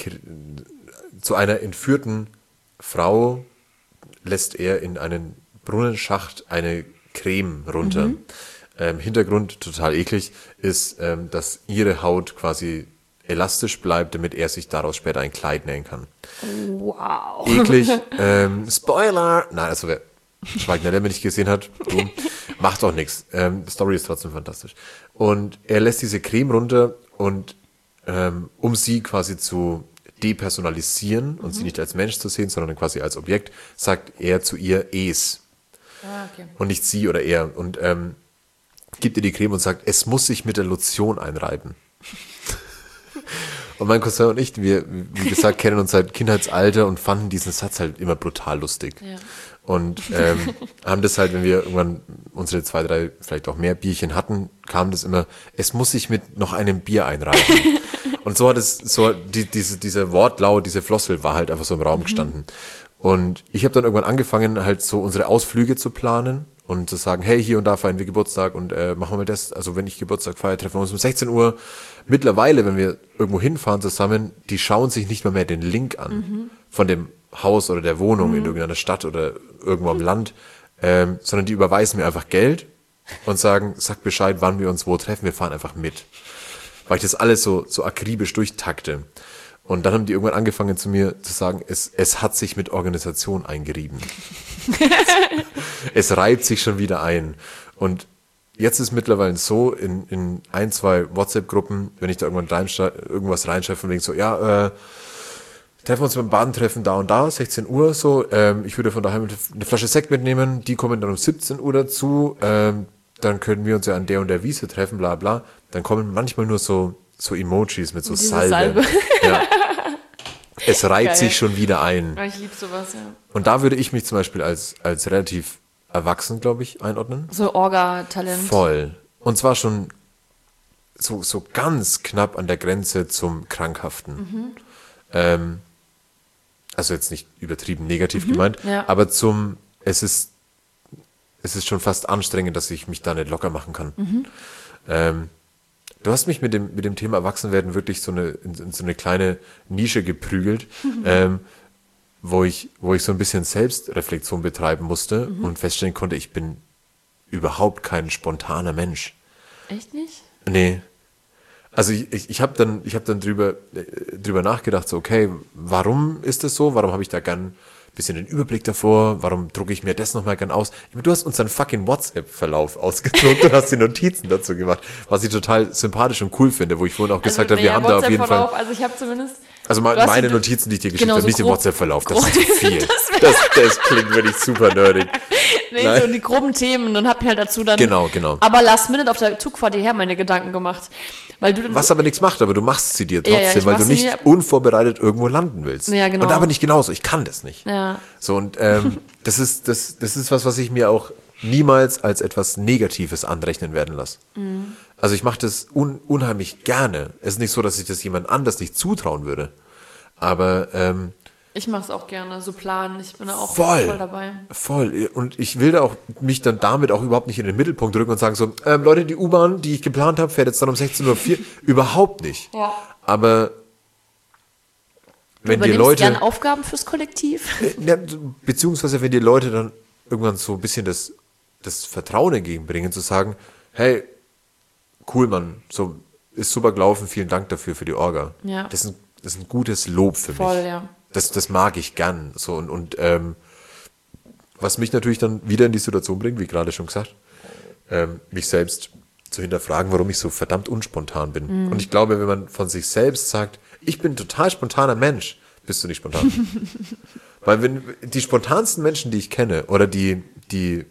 zu einer entführten Frau lässt er in einen Brunnenschacht eine Creme runter. Hintergrund, total eklig, ist, dass ihre Haut quasi elastisch bleibt, damit er sich daraus später ein Kleid nähen kann. Wow. Eklig. Spoiler! Nein, also wer Schweigen der Lämmer nicht gesehen hat, du, macht auch nichts. Story ist trotzdem fantastisch. Und er lässt diese Creme runter, und um sie quasi zu depersonalisieren und sie nicht als Mensch zu sehen, sondern quasi als Objekt, sagt er zu ihr es. Ah, okay. Und nicht sie oder er. Und gibt ihr die Creme und sagt, es muss sich mit der Lotion einreiben. Und mein Cousin und ich, wir, wie gesagt, kennen uns seit Kindheitsalter und fanden diesen Satz halt immer brutal lustig. Ja. Und haben das halt, wenn wir irgendwann unsere 2, 3, vielleicht auch mehr Bierchen hatten, kam das immer, es muss sich mit noch einem Bier einreiben. Und so hat es, diese Wortlaut, diese Floskel war halt einfach so im Raum gestanden. Und ich habe dann irgendwann angefangen, halt so unsere Ausflüge zu planen und zu sagen, hey, hier und da feiern wir Geburtstag und machen wir mal das. Also wenn ich Geburtstag feiere, treffen wir uns um 16 Uhr. Mittlerweile, wenn wir irgendwo hinfahren zusammen, die schauen sich nicht mal mehr den Link an von dem Haus oder der Wohnung in irgendeiner Stadt oder irgendwo am Land, sondern die überweisen mir einfach Geld und sagen, sag Bescheid, wann wir uns wo treffen, wir fahren einfach mit. Weil ich das alles so akribisch durchtakte. Und dann haben die irgendwann angefangen zu mir zu sagen, es hat sich mit Organisation eingerieben. Es reibt sich schon wieder ein. Und jetzt ist mittlerweile so, in 1, 2 WhatsApp-Gruppen, wenn ich da irgendwann irgendwas reinschreibe von wegen so, ja, treffen wir uns beim Badentreffen da und da, 16 Uhr so, ich würde von daheim eine Flasche Sekt mitnehmen, die kommen dann um 17 Uhr dazu, dann können wir uns ja an der und der Wiese treffen, bla bla. Dann kommen manchmal nur so Emojis mit so Salbe. Ja. Es reiht Geil. sich schon wieder ein. Ich liebe sowas, ja. Und da würde ich mich zum Beispiel als relativ erwachsen, glaube ich, einordnen. So Orga-Talent. Voll. Und zwar schon so ganz knapp an der Grenze zum Krankhaften. Also jetzt nicht übertrieben negativ gemeint, ja. aber es ist schon fast anstrengend, dass ich mich da nicht locker machen kann. Du hast mich mit dem Thema Erwachsenwerden wirklich in so eine kleine Nische geprügelt, wo ich so ein bisschen Selbstreflexion betreiben musste und feststellen konnte, ich bin überhaupt kein spontaner Mensch. Echt nicht? Nee. Also ich habe dann drüber nachgedacht, so okay, warum ist das so? Warum habe ich da gern ein bisschen den Überblick davor? Warum drucke ich mir das nochmal gern aus? Ich meine, du hast unseren fucking WhatsApp-Verlauf ausgedruckt und hast die Notizen dazu gemacht, was ich total sympathisch und cool finde, wo ich vorhin auch gesagt habe, wir haben da auf jeden Fall... Also ich habe zumindest... Also meine Notizen, die ich dir geschickt genau, habe, so nicht den grob- WhatsApp-Verlauf, das ist zu viel. Das klingt wirklich super nerdig. Nee, Nein. so die groben Themen und hab mir halt dazu dann... Genau. Aber last minute auf der Zugfahrt hierher meine Gedanken gemacht. Weil du... Was aber nichts macht, aber du machst sie dir Ja, trotzdem, ich weil mach du sie nicht mir- unvorbereitet irgendwo landen willst. Ja, genau. Und da bin ich genauso, ich kann das nicht. Ja. So, und das ist was ich mir auch niemals als etwas Negatives anrechnen werden lasse. Also ich mache das unheimlich gerne. Es ist nicht so, dass ich das jemand anders nicht zutrauen würde. Aber Ich mache es auch gerne, so planen. Ich bin da auch voll voll dabei. Voll. Und ich will da auch mich dann damit auch überhaupt nicht in den Mittelpunkt drücken und sagen so, Leute, die U-Bahn, die ich geplant habe, fährt jetzt dann um 16:04 Uhr. Überhaupt nicht. Ja. Aber wenn die Übernimmst Leute... gern Aufgaben fürs Kollektiv? Ja, beziehungsweise wenn die Leute dann irgendwann so ein bisschen das Vertrauen entgegenbringen, zu sagen, hey, cool, Mann, so ist super gelaufen, vielen Dank dafür für die Orga. Ja. Das ist ein gutes Lob für Voll, mich. ja. Das mag ich gern. So, und was mich natürlich dann wieder in die Situation bringt, wie gerade schon gesagt, mich selbst zu hinterfragen, warum ich so verdammt unspontan bin. Und ich glaube, wenn man von sich selbst sagt, ich bin ein total spontaner Mensch, bist du nicht spontan. Weil wenn die spontansten Menschen, die ich kenne, oder die wie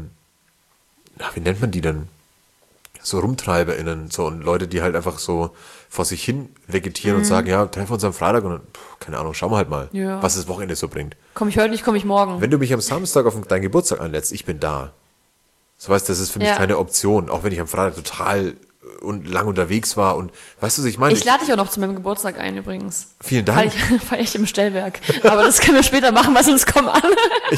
nennt man die denn? So RumtreiberInnen, so, und Leute, die halt einfach so vor sich hin vegetieren und sagen, ja, treffen wir uns am Freitag und dann, keine Ahnung, schauen wir halt mal, Ja. was das Wochenende so bringt. Komm ich heute nicht, komm ich morgen. Wenn du mich am Samstag auf deinen Geburtstag einlädst, ich bin da. So, weißt du, das ist für mich Ja. keine Option, auch wenn ich am Freitag total und lang unterwegs war und, weißt du, was ich meine? Ich lade dich auch noch zu meinem Geburtstag ein übrigens. Vielen Dank. Feier ich im Stellwerk. Aber das können wir später machen, weil sonst kommen alle.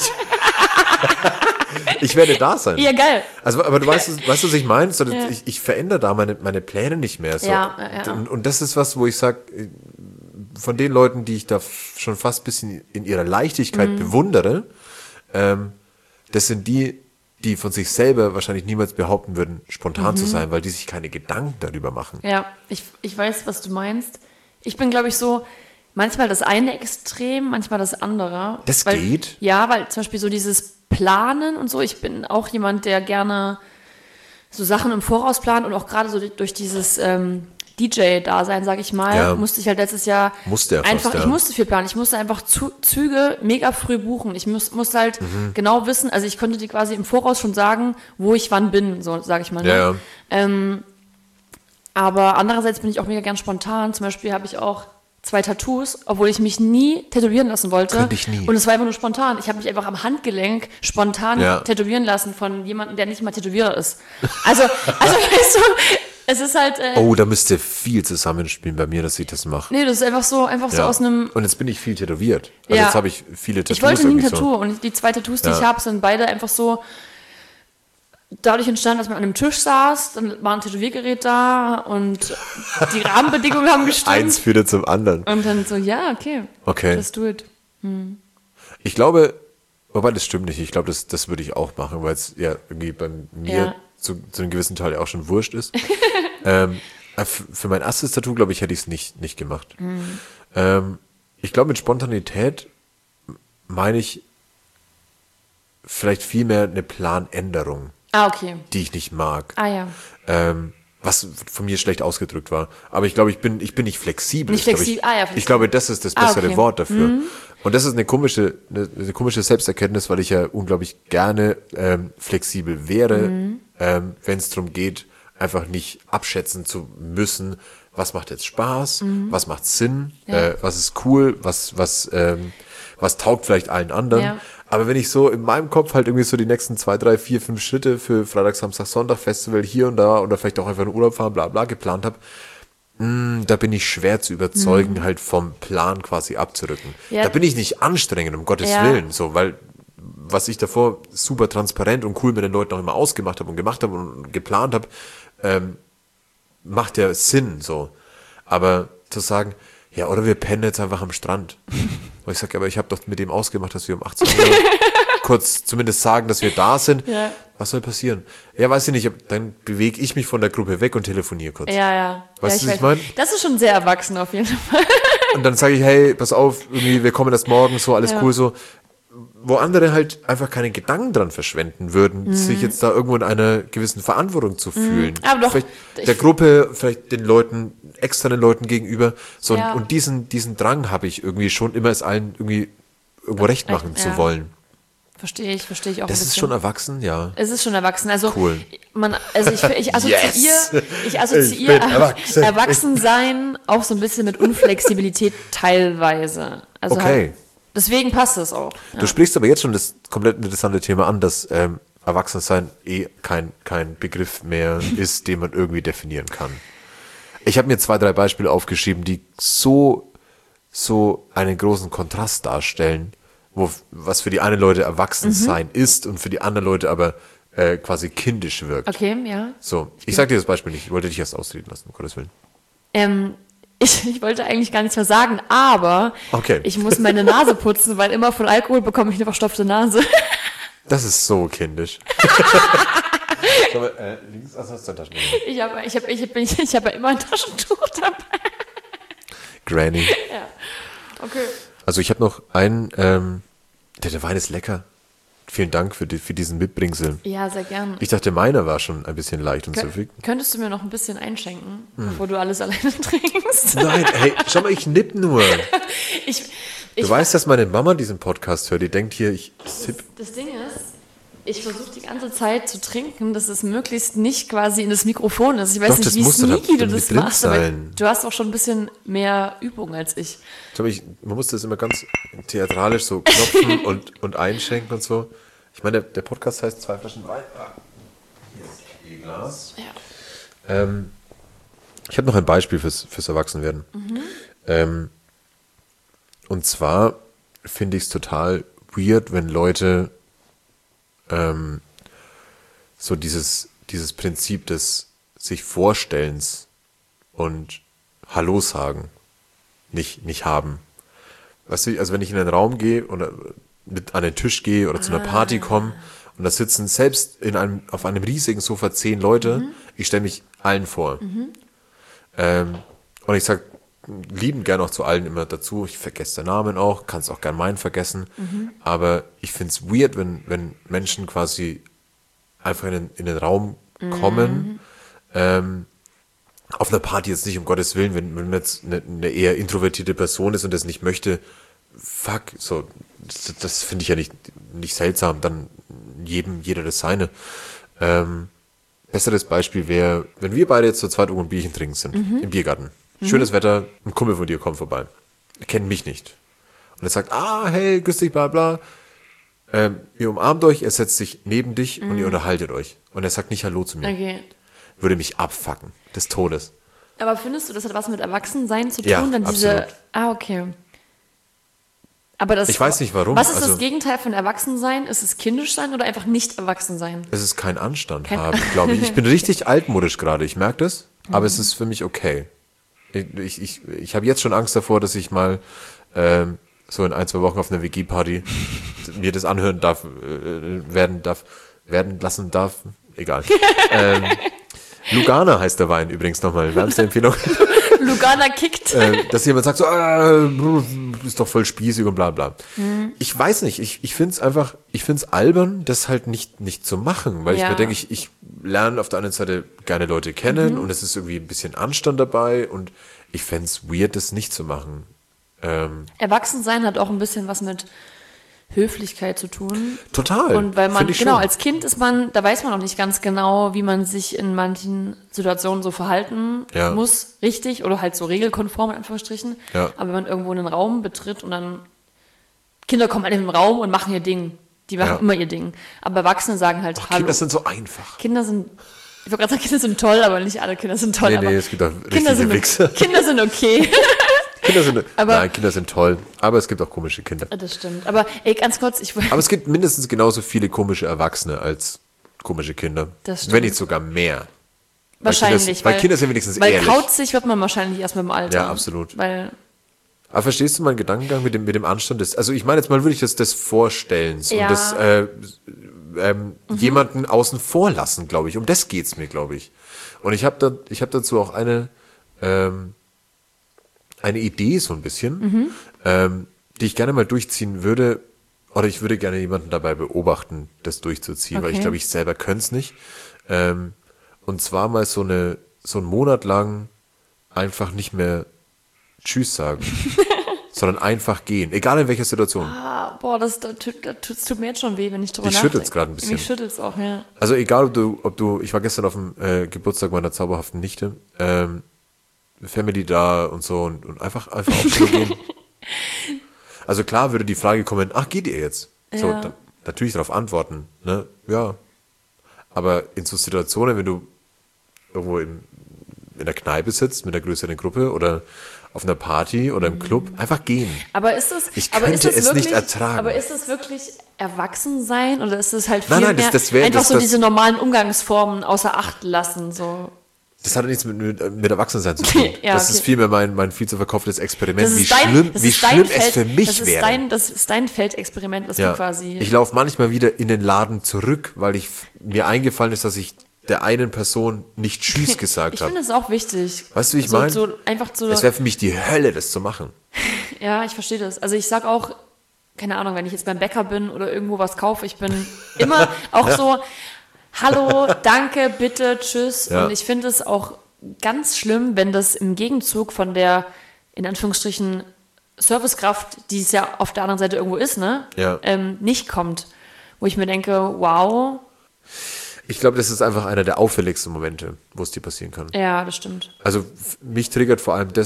Ich werde da sein. Ja, geil. Also, aber du weißt, was ich meine? So, ich verändere da meine Pläne nicht mehr. So. Ja. Und das ist was, wo ich sage, von den Leuten, die ich da schon fast ein bisschen in ihrer Leichtigkeit bewundere, das sind die von sich selber wahrscheinlich niemals behaupten würden, spontan zu sein, weil die sich keine Gedanken darüber machen. Ja, ich weiß, was du meinst. Ich bin, glaube ich, so manchmal das eine Extrem, manchmal das andere. Das geht? Ja, weil zum Beispiel so dieses Planen und so, ich bin auch jemand, der gerne so Sachen im Voraus plant und auch gerade so durch dieses DJ-Dasein, sag ich mal, Ja. musste ich halt letztes Jahr Musste ja fast, einfach, ja. ich musste viel planen. Ich musste einfach Züge mega früh buchen. Ich musste halt genau wissen, also ich konnte die quasi im Voraus schon sagen, wo ich wann bin, so sage ich mal. Ne? Ja. Aber andererseits bin ich auch mega gern spontan. Zum Beispiel habe ich auch 2 Tattoos, obwohl ich mich nie tätowieren lassen wollte. Könnte ich nie. Und es war einfach nur spontan. Ich habe mich einfach am Handgelenk spontan Ja. tätowieren lassen von jemandem, der nicht mal Tätowierer ist. Also weißt du, es ist halt... Oh, da müsste viel zusammenspielen bei mir, dass ich das mache. Nee, das ist einfach so aus einem... Und jetzt bin ich viel tätowiert. Also Ja. jetzt habe ich viele Tattoos. Ich wollte nie ein irgendwie Tattoo so. und die 2 Tattoos, die Ja. ich habe, sind beide einfach so dadurch entstanden, dass man an einem Tisch saß, dann war ein Tätowiergerät da und die Rahmenbedingungen haben gestimmt. Eins führte zum anderen. Und dann so, ja, okay, Okay. let's do it. Ich glaube, wobei das stimmt nicht, ich glaube, das würde ich auch machen, weil es ja irgendwie bei mir Ja. zu einem gewissen Teil ja auch schon wurscht ist. Für mein erstes Tattoo, glaube ich, hätte ich es nicht gemacht. Ich glaube, mit Spontanität meine ich vielleicht vielmehr eine Planänderung. Ah, okay. die ich nicht mag. Ah, ja. Was von mir schlecht ausgedrückt war. Aber ich glaube, ich bin nicht flexibel. Nicht flexibel, flexibel. Ich glaube, das ist das bessere okay. Wort dafür. Und das ist eine komische Selbsterkenntnis, weil ich ja unglaublich gerne flexibel wäre, wenn es darum geht, einfach nicht abschätzen zu müssen, was macht jetzt Spaß, was macht Sinn, was ist cool, was taugt vielleicht allen anderen. Ja. Aber wenn ich so in meinem Kopf halt irgendwie so die nächsten 2, 3, 4, 5 Schritte für Freitag, Samstag, Sonntag, Festival hier und da oder vielleicht auch einfach in Urlaub fahren, bla bla geplant habe, da bin ich schwer zu überzeugen, halt vom Plan quasi abzurücken. Ja. Da bin ich nicht anstrengend, um Gottes Willen, so, weil was ich davor super transparent und cool mit den Leuten auch immer ausgemacht habe und gemacht habe und geplant habe, macht ja Sinn, so. Aber zu sagen, ja, oder wir pennen jetzt einfach am Strand. Und ich sage, aber ich habe doch mit dem ausgemacht, dass wir um 18 Uhr kurz zumindest sagen, dass wir da sind. Ja. Was soll passieren? Ja, weiß ich nicht, dann bewege ich mich von der Gruppe weg und telefoniere kurz. Ja. Weißt du, ja, was ich meine? Das ist schon sehr erwachsen auf jeden Fall. Und dann sage ich, hey, pass auf, irgendwie, wir kommen erst morgen, so, alles cool, so. Wo andere halt einfach keine Gedanken dran verschwenden würden, sich jetzt da irgendwo in einer gewissen Verantwortung zu fühlen. Aber doch, vielleicht der Gruppe, vielleicht den Leuten, externen Leuten gegenüber. So, Ja. und diesen Drang habe ich irgendwie schon immer, es allen irgendwie irgendwo recht machen zu wollen. Verstehe ich auch Das ein bisschen. ist schon erwachsen, ja. Es ist schon erwachsen. Also, Cool. ich assoziiere, Ich bin erwachsen. Erwachsensein auch so ein bisschen mit Unflexibilität teilweise. Also Okay. halt, deswegen passt es auch. Ja. Du sprichst aber jetzt schon das komplett interessante Thema an, dass Erwachsensein kein Begriff mehr ist, den man irgendwie definieren kann. Ich habe mir 2, 3 Beispiele aufgeschrieben, die so einen großen Kontrast darstellen, was für die einen Leute Erwachsensein ist und für die anderen Leute aber quasi kindisch wirkt. Okay, ja. So, ich sag dir das Beispiel nicht, ich wollte dich erst ausreden lassen, um Gottes Willen. Ich wollte eigentlich gar nichts mehr sagen, aber Okay. ich muss meine Nase putzen, weil immer von Alkohol bekomme ich eine verstopfte Nase. Das ist so kindisch. Links, also hast du ein Taschentuch. Ich habe ja immer ein Taschentuch dabei. Granny. Okay. Also ich habe noch einen, der Wein ist lecker. Vielen Dank für diesen Mitbringsel. Ja, sehr gern. Ich dachte, meiner war schon ein bisschen leicht und süffig. Könntest du mir noch ein bisschen einschenken, bevor du alles alleine trinkst? Nein, hey, schau mal, ich nipp nur. Du weißt, dass meine Mama diesen Podcast hört. Die denkt hier, ich sipp. Das Ding ist, ich versuche die ganze Zeit zu trinken, dass es möglichst nicht quasi in das Mikrofon ist. Ich weiß Doch, nicht, das wie muss doch sneaky du irgendwie das drin machst, aber sein. du hast auch schon ein bisschen mehr Übung als ich. Schau mal, man muss das immer ganz theatralisch so klopfen und einschenken und so. Ich meine, der Podcast heißt 2 Flaschen Wein. Hier ist ihr Glas. Ja. Ich habe noch ein Beispiel fürs Erwachsenwerden. Und zwar finde ich es total weird, wenn Leute so dieses Prinzip des sich Vorstellens und Hallo sagen nicht haben. Weißt du, also wenn ich in einen Raum gehe oder mit an den Tisch gehe oder zu einer Party komme und da sitzen selbst auf einem riesigen Sofa 10 Leute, ich stelle mich allen vor. Und ich sag lieben gern auch zu allen immer dazu, ich vergesse den Namen auch, kannst auch gern meinen vergessen, aber ich find's weird, wenn Menschen quasi einfach in den Raum kommen, auf einer Party jetzt nicht, um Gottes Willen, wenn man jetzt eine eher introvertierte Person ist und das nicht möchte, fuck, so, das finde ich ja nicht seltsam, dann jeder das seine. Besseres Beispiel wäre, wenn wir beide jetzt zu zweit irgendwo ein Bierchen trinken sind, im Biergarten. Schönes Wetter, ein Kumpel von dir kommt vorbei. Er kennt mich nicht. Und er sagt, hey, grüß dich, bla bla. Ihr umarmt euch, er setzt sich neben dich und ihr unterhaltet euch. Und er sagt nicht Hallo zu mir. Okay. Würde mich abfucken, des Todes. Aber findest du, das hat was mit Erwachsensein zu tun? Ja, Dann absolut. Okay. Aber das, Ich weiß nicht warum. Was ist Also- das Gegenteil von Erwachsensein? Ist es kindisch sein oder einfach nicht erwachsen sein? Es ist kein Anstand haben, glaube ich. Ich bin richtig altmodisch gerade, ich merke das. Aber es ist für mich okay. Ich habe jetzt schon Angst davor, dass ich mal so in 1, 2 Wochen auf einer WG-Party mir das anhören werden lassen darf. Egal. Lugana heißt der Wein übrigens nochmal. Wärmste Empfehlung. Lugana kickt. Dass jemand sagt so, ist doch voll spießig und bla bla. Ich weiß nicht, ich finde es einfach, ich finde es albern, das halt nicht zu machen, weil ich Ja. mir denke, ich lerne auf der anderen Seite gerne Leute kennen und es ist irgendwie ein bisschen Anstand dabei und ich fände es weird, das nicht zu machen. Erwachsensein hat auch ein bisschen was mit Höflichkeit zu tun. Total. Und weil man, Find ich genau, schon. als Kind ist man, da weiß man noch nicht ganz genau, wie man sich in manchen Situationen so verhalten Ja. muss, richtig, oder halt so regelkonform, in Anführungsstrichen. Ja. Aber wenn man irgendwo einen Raum betritt und dann, Kinder kommen halt in den Raum und machen ihr Ding. Die machen Ja. immer ihr Ding. Aber Erwachsene sagen halt, hallo. Kinder sind so einfach. Kinder sind, ich wollte gerade sagen, Kinder sind toll, aber nicht alle Kinder sind toll. Nee, aber es gibt auch Kinder richtige sind, Wichser. Kinder sind okay. Kinder sind toll, aber es gibt auch komische Kinder. Das stimmt. Aber ey, ganz kurz, Aber es gibt mindestens genauso viele komische Erwachsene als komische Kinder. Das stimmt. Wenn nicht sogar mehr. wahrscheinlich. Weil Kinder sind wenigstens weil ehrlich. kauzig wird man wahrscheinlich erst mit dem Alter. Ja, absolut. Weil, Aber verstehst du meinen Gedankengang mit dem Anstand des, also ich meine jetzt mal, würde ich das vorstellen so, Ja. und das jemanden außen vor lassen, glaube ich. Um das geht's mir, glaube ich. Und ich habe dazu auch eine Idee so ein bisschen, die ich gerne mal durchziehen würde, oder ich würde gerne jemanden dabei beobachten, das durchzuziehen, weil ich Okay. glaube, ich selber könnte es nicht. Und zwar mal so einen Monat lang einfach nicht mehr Tschüss sagen, sondern einfach gehen, egal in welcher Situation. boah, das tut mir jetzt schon weh, wenn ich drüber Dich nachdenke. schüttelt's gerade ein bisschen. Mich schüttelt's auch, ja. Also egal, ob du, ich war gestern auf dem Geburtstag meiner zauberhaften Nichte, Family da und so und einfach auf Klo gehen. Also klar würde die Frage kommen, ach, geht ihr jetzt? So, Ja. dann natürlich darauf antworten, ne? Ja. Aber in so Situationen, wenn du irgendwo in der Kneipe sitzt mit einer größeren Gruppe oder auf einer Party oder im Club, einfach gehen. Aber ist es, Ich aber ist könnte es es nicht wirklich, ertragen. Aber ist es wirklich Erwachsensein oder ist es halt viel Nein, mehr das wär- einfach das- so das- diese normalen Umgangsformen außer Acht lassen, so. Das hat ja nichts mit Erwachsensein zu tun. Ja, das okay. ist vielmehr mein viel zu verkauftes Experiment, Das wie ist dein, schlimm, das wie ist dein schlimm Feld, es für mich wäre. Das ist dein Feldexperiment, was Ja. du quasi. Ich laufe manchmal wieder in den Laden zurück, weil mir eingefallen ist, dass ich der einen Person nicht Tschüss gesagt Ich habe. finde es auch wichtig. Weißt du, wie ich so, meine? so einfach so. Es wäre für mich die Hölle, das zu machen. Ja, ich verstehe das. Also ich sag auch, keine Ahnung, wenn ich jetzt beim Bäcker bin oder irgendwo was kaufe, ich bin immer auch so, hallo, danke, bitte, tschüss. Ja. Und ich finde es auch ganz schlimm, wenn das im Gegenzug von der, in Anführungsstrichen, Servicekraft, die es ja auf der anderen Seite irgendwo ist, ne, Ja. nicht kommt. Wo ich mir denke, wow, Ich glaube, das ist einfach einer der auffälligsten Momente, wo es dir passieren kann. ja, das stimmt. Also mich triggert vor allem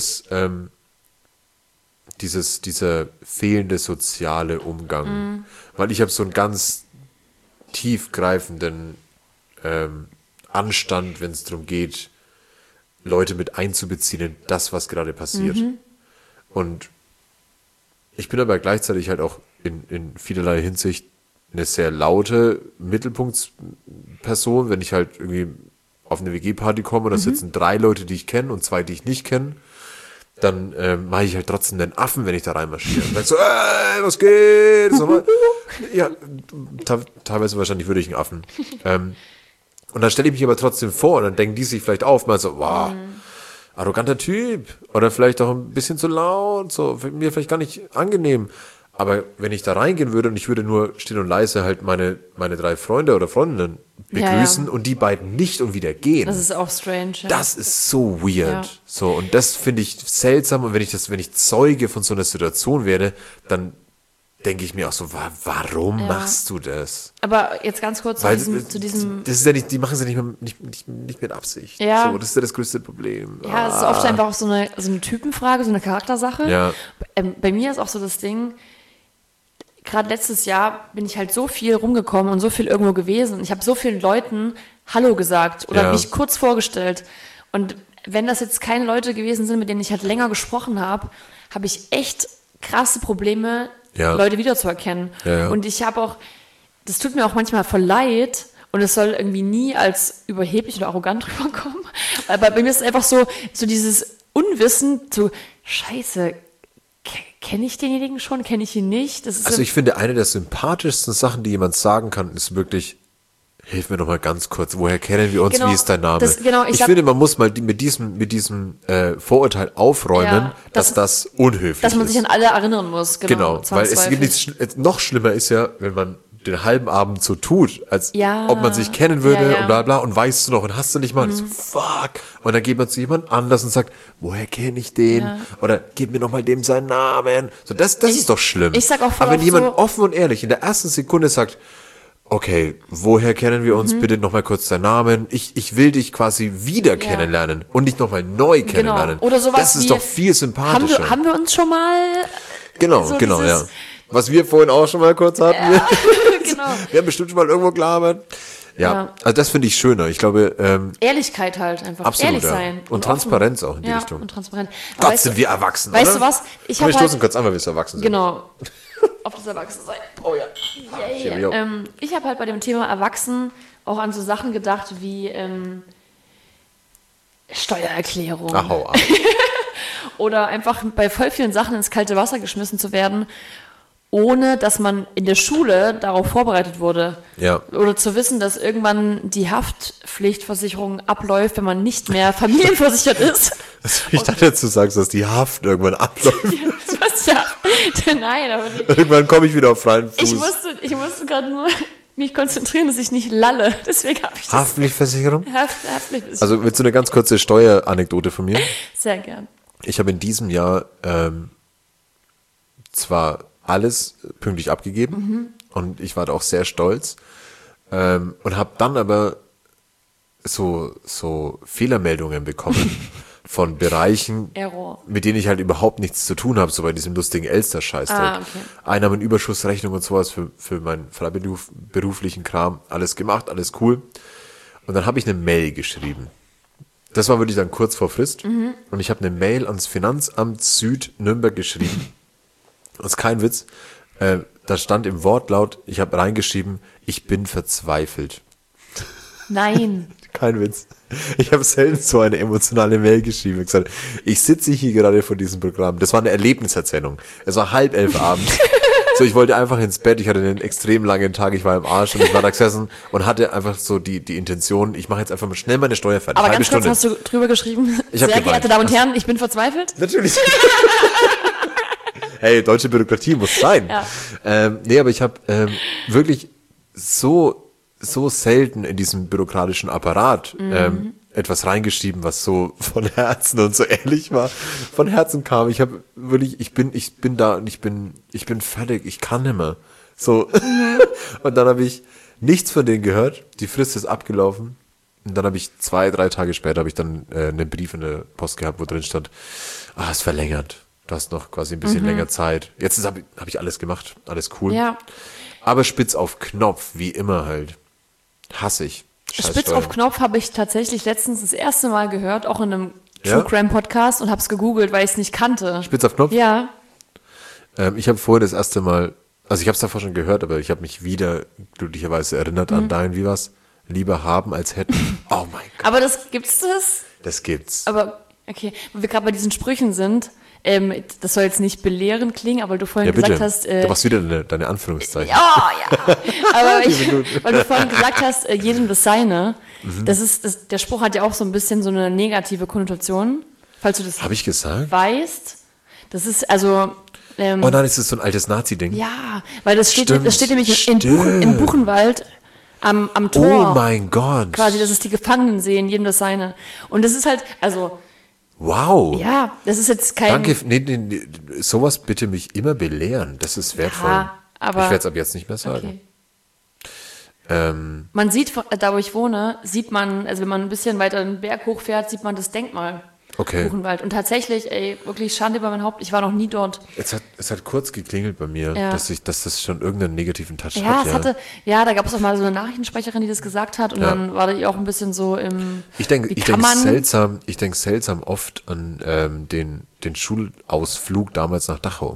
dieser fehlende soziale Umgang. Weil ich habe so einen ganz tiefgreifenden Anstand, wenn es darum geht, Leute mit einzubeziehen in das, was gerade passiert. Und ich bin aber gleichzeitig halt auch in vielerlei Hinsicht eine sehr laute Mittelpunktsperson, wenn ich halt irgendwie auf eine WG-Party komme und da sitzen 3 Leute, die ich kenne und 2, die ich nicht kenne, dann mache ich halt trotzdem den Affen, wenn ich da reinmarschiere. Und sag so, was geht? So, ja, teilweise wahrscheinlich würde ich einen Affen. Und dann stelle ich mich aber trotzdem vor und dann denken die sich vielleicht auf, mal so, wow, arroganter Typ oder vielleicht auch ein bisschen zu laut, so mir vielleicht gar nicht angenehm. Aber wenn ich da reingehen würde und ich würde nur still und leise halt meine 3 Freunde oder Freundinnen begrüßen Ja. und die beiden nicht und wieder gehen. Das ist auch strange. Ja. Das ist so weird. Ja. So, und das finde ich seltsam. Und wenn ich Zeuge von so einer Situation werde, dann denke ich mir auch so, warum machst du das? Aber jetzt ganz kurz Weil zu diesem das ist ja nicht, die machen es ja nicht mit Absicht. Ja. So, das ist ja das größte Problem. Ja, es ist oft einfach auch so eine Typenfrage, so eine Charaktersache. Ja. Bei mir ist auch so das Ding, gerade letztes Jahr bin ich halt so viel rumgekommen und so viel irgendwo gewesen. Ich habe so vielen Leuten Hallo gesagt oder Ja. mich kurz vorgestellt. Und wenn das jetzt keine Leute gewesen sind, mit denen ich halt länger gesprochen habe, habe ich echt krasse Probleme, Ja. Leute wiederzuerkennen. Ja, ja. Und ich habe auch, das tut mir auch manchmal voll leid, und es soll irgendwie nie als überheblich oder arrogant rüberkommen. Aber bei mir ist es einfach so dieses Unwissen, so, scheiße, kenne ich denjenigen schon, kenne ich ihn nicht? Das ist Also ich finde, eine der sympathischsten Sachen, die jemand sagen kann, ist wirklich, Hilf mir noch mal ganz kurz, woher kennen wir uns, Genau, wie ist dein Name? ich Ich finde, man muss mal mit diesem Vorurteil aufräumen, Ja, dass das unhöflich Dass man ist. sich an alle erinnern muss. Genau, weil es zwangsläufig. gibt nichts, noch schlimmer ist ja, wenn man den halben Abend so tut, als Ja. ob man sich kennen würde Ja, ja. und bla bla und weißt du noch und hast du nicht mal und so, fuck. Und dann geht man zu jemand anders und sagt, woher kenne ich den? Ja. Oder gib mir noch mal dem seinen Namen. So, das ist doch schlimm. ich sag auch voll Aber wenn oft jemand so- offen und ehrlich in der ersten Sekunde sagt, okay, woher kennen wir uns? Bitte noch mal kurz deinen Namen. Ich will dich quasi wieder kennenlernen und nicht noch mal neu kennenlernen. Genau. Oder sowas das ist wie, doch viel sympathischer. Haben wir uns schon mal... Genau, so genau, dieses- ja. Was wir vorhin auch schon mal kurz hatten. genau. Wir haben bestimmt schon mal irgendwo gelabert. Ja, Ja. also das finde ich schöner. Ich glaube, Ehrlichkeit halt einfach. absolut, Ehrlich ja. sein. Und offen. Transparenz auch in die ja, Richtung. und transparent. Aber Gott, weißt sind du- wir erwachsen, Weißt oder? du was? Ich Komm, wir habe stoßen halt... kurz an, weil wir so erwachsen sind. Genau. Auf das Erwachsensein. Oh ja. Cheerio. Ich habe halt bei dem Thema Erwachsen auch an so Sachen gedacht wie Steuererklärung. Ach, hau ab. Oder einfach bei voll vielen Sachen ins kalte Wasser geschmissen zu werden, ohne dass man in der Schule darauf vorbereitet wurde. Ja. Oder zu wissen, dass irgendwann die Haftpflichtversicherung abläuft, wenn man nicht mehr familienversichert ist. Ich dachte jetzt, du sagst, dass die Haft irgendwann abläuft. Was ja. Nein, aber Irgendwann komme ich wieder auf freien Fuß. ich musste gerade nur mich konzentrieren, dass ich nicht lalle. Deswegen habe ich das Haftpflichtversicherung? Haftpflichtversicherung. Also willst du eine ganz kurze Steueranekdote von mir? Sehr gern. Ich habe in diesem Jahr zwar alles pünktlich abgegeben und ich war da auch sehr stolz und habe dann aber so Fehlermeldungen bekommen von Bereichen, Error. mit denen ich halt überhaupt nichts zu tun habe, so bei diesem lustigen Elster-Scheiß. Ah, dort. okay. Einnahmenüberschussrechnung und sowas für meinen freiberuflichen Kram, alles gemacht, alles cool. Und dann habe ich eine Mail geschrieben. Das war wirklich dann kurz vor Frist. Und ich habe eine Mail ans Finanzamt Süd Nürnberg geschrieben. Das ist kein Witz. Da stand im Wortlaut, ich habe reingeschrieben, ich bin verzweifelt. Nein. Kein Witz. Ich habe selten so eine emotionale Mail geschrieben. Ich gesagt, ich sitze hier gerade vor diesem Programm. Das war eine Erlebniserzählung. Es war 10:30 abends. So, ich wollte einfach ins Bett. Ich hatte einen extrem langen Tag. Ich war im Arsch und ich war da gesessen und hatte einfach so die Intention, ich mache jetzt einfach mal schnell meine Steuer fertig. Aber Halbe ganz kurz Stunde. hast du drüber geschrieben, Ich hab sehr geweint. geehrte Damen und Herren, ich bin verzweifelt. Natürlich. Hey, deutsche Bürokratie muss sein. Ja. Nee, aber ich habe wirklich so selten in diesem bürokratischen Apparat etwas reingeschrieben, was so von Herzen und so ehrlich war. Von Herzen kam. Ich habe wirklich, ich bin da und ich bin fertig. Ich kann nicht mehr. So. Und dann habe ich nichts von denen gehört. Die Frist ist abgelaufen. Und dann habe ich 2-3 Tage später habe ich dann einen Brief in der Post gehabt, wo drin stand, ist verlängert. Du hast noch quasi ein bisschen länger Zeit. Jetzt habe ich alles gemacht. Alles cool. Ja. Aber spitz auf Knopf, wie immer halt. Hasse ich. Scheiß Spitz Steuern. auf Knopf habe ich tatsächlich letztens das erste Mal gehört, auch in einem Ja? True Crime Podcast und habe es gegoogelt, weil ich es nicht kannte. Spitz auf Knopf? Ja. Ich habe vorher das erste Mal, also ich habe es davor schon gehört, aber ich habe mich wieder glücklicherweise erinnert an dein, wie war's? Lieber haben als hätten. Oh mein Gott, Aber gibt's das? das gibt's. Aber, okay, wo wir gerade bei diesen Sprüchen sind, das soll jetzt nicht belehrend klingen, aber du vorhin Ja, bitte. gesagt hast, du machst wieder deine Anführungszeichen. ja. Aber weil du vorhin gesagt hast, jedem das Seine. Der Spruch hat ja auch so ein bisschen so eine negative Konnotation, falls du das Habe ich gesagt? weißt. Das ist also, Oh nein, ist das so ein altes Nazi-Ding? ja, weil das steht Stimmt, nämlich in stimmt. Buchenwald am Oh Tor. mein Gott. Quasi, dass es die Gefangenen sehen, jedem das Seine. Und das ist halt, also, Wow. ja, das ist jetzt kein... Danke, nee, sowas bitte mich immer belehren. Das ist wertvoll. Ja, aber- ich werde es ab jetzt nicht mehr sagen. Okay. Man sieht, da wo ich wohne, sieht man, also wenn man ein bisschen weiter den Berg hochfährt, sieht man das Denkmal. Okay. Buchenwald. Und tatsächlich, wirklich Schande über mein Haupt, ich war noch nie dort. Es hat kurz geklingelt bei mir, Ja. dass das schon irgendeinen negativen Touch Ja, hat. da gab es auch mal so eine Nachrichtensprecherin, die das gesagt hat und Ja. dann war die auch ein bisschen so im... Ich denke Wie kann man- seltsam oft an den Schulausflug damals nach Dachau,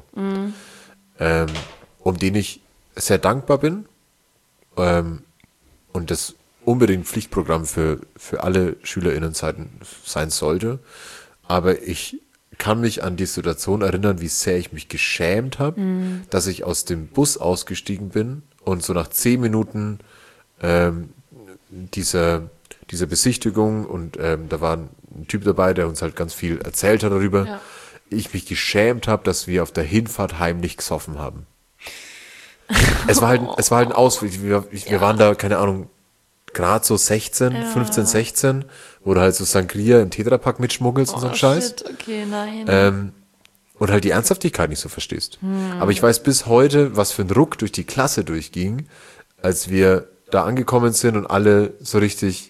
um den ich sehr dankbar bin und das unbedingt Pflichtprogramm für alle SchülerInnen sein sollte. Aber ich kann mich an die Situation erinnern, wie sehr ich mich geschämt habe, dass ich aus dem Bus ausgestiegen bin und so nach 10 Minuten dieser Besichtigung und da war ein Typ dabei, der uns halt ganz viel erzählt hat darüber. Ja. Ich mich geschämt habe, dass wir auf der Hinfahrt heimlich gesoffen haben. Es war halt ein Ausflug. Wir waren da, keine Ahnung, gerade so 15, 16, wo du halt so Sangria im Tetrapack mitschmuggelst und so ein Scheiß. Shit, okay, nein. Und halt die Ernsthaftigkeit nicht so verstehst. Aber ich weiß bis heute, was für ein Ruck durch die Klasse durchging, als wir da angekommen sind und alle so richtig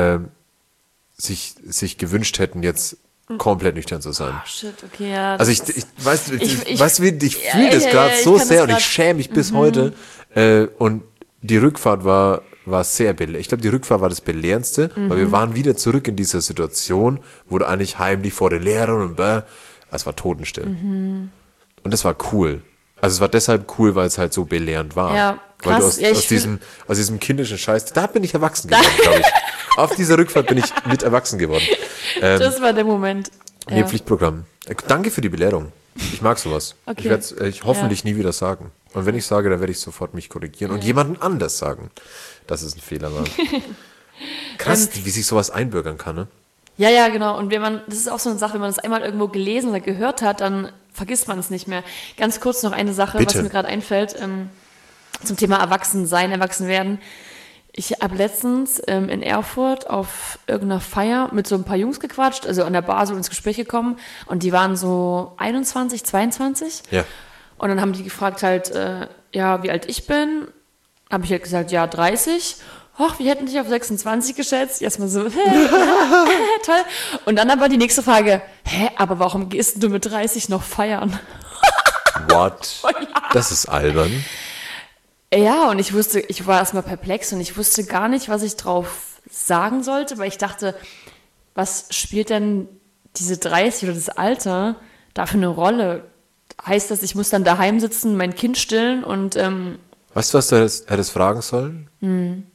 sich gewünscht hätten, jetzt komplett nüchtern zu sein. Shit, okay, ja. Also ich fühle das gerade ich so kann sehr das und ich grad- schäme mich bis heute. Und die Rückfahrt war sehr belehrend. Ich glaube, die Rückfahrt war das Belehrendste, weil wir waren wieder zurück in dieser Situation, wo du eigentlich heimlich vor den Lehrern und es war totenstill. Und das war cool. Also es war deshalb cool, weil es halt so belehrend war. Ja, Weil krass. du Ja, aus diesem kindischen Scheiß, da bin ich erwachsen geworden, glaube ich. Auf dieser Rückfahrt bin ich mit erwachsen geworden. Das war der Moment. Nee, Pflichtprogramm. Danke für die Belehrung. Ich mag sowas. Okay. Ich werde es hoffentlich nie wieder sagen. Und wenn ich sage, dann werde ich sofort mich korrigieren und jemanden anders sagen, dass es ein Fehler war. Krass, wie sich sowas einbürgern kann, ne? Ja, genau. Und das ist auch so eine Sache, wenn man das einmal irgendwo gelesen oder gehört hat, dann vergisst man es nicht mehr. Ganz kurz noch eine Sache, Bitte. was mir gerade einfällt, zum Thema Erwachsensein, Erwachsenwerden. Ich habe letztens in Erfurt auf irgendeiner Feier mit so ein paar Jungs gequatscht, also an der Bar so ins Gespräch gekommen und die waren so 21, 22. Ja. Und dann haben die gefragt halt, wie alt ich bin. Habe ich halt gesagt, ja, 30. Och, wir hätten dich auf 26 geschätzt. Erstmal so, toll. Und dann aber die nächste Frage, aber warum gehst du mit 30 noch feiern? What? Das ist albern. Ja, und ich war erstmal perplex und ich wusste gar nicht, was ich drauf sagen sollte, weil ich dachte, was spielt denn diese 30 oder das Alter da für eine Rolle? Heißt das, ich muss dann daheim sitzen, mein Kind stillen und Weißt du, was du hättest fragen sollen? Wenn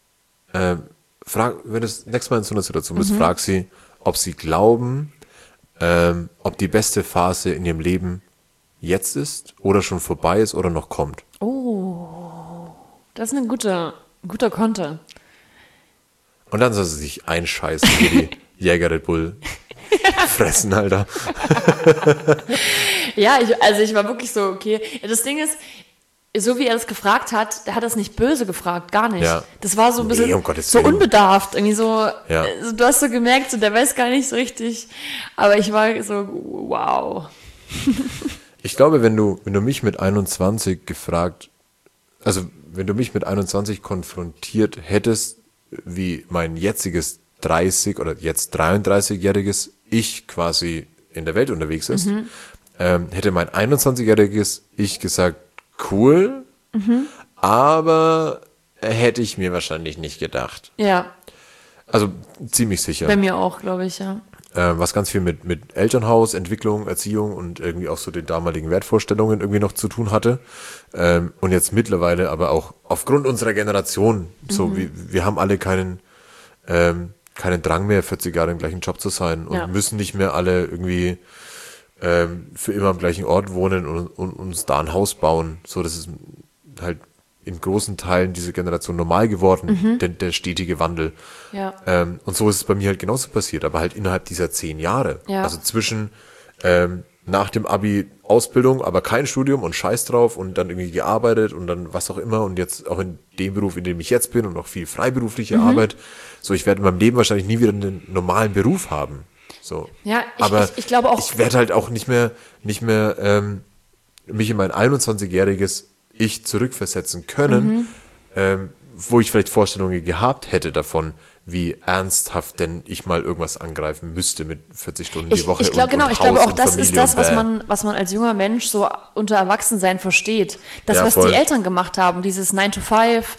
du das nächste Mal in so einer Situation bist, frag sie, ob sie glauben, ob die beste Phase in ihrem Leben jetzt ist oder schon vorbei ist oder noch kommt. das ist ein guter Konter. Und dann soll sie sich einscheißen, wie die Jäger Red Bull fressen, Alter. Ja, ich war wirklich so, okay. Ja, das Ding ist, so wie er das gefragt hat, der hat das nicht böse gefragt, gar nicht. Ja. Das war so ein bisschen Nee, um Gottes so Willen. unbedarft, irgendwie so, Ja. so, du hast so gemerkt, so, der weiß gar nicht so richtig, aber ich war so, wow. Ich glaube, wenn du mich mit 21 wenn du mich mit 21 konfrontiert hättest, wie mein jetziges 30 oder jetzt 33-jähriges Ich quasi in der Welt unterwegs ist, hätte mein 21-jähriges Ich gesagt, cool, aber hätte ich mir wahrscheinlich nicht gedacht. Ja, Also ziemlich sicher. bei mir auch, glaube ich, ja. Was ganz viel mit Elternhaus, Entwicklung, Erziehung und irgendwie auch so den damaligen Wertvorstellungen irgendwie noch zu tun hatte. Und jetzt mittlerweile aber auch aufgrund unserer Generation, so wir haben alle keinen Drang mehr, 40 Jahre im gleichen Job zu sein und müssen nicht mehr alle irgendwie für immer am gleichen Ort wohnen und uns da ein Haus bauen. So, das ist halt in großen Teilen dieser Generation normal geworden, der stetige Wandel. Ja. Und so ist es bei mir halt genauso passiert, aber halt innerhalb dieser 10 Jahre. Ja. Also zwischen nach dem Abi Ausbildung, aber kein Studium und Scheiß drauf und dann irgendwie gearbeitet und dann was auch immer und jetzt auch in dem Beruf, in dem ich jetzt bin und auch viel freiberufliche Arbeit. So, ich werde in meinem Leben wahrscheinlich nie wieder einen normalen Beruf haben. So. Ja, aber ich glaube auch. ich werde halt auch nicht mehr mich in mein 21-jähriges Ich zurückversetzen können, wo ich vielleicht Vorstellungen gehabt hätte davon, wie ernsthaft denn ich mal irgendwas angreifen müsste mit 40 Stunden die Woche. Ich glaube und ich glaube Haus auch, und das Familie ist das, und was man als junger Mensch so unter Erwachsensein versteht. Das, Ja, was voll. die Eltern gemacht haben, dieses 9 to 5,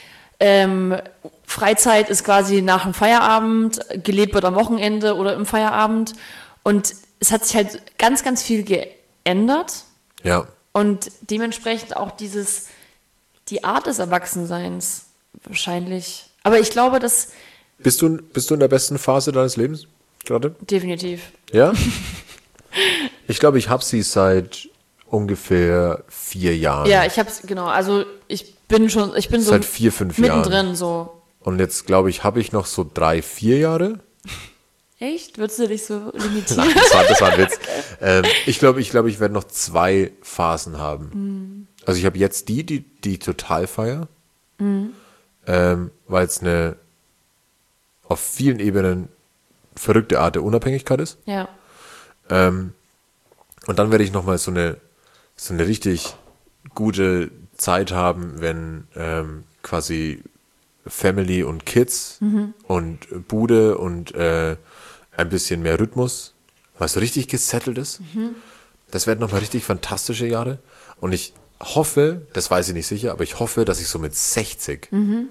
Freizeit ist quasi nach dem Feierabend, gelebt wird am Wochenende oder im Feierabend. Und es hat sich halt ganz, ganz viel geändert. Ja, Und dementsprechend auch die Art des Erwachsenseins wahrscheinlich. Aber ich glaube, dass bist du in der besten Phase deines Lebens gerade? definitiv. Ja? Ich glaube, ich habe sie seit ungefähr 4 Jahren. Ja, ich hab's, genau. Also ich bin so Seit 4, 5 Jahren. mittendrin so. Und jetzt, glaube ich, habe ich noch so 3-4 Jahre. Echt? Würdest du dich so limitieren? Nein, das war ein Witz. Ich glaube, ich werde noch 2 Phasen haben. Also ich habe jetzt die total feier, weil es eine auf vielen Ebenen verrückte Art der Unabhängigkeit ist. Ja. Und dann werde ich nochmal so eine richtig gute Zeit haben, wenn quasi Family und Kids und Bude und ein bisschen mehr Rhythmus, was so richtig gesettelt ist. Das werden nochmal richtig fantastische Jahre. Und ich hoffe, das weiß ich nicht sicher, aber ich hoffe, dass ich so mit 60,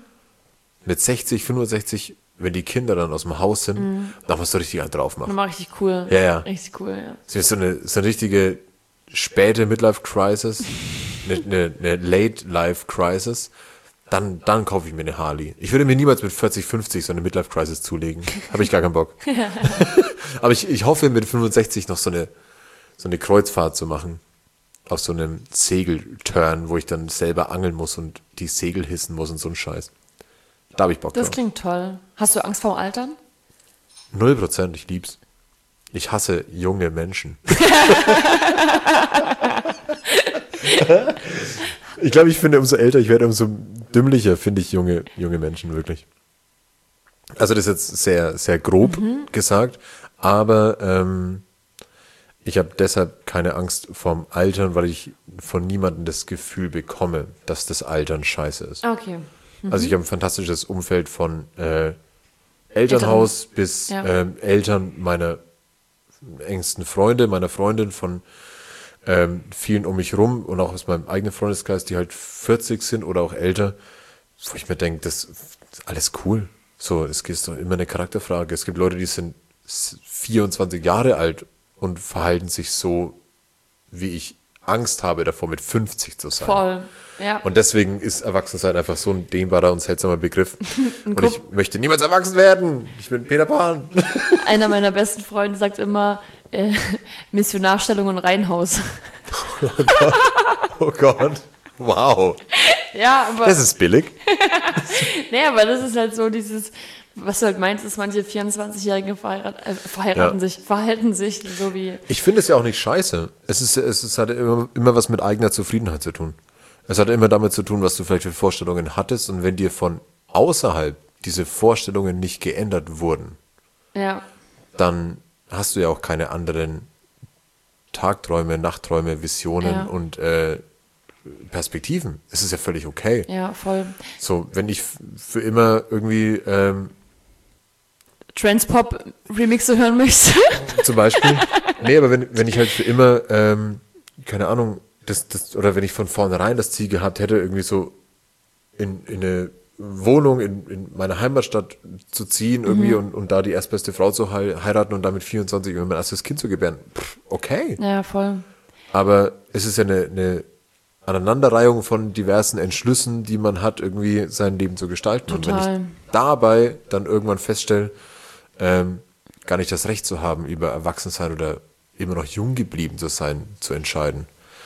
65, wenn die Kinder dann aus dem Haus sind, nochmal so richtig einen drauf machen. Nochmal richtig cool. Ja. Richtig cool, ja. Das ist so eine richtige späte Midlife-Crisis, eine Late-Life-Crisis. Dann kaufe ich mir eine Harley. Ich würde mir niemals mit 40, 50 so eine Midlife-Crisis zulegen. Habe ich gar keinen Bock. Aber ich hoffe, mit 65 noch so eine Kreuzfahrt zu machen. Auf so einem Segelturn, wo ich dann selber angeln muss und die Segel hissen muss und so ein Scheiß. Da habe ich Bock Das drauf. klingt toll. Hast du Angst vorm Altern? 0%, ich lieb's. Ich hasse junge Menschen. Ich glaube, ich finde, umso älter ich werde, umso dümmlicher finde ich junge Menschen wirklich. Also das ist jetzt sehr, sehr grob gesagt, aber ich habe deshalb keine Angst vorm Altern, weil ich von niemandem das Gefühl bekomme, dass das Altern scheiße ist. Okay. Also ich habe ein fantastisches Umfeld von Elternhaus bis Eltern meiner engsten Freunde, meiner Freundin, von vielen um mich rum und auch aus meinem eigenen Freundeskreis, die halt 40 sind oder auch älter, wo ich mir denke, das ist alles cool. So, es ist doch immer eine Charakterfrage. Es gibt Leute, die sind 24 Jahre alt und verhalten sich so, wie ich Angst habe davor, mit 50 zu sein. Voll, ja. Und deswegen ist Erwachsensein einfach so ein dehnbarer und seltsamer Begriff. Und ich möchte niemals erwachsen werden. Ich bin Peter Pan. Einer meiner besten Freunde sagt immer Missionarstellung und Reihenhaus. Oh Gott. Wow. Ja, aber... Das ist billig. Nee, aber das ist halt so dieses... Was du halt meinst, ist, manche 24-Jährige verhalten sich so wie... Ich finde es ja auch nicht scheiße. Es hat immer was mit eigener Zufriedenheit zu tun. Es hat immer damit zu tun, was du vielleicht für Vorstellungen hattest, und wenn dir von außerhalb diese Vorstellungen nicht geändert wurden, Ja. dann hast du ja auch keine anderen Tagträume, Nachtträume, Visionen und Perspektiven. Es ist ja völlig okay. Ja, voll. So, wenn ich für immer irgendwie Transpop-Remixe hören möchte. zum Beispiel. Nee, aber wenn ich halt für immer, keine Ahnung, oder wenn ich von vornherein das Ziel gehabt hätte, irgendwie so in eine Wohnung in meiner Heimatstadt zu ziehen irgendwie und da die erstbeste Frau zu heiraten und damit 24 mein erstes Kind zu gebären, okay. Ja, voll. Aber es ist ja eine Aneinanderreihung von diversen Entschlüssen, die man hat, irgendwie sein Leben zu gestalten. Total. Und wenn ich dabei dann irgendwann feststelle, gar nicht das Recht zu haben, über Erwachsensein oder immer noch jung geblieben zu sein, zu entscheiden.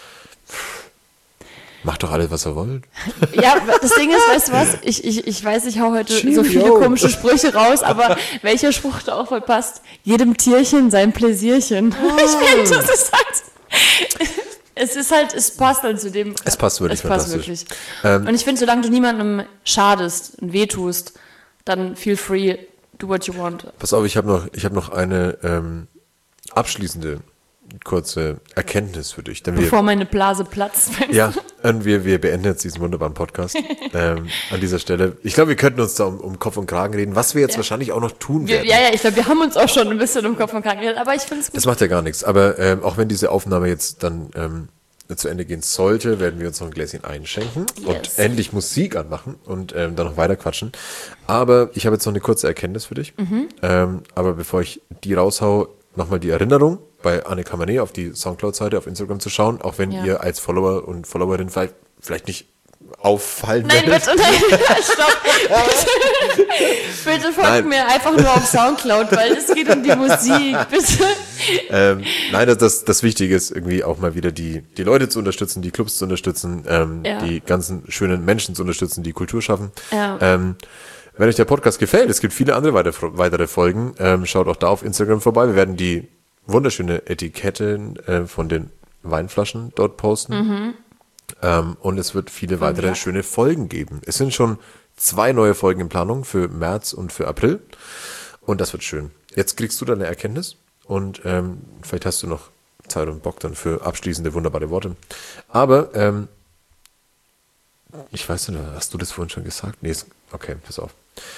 Macht doch alles, was ihr wollt. Ja, das Ding ist, weißt du was? Ich weiß, ich hau heute so viele komische Sprüche raus, aber welcher Spruch da auch voll passt? Jedem Tierchen sein Pläsierchen. Oh. Ich finde, das ist halt, es passt halt zu dem. Es passt wirklich Es passt fantastisch. wirklich. Und ich finde, solange du niemandem schadest und wehtust, dann feel free, do what you want. Pass auf, ich hab noch eine abschließende kurze Erkenntnis für dich. Denn Bevor meine Blase platzt. Ja, und wir beenden jetzt diesen wunderbaren Podcast an dieser Stelle. Ich glaube, wir könnten uns da um Kopf und Kragen reden, was wir jetzt wahrscheinlich auch noch tun werden. Ja, ich glaube, wir haben uns auch schon ein bisschen um Kopf und Kragen geredet, aber ich finde es gut. Das macht ja gar nichts. Aber auch wenn diese Aufnahme jetzt dann zu Ende gehen sollte, werden wir uns noch ein Gläschen einschenken und endlich Musik anmachen und dann noch weiter quatschen. Aber ich habe jetzt noch eine kurze Erkenntnis für dich. Aber bevor ich die raushau, nochmal die Erinnerung, bei Annika Manet auf die Soundcloud-Seite auf Instagram zu schauen, auch wenn ihr als Follower und Followerin vielleicht nicht auffallen Nein, werdet. bitte, stopp. Bitte folgt mir einfach nur auf Soundcloud, weil es geht um die Musik, bitte. Nein, das Wichtige ist irgendwie auch mal wieder die Leute zu unterstützen, die Clubs zu unterstützen, die ganzen schönen Menschen zu unterstützen, die Kultur schaffen. Ja. Wenn euch der Podcast gefällt, es gibt viele andere weitere Folgen, schaut auch da auf Instagram vorbei. Wir werden die wunderschöne Etiketten von den Weinflaschen dort posten. Und es wird viele weitere schöne Folgen geben. Es sind schon 2 neue Folgen in Planung für März und für April. Und das wird schön. Jetzt kriegst du deine Erkenntnis und vielleicht hast du noch Zeit und Bock dann für abschließende, wunderbare Worte. Aber ich weiß nicht, hast du das vorhin schon gesagt? Nee, okay, pass auf.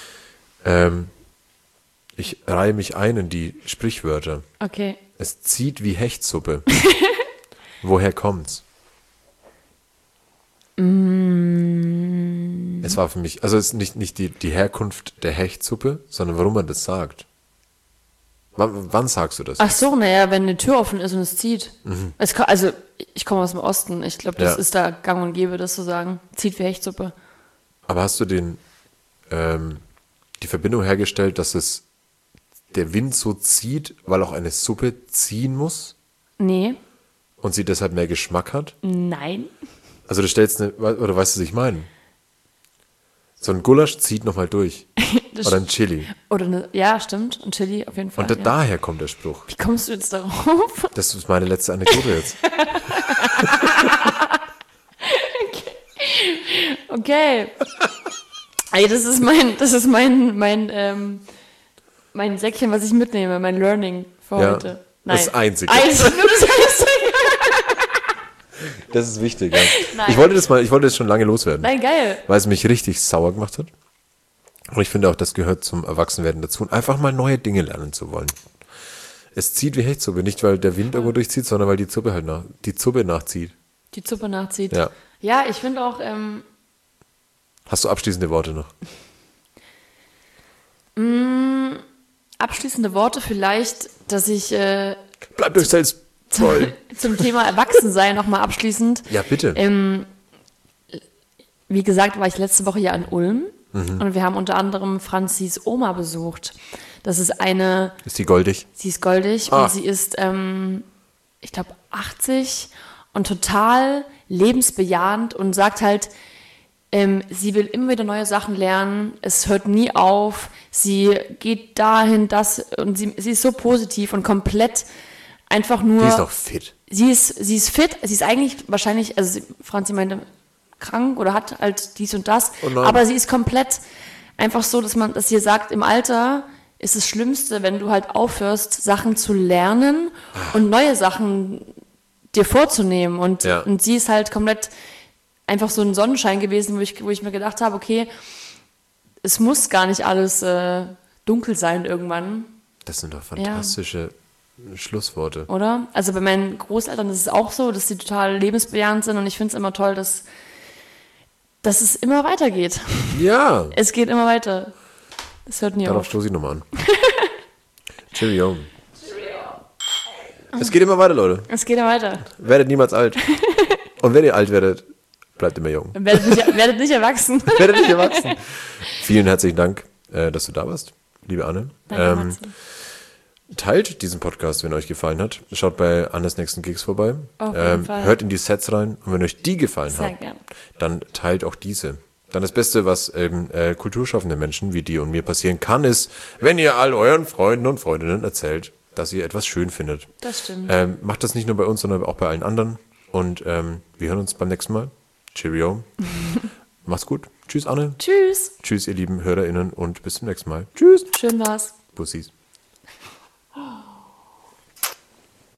Ich reihe mich ein in die Sprichwörter. Okay. Es zieht wie Hechtsuppe. Woher kommt's? Es war für mich, also es ist nicht die Herkunft der Hechtsuppe, sondern warum man das sagt. Wann sagst du das? Ach so, naja, wenn eine Tür offen ist und es zieht. Also, ich komme aus dem Osten. Ich glaube, das ist da gang und gäbe, das zu sagen. Zieht wie Hechtsuppe. Aber hast du die Verbindung hergestellt, dass es der Wind so zieht, weil auch eine Suppe ziehen muss Nee. und sie deshalb mehr Geschmack hat? Nein. Also du stellst oder weißt du, was ich meine? So ein Gulasch zieht nochmal durch. Oder ein Chili. Ja, stimmt. Und Chili auf jeden Fall. Und daher kommt der Spruch. Wie kommst du jetzt darauf? Das ist meine letzte Anekdote jetzt. Okay. Ey, das ist mein Säckchen, was ich mitnehme, mein Learning für heute. Nein. Das Einzige. Nur das Einzige. Das ist wichtig, ja. Nein. Ich wollte das schon lange loswerden. Nein, geil. Weil es mich richtig sauer gemacht hat. Und ich finde auch, das gehört zum Erwachsenwerden dazu, einfach mal neue Dinge lernen zu wollen. Es zieht wie Hechtsuppe, nicht weil der Wind irgendwo durchzieht, sondern weil die Suppe nachzieht. Die Suppe nachzieht. Ja. Ja, ich finde auch, Hast du abschließende Worte noch? abschließende Worte vielleicht, dass ich Bleibt euch selbst treu. zum Thema Erwachsensein nochmal abschließend. Ja, bitte. Wie gesagt, war ich letzte Woche ja in Ulm und wir haben unter anderem Franzis Oma besucht. Das ist Ist die goldig? sie ist goldig und sie ist, ich glaube, 80 und total lebensbejahend und sagt halt, sie will immer wieder neue Sachen lernen, es hört nie auf, sie geht dahin, und sie ist so positiv und komplett einfach nur... Die ist doch fit. Sie ist fit, sie ist eigentlich wahrscheinlich, also Franzi meinte, krank oder hat halt dies und das, Oh nein. aber sie ist komplett einfach so, dass sie sagt, im Alter ist das Schlimmste, wenn du halt aufhörst, Sachen zu lernen und neue Sachen dir vorzunehmen und sie ist halt komplett einfach so ein Sonnenschein gewesen, wo ich mir gedacht habe, okay, es muss gar nicht alles dunkel sein irgendwann. Das sind doch fantastische Schlussworte. Oder? Also bei meinen Großeltern ist es auch so, dass sie total lebensbejahend sind und ich finde es immer toll, dass es immer weitergeht. Ja. Es geht immer weiter. Es hört nie Darauf auf. stoße ich nochmal an. Cheerio. Es geht immer weiter, Leute. Es geht immer weiter. Werdet niemals alt. Und wenn ihr alt werdet, bleibt immer jung. Werdet nicht erwachsen. Werdet nicht erwachsen. Vielen herzlichen Dank, dass du da warst, liebe Anne. Danke, Matze. Teilt diesen Podcast, wenn euch gefallen hat. Schaut bei Annes nächsten Gigs vorbei. Auf jeden Fall. Hört in die Sets rein. Und wenn euch die gefallen Sehr haben, gern. dann teilt auch diese. Dann das Beste, was kulturschaffende Menschen wie dir und mir passieren kann, ist, wenn ihr all euren Freunden und Freundinnen erzählt, dass ihr etwas schön findet. Das stimmt. Macht das nicht nur bei uns, sondern auch bei allen anderen. Und wir hören uns beim nächsten Mal. Cheerio. Macht's gut. Tschüss, Anne. Tschüss. Tschüss, ihr lieben HörerInnen und bis zum nächsten Mal. Tschüss. Schön war's. Bussis.